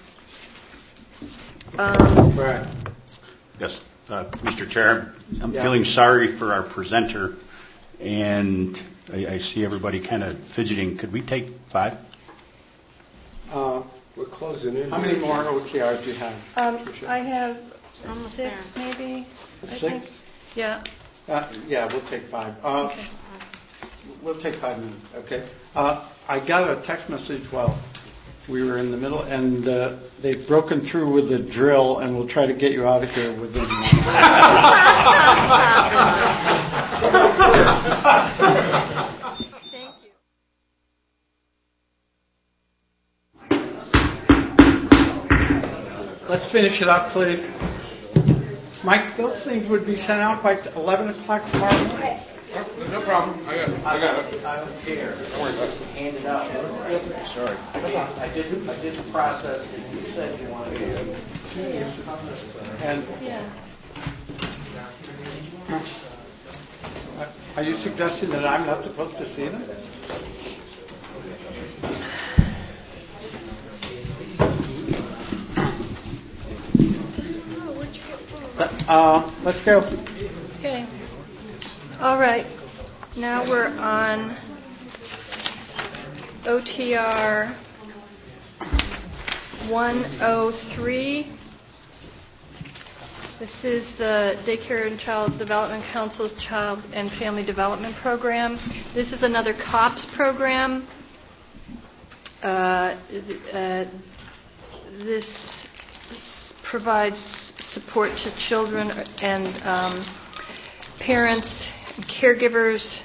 Um, Brad. Yes, uh, Mister Chair, I'm Yeah. feeling sorry for our presenter, and I, I see everybody kind of fidgeting. Could we take five? Uh, we're closing in. How many more O T Rs do you have? um, Tricia? I have Almost six, there. maybe. I Six? think. Yeah. Uh, yeah, we'll take five. Uh, Okay. We'll take five minutes, okay? Uh, I got a text message, well, we were in the middle, and uh, they've broken through with the drill, and we'll try to get you out of here within. Thank you. Let's finish it up, please. Mike, those things would be sent out by eleven o'clock tomorrow morning. No problem. I got it. I got it. I don't care. Don't worry about it. Hand it out. Sorry. I didn't, I didn't process it. You said you wanted to. And Yeah. are you suggesting that I'm not supposed to see them? Uh, let's go. Okay. All right. Now we're on O T R one oh three. This is the Daycare and Child Development Council's Child and Family Development Program. This is another COPS program. Uh, uh, this, this provides support to children and um, parents and caregivers.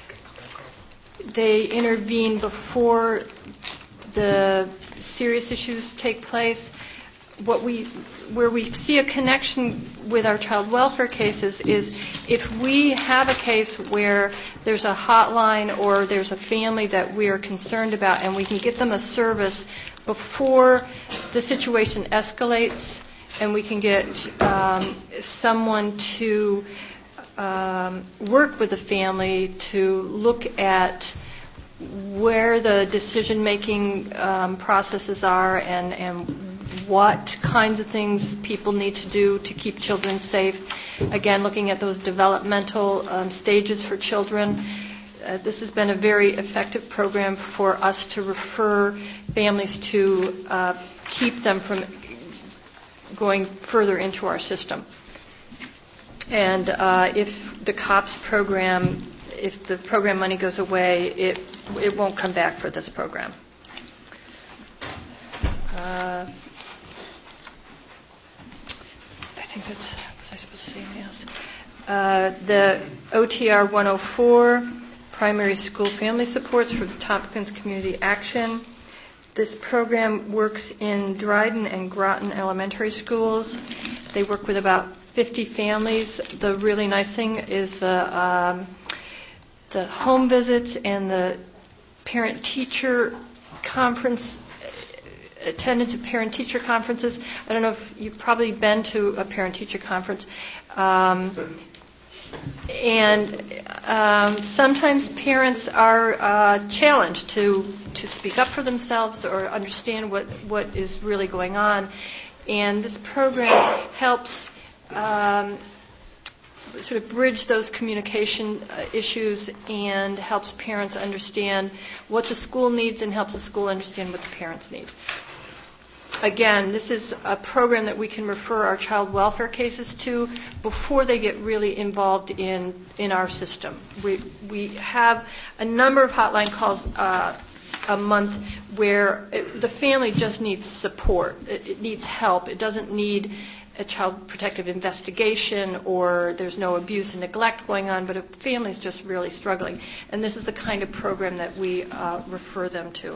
They intervene before the serious issues take place. What we, where we see a connection with our child welfare cases is if we have a case where there's a hotline or there's a family that we are concerned about and we can get them a service before the situation escalates, and we can get um, someone to um, work with the family to look at where the decision-making um, processes are and, and what kinds of things people need to do to keep children safe. Again, looking at those developmental um, stages for children. Uh, this has been a very effective program for us to refer families to uh, keep them from going further into our system. And uh, if the COPS program, if the program money goes away, it it won't come back for this program. Uh, I think that's, was I supposed to say anything else? Uh, the O T R one oh four, Primary School Family Supports for Tompkins Community Action. This program works in Dryden and Groton elementary schools. They work with about fifty families. The really nice thing is the um, the home visits and the parent-teacher conference, attendance of parent-teacher conferences. I don't know if you've probably been to a parent-teacher conference. Um, and um, sometimes parents are uh, challenged to, to speak up for themselves or understand what, what is really going on. And this program helps um, sort of bridge those communication uh, issues and helps parents understand what the school needs and helps the school understand what the parents need. Again, this is a program that we can refer our child welfare cases to before they get really involved in, in our system. We, we have a number of hotline calls uh, a month where it, the family just needs support. It, it needs help. It doesn't need a child protective investigation or there's no abuse and neglect going on, but a family's just really struggling. And this is the kind of program that we uh, refer them to.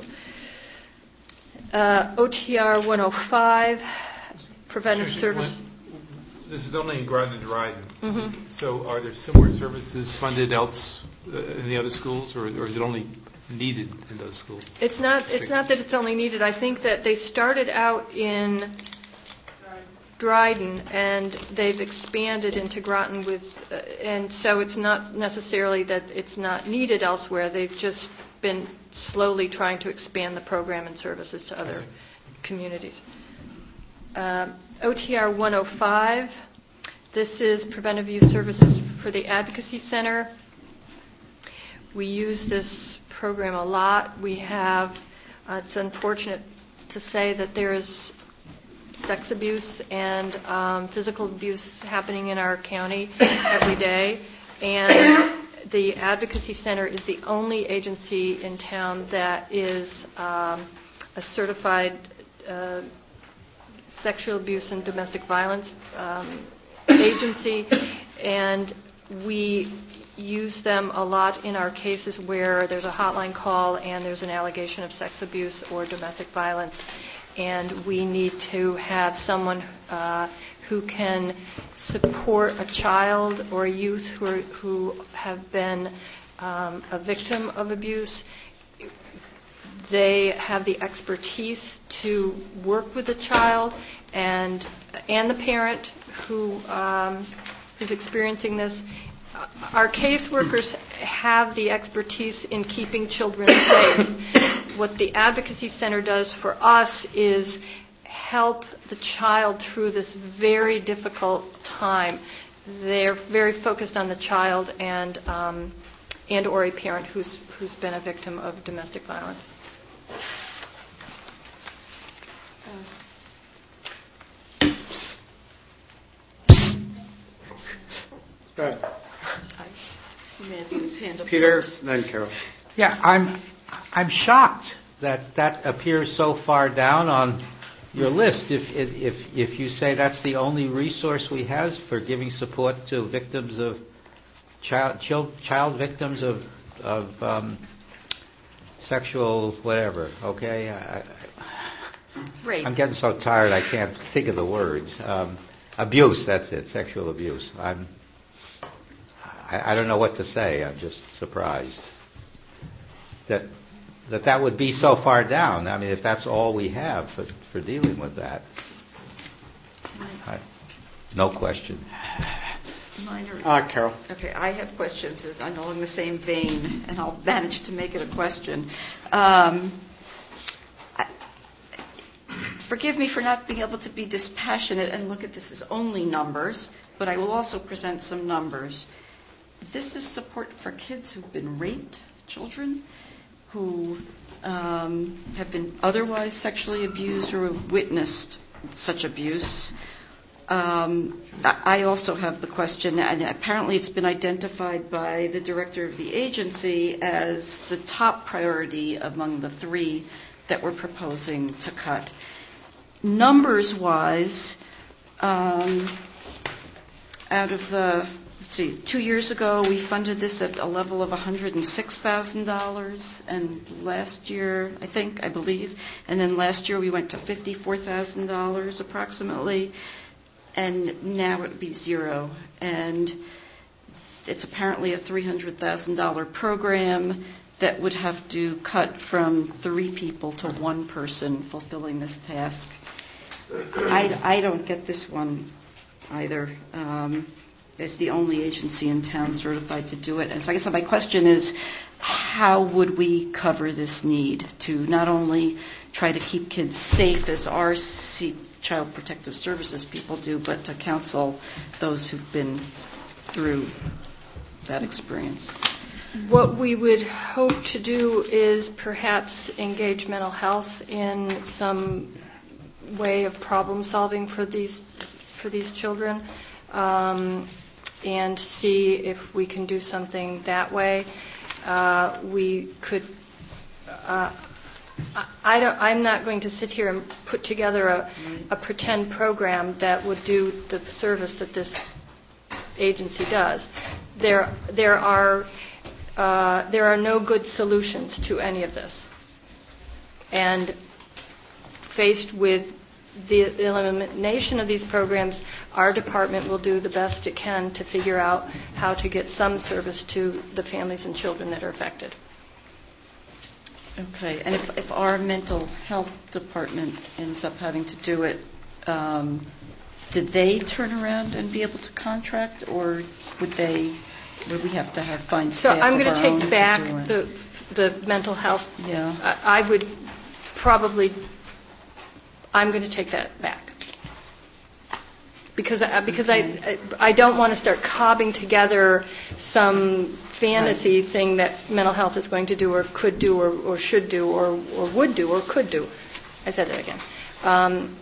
Uh, O T R one oh five, preventive service. This is only in Groton and Dryden. Mm-hmm. So are there similar services funded else uh, in the other schools, or, or is it only needed in those schools? It's not. It's not that it's only needed. I think that they started out in Dryden and they've expanded into Groton with, uh, and so it's not necessarily that it's not needed elsewhere. They've just been slowly trying to expand the program and services to other communities. Um, O T R one oh five, this is preventive youth services for the Advocacy Center. We use this program a lot. We have, uh, it's unfortunate to say that there is sex abuse and um, physical abuse happening in our county every day. And the Advocacy Center is the only agency in town that is um, a certified uh, sexual abuse and domestic violence um, agency, and we use them a lot in our cases where there's a hotline call and there's an allegation of sex abuse or domestic violence, and we need to have someone uh, who can support a child or a youth who, are, who have been um, a victim of abuse. They have the expertise to work with the child and and the parent who um, is experiencing this. Our caseworkers have the expertise in keeping children safe. What the Advocacy Center does for us is help the child through this very difficult time. They're very focused on the child and um, and or a parent who's who's been a victim of domestic violence. Go ahead. Matthew's hand up Peter, first. then Carol. Yeah, I'm I'm shocked that that appears so far down on your list. If if if you say that's the only resource we have for giving support to victims of child child, child victims of of um, sexual whatever. Okay, I, Rape. I'm getting so tired I can't think of the words. Um, abuse. That's it. Sexual abuse. I'm. I, I don't know what to say. I'm just surprised that that that would be so far down. I mean, if that's all we have for, for dealing with that, I, no question. Minor. Uh, Carol. Okay, I have questions along the same vein, and I'll manage to make it a question. Um, I, forgive me for not being able to be dispassionate and look at this as only numbers, but I will also present some numbers. This is support for kids who've been raped, children who um, have been otherwise sexually abused or have witnessed such abuse. Um, I also have the question, and apparently it's been identified by the director of the agency as the top priority among the three that we're proposing to cut. Numbers-wise, um, out of the Let's see, two years ago we funded this at a level of one hundred six thousand dollars, and last year, I think, I believe, and then last year we went to fifty-four thousand dollars approximately, and now it would be zero. And it's apparently a three hundred thousand dollars program that would have to cut from three people to one person fulfilling this task. I, I don't get this one either. Um, It's the only agency in town certified to do it. And so I guess my question is, how would we cover this need to not only try to keep kids safe as our C- Child Protective Services people do, but to counsel those who've been through that experience? What we would hope to do is perhaps engage mental health in some way of problem solving for these for these children. Um, and see if we can do something that way. Uh, we could, uh, I don't, I'm not going to sit here and put together a, a pretend program that would do the service that this agency does. There, there are, uh, there are no good solutions to any of this. And faced with the elimination of these programs, our department will do the best it can to figure out how to get some service to the families and children that are affected. Okay, and if, if our mental health department ends up having to do it, um, did they turn around and be able to contract, or would they? Would we have to have find so staff? So I'm going to take back the the mental health. Yeah, I, I would probably. I'm going to take that back because I, because I I don't want to start cobbing together some fantasy right. thing that mental health is going to do or could do or, or should do or, or would do or could do. I said that again. Um,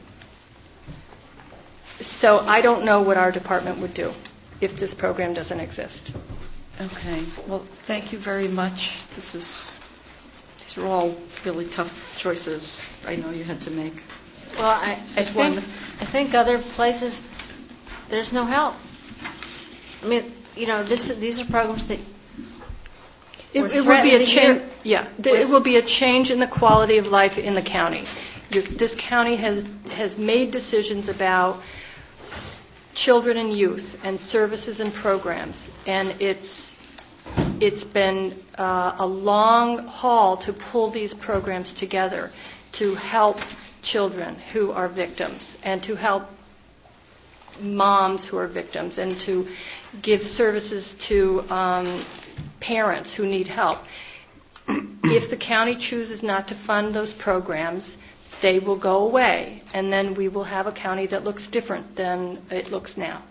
so I don't know what our department would do if this program doesn't exist. Okay. Well, thank you very much. This is These are all really tough choices I know you had to make. Well, I, I Just one. think, I think other places, there's no help. I mean, you know, this, these are programs that It, were it will be a threatened to change. hear- Yeah, th- it will be a change in the quality of life in the county. Your- This county has has made decisions about children and youth and services and programs, and it's it's been uh, a long haul to pull these programs together to help children who are victims and to help moms who are victims and to give services to um, parents who need help. If the county chooses not to fund those programs, they will go away, and then we will have a county that looks different than it looks now.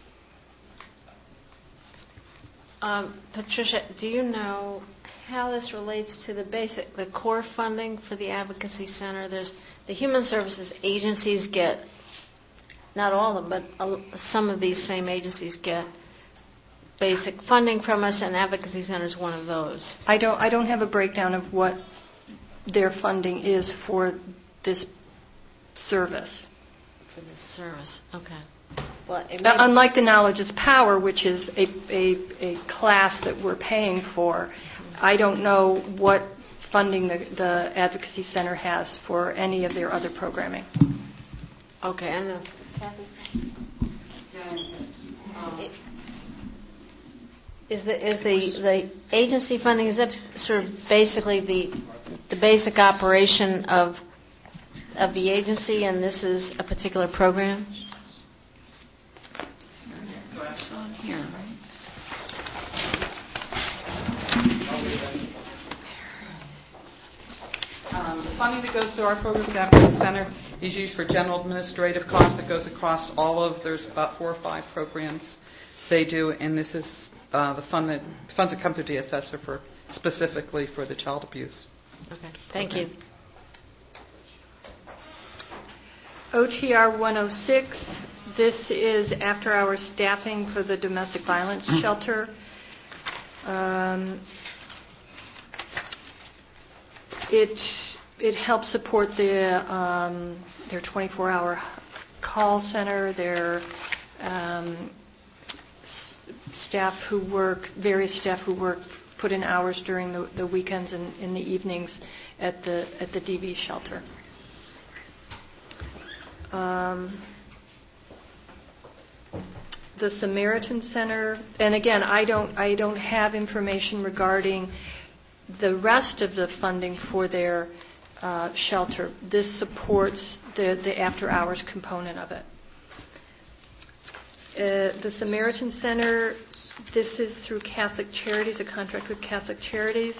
Um, Patricia, do you know how this relates to the basic, the core funding for the Advocacy Center? There's the human services agencies get, not all of them, but uh, some of these same agencies get basic funding from us, and Advocacy Center is one of those. I don't I don't have a breakdown of what their funding is for this service. For this service, okay. Well, it Uh, may- Unlike the Knowledge is Power, which is a, a, a class that we're paying for, I don't know what funding the, the Advocacy Center has for any of their other programming. Okay, I know. Kathy? Is the is the the agency funding, is that sort of basically the the basic operation of of the agency, and this is a particular program? It's on here, right? Um, The funding that goes to our program at the Advocacy Center is used for general administrative costs. It goes across all of, there's about four or five programs they do, and this is uh, the fund that, funds that come through D S S are for, specifically for the child abuse. Okay, thank you. O T R one oh six, this is after-hour staffing for the domestic violence shelter. Um, It it helps support the um, their twenty-four hour call center, their um, s- staff who work, various staff who work, put in hours during the, the weekends and in the evenings at the at the D V shelter. Um, the Samaritan Center, and again, I don't I don't have information regarding the rest of the funding for their uh, shelter. This supports the, the after-hours component of it. Uh, the Samaritan Center, this is through Catholic Charities, a contract with Catholic Charities.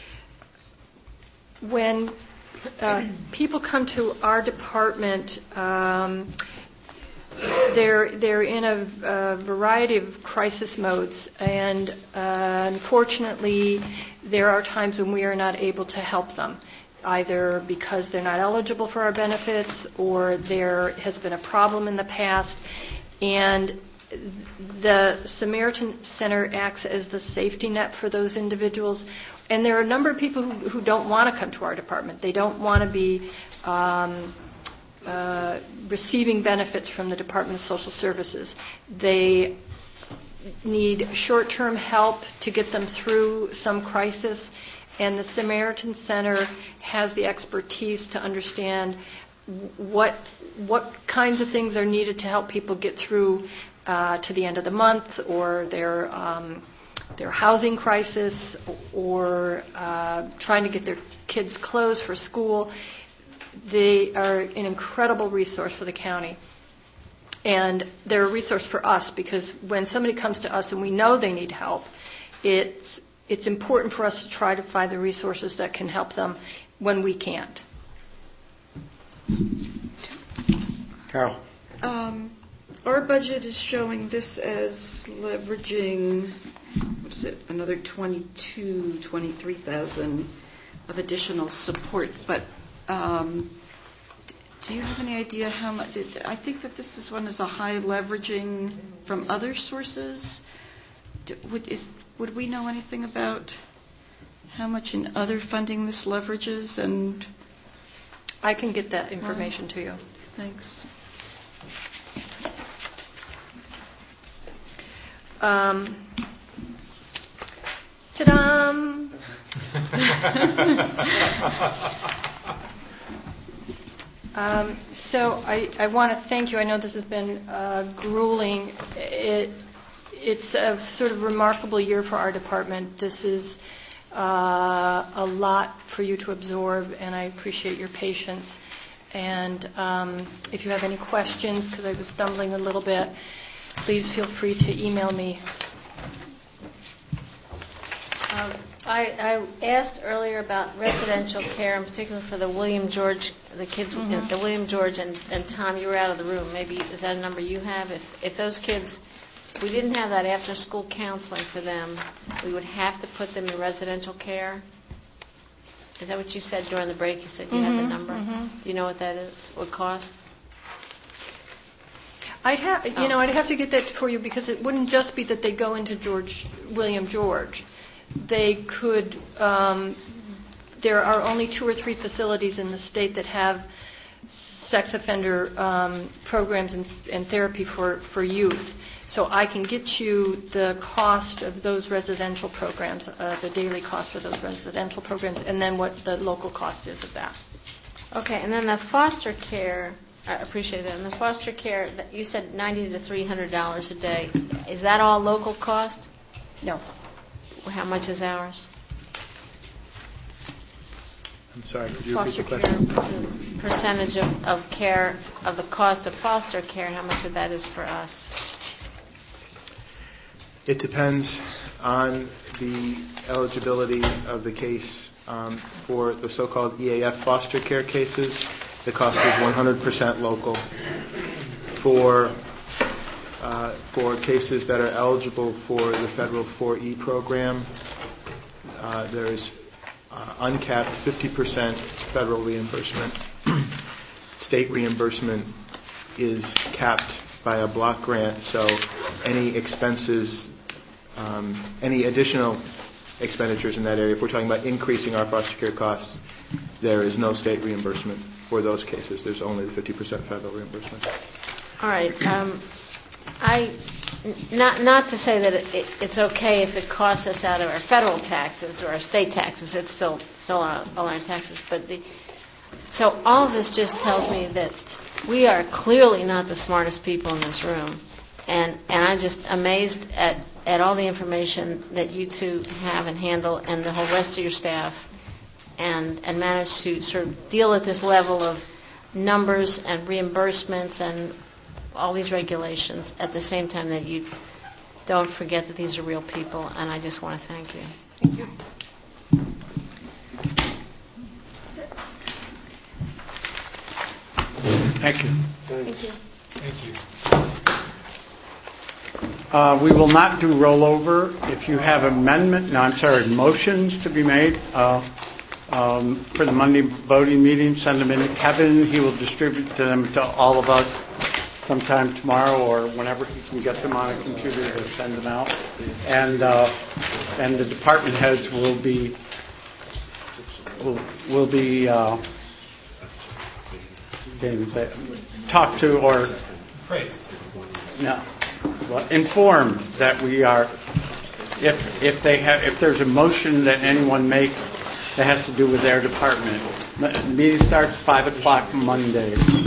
When uh, people come to our department, um, They're they're in a, a variety of crisis modes, and uh, unfortunately, there are times when we are not able to help them, either because they're not eligible for our benefits or there has been a problem in the past. And the Samaritan Center acts as the safety net for those individuals. And there are a number of people who, who don't want to come to our department. They don't want to be um, uh, receiving benefits from the Department of Social Services. They need short-term help to get them through some crisis, and the Samaritan Center has the expertise to understand what what kinds of things are needed to help people get through uh, to the end of the month, or their um, their housing crisis, or uh, trying to get their kids clothes for school. They are an incredible resource for the county. And they're a resource for us, because when somebody comes to us and we know they need help, it's it's important for us to try to find the resources that can help them when we can't. Carol. Um, our budget is showing this as leveraging, what is it, another twenty-two, twenty-three thousand of additional support. But um, do you have any idea how much? I think that this is one is a high leveraging from other sources. Do, would is would we know anything about how much in other funding this leverages? And I can get that information to you. Thanks. Um, ta-dam! um, so I, I want to thank you. I know this has been uh, grueling. It, it's a sort of remarkable year for our department. This is uh, a lot for you to absorb, and I appreciate your patience. And um, if you have any questions, because I was stumbling a little bit, please feel free to email me. Um, I, I asked earlier about residential care, in particular for the William George, the kids, Mhm. the William George, and, and Tom, you were out of the room. Maybe, is that a number you have? If, if those kids, we didn't have that after-school counseling for them, we would have to put them in residential care? Is that what you said during the break? You said you had the Mhm, number? mhm. Do you know what that is, what cost? I'd have, you Oh. know, I'd have to get that for you because it wouldn't just be that they go into George, William George. They could, um, there are only two or three facilities in the state that have sex offender um, programs and, and therapy for, for youth. So I can get you the cost of those residential programs, uh, the daily cost for those residential programs, and then what the local cost is of that. Okay, and then the foster care, I appreciate that. And the foster care, that you said ninety to three hundred dollars a day. Is that all local cost? No. How much is ours? I'm sorry, could you repeat Foster the care, question? the percentage of, of care, of the cost of foster care, how much of that is for us? It depends on the eligibility of the case. Um, for the so-called E A F foster care cases, the cost is one hundred percent local. For uh, for cases that are eligible for the federal four E program, uh, there is uh, uncapped fifty percent federal reimbursement. State reimbursement is capped by a block grant, so any expenses, um, any additional expenditures in that area, if we're talking about increasing our foster care costs, there is no state reimbursement for those cases. There's only the fifty percent federal reimbursement. All right. Um, I, not not to say that it, it, it's okay if it costs us out of our federal taxes or our state taxes. It's still still all our taxes. But the, so all of this just tells me that we are clearly not the smartest people in this room, and and I'm just amazed at at all the information that you two have and handle, and the whole rest of your staff, and and manage to sort of deal at this level of numbers and reimbursements and all these regulations at the same time that you don't forget that these are real people, and I just want to thank you. Thank you. Thank you. Thank you. Thank you. Uh, We will not do rollover. If you have amendment, no, I'm sorry, motions to be made uh, um, for the Monday voting meeting, send them in to Kevin. He will distribute them to all of us sometime tomorrow or whenever he can get them on a computer to send them out. And uh, and the department heads will be will will be uh, can't even say it, talked to or Praised. no. Well, informed that we are, if if they have, if there's a motion that anyone makes that has to do with their department. The meeting starts five o'clock Monday.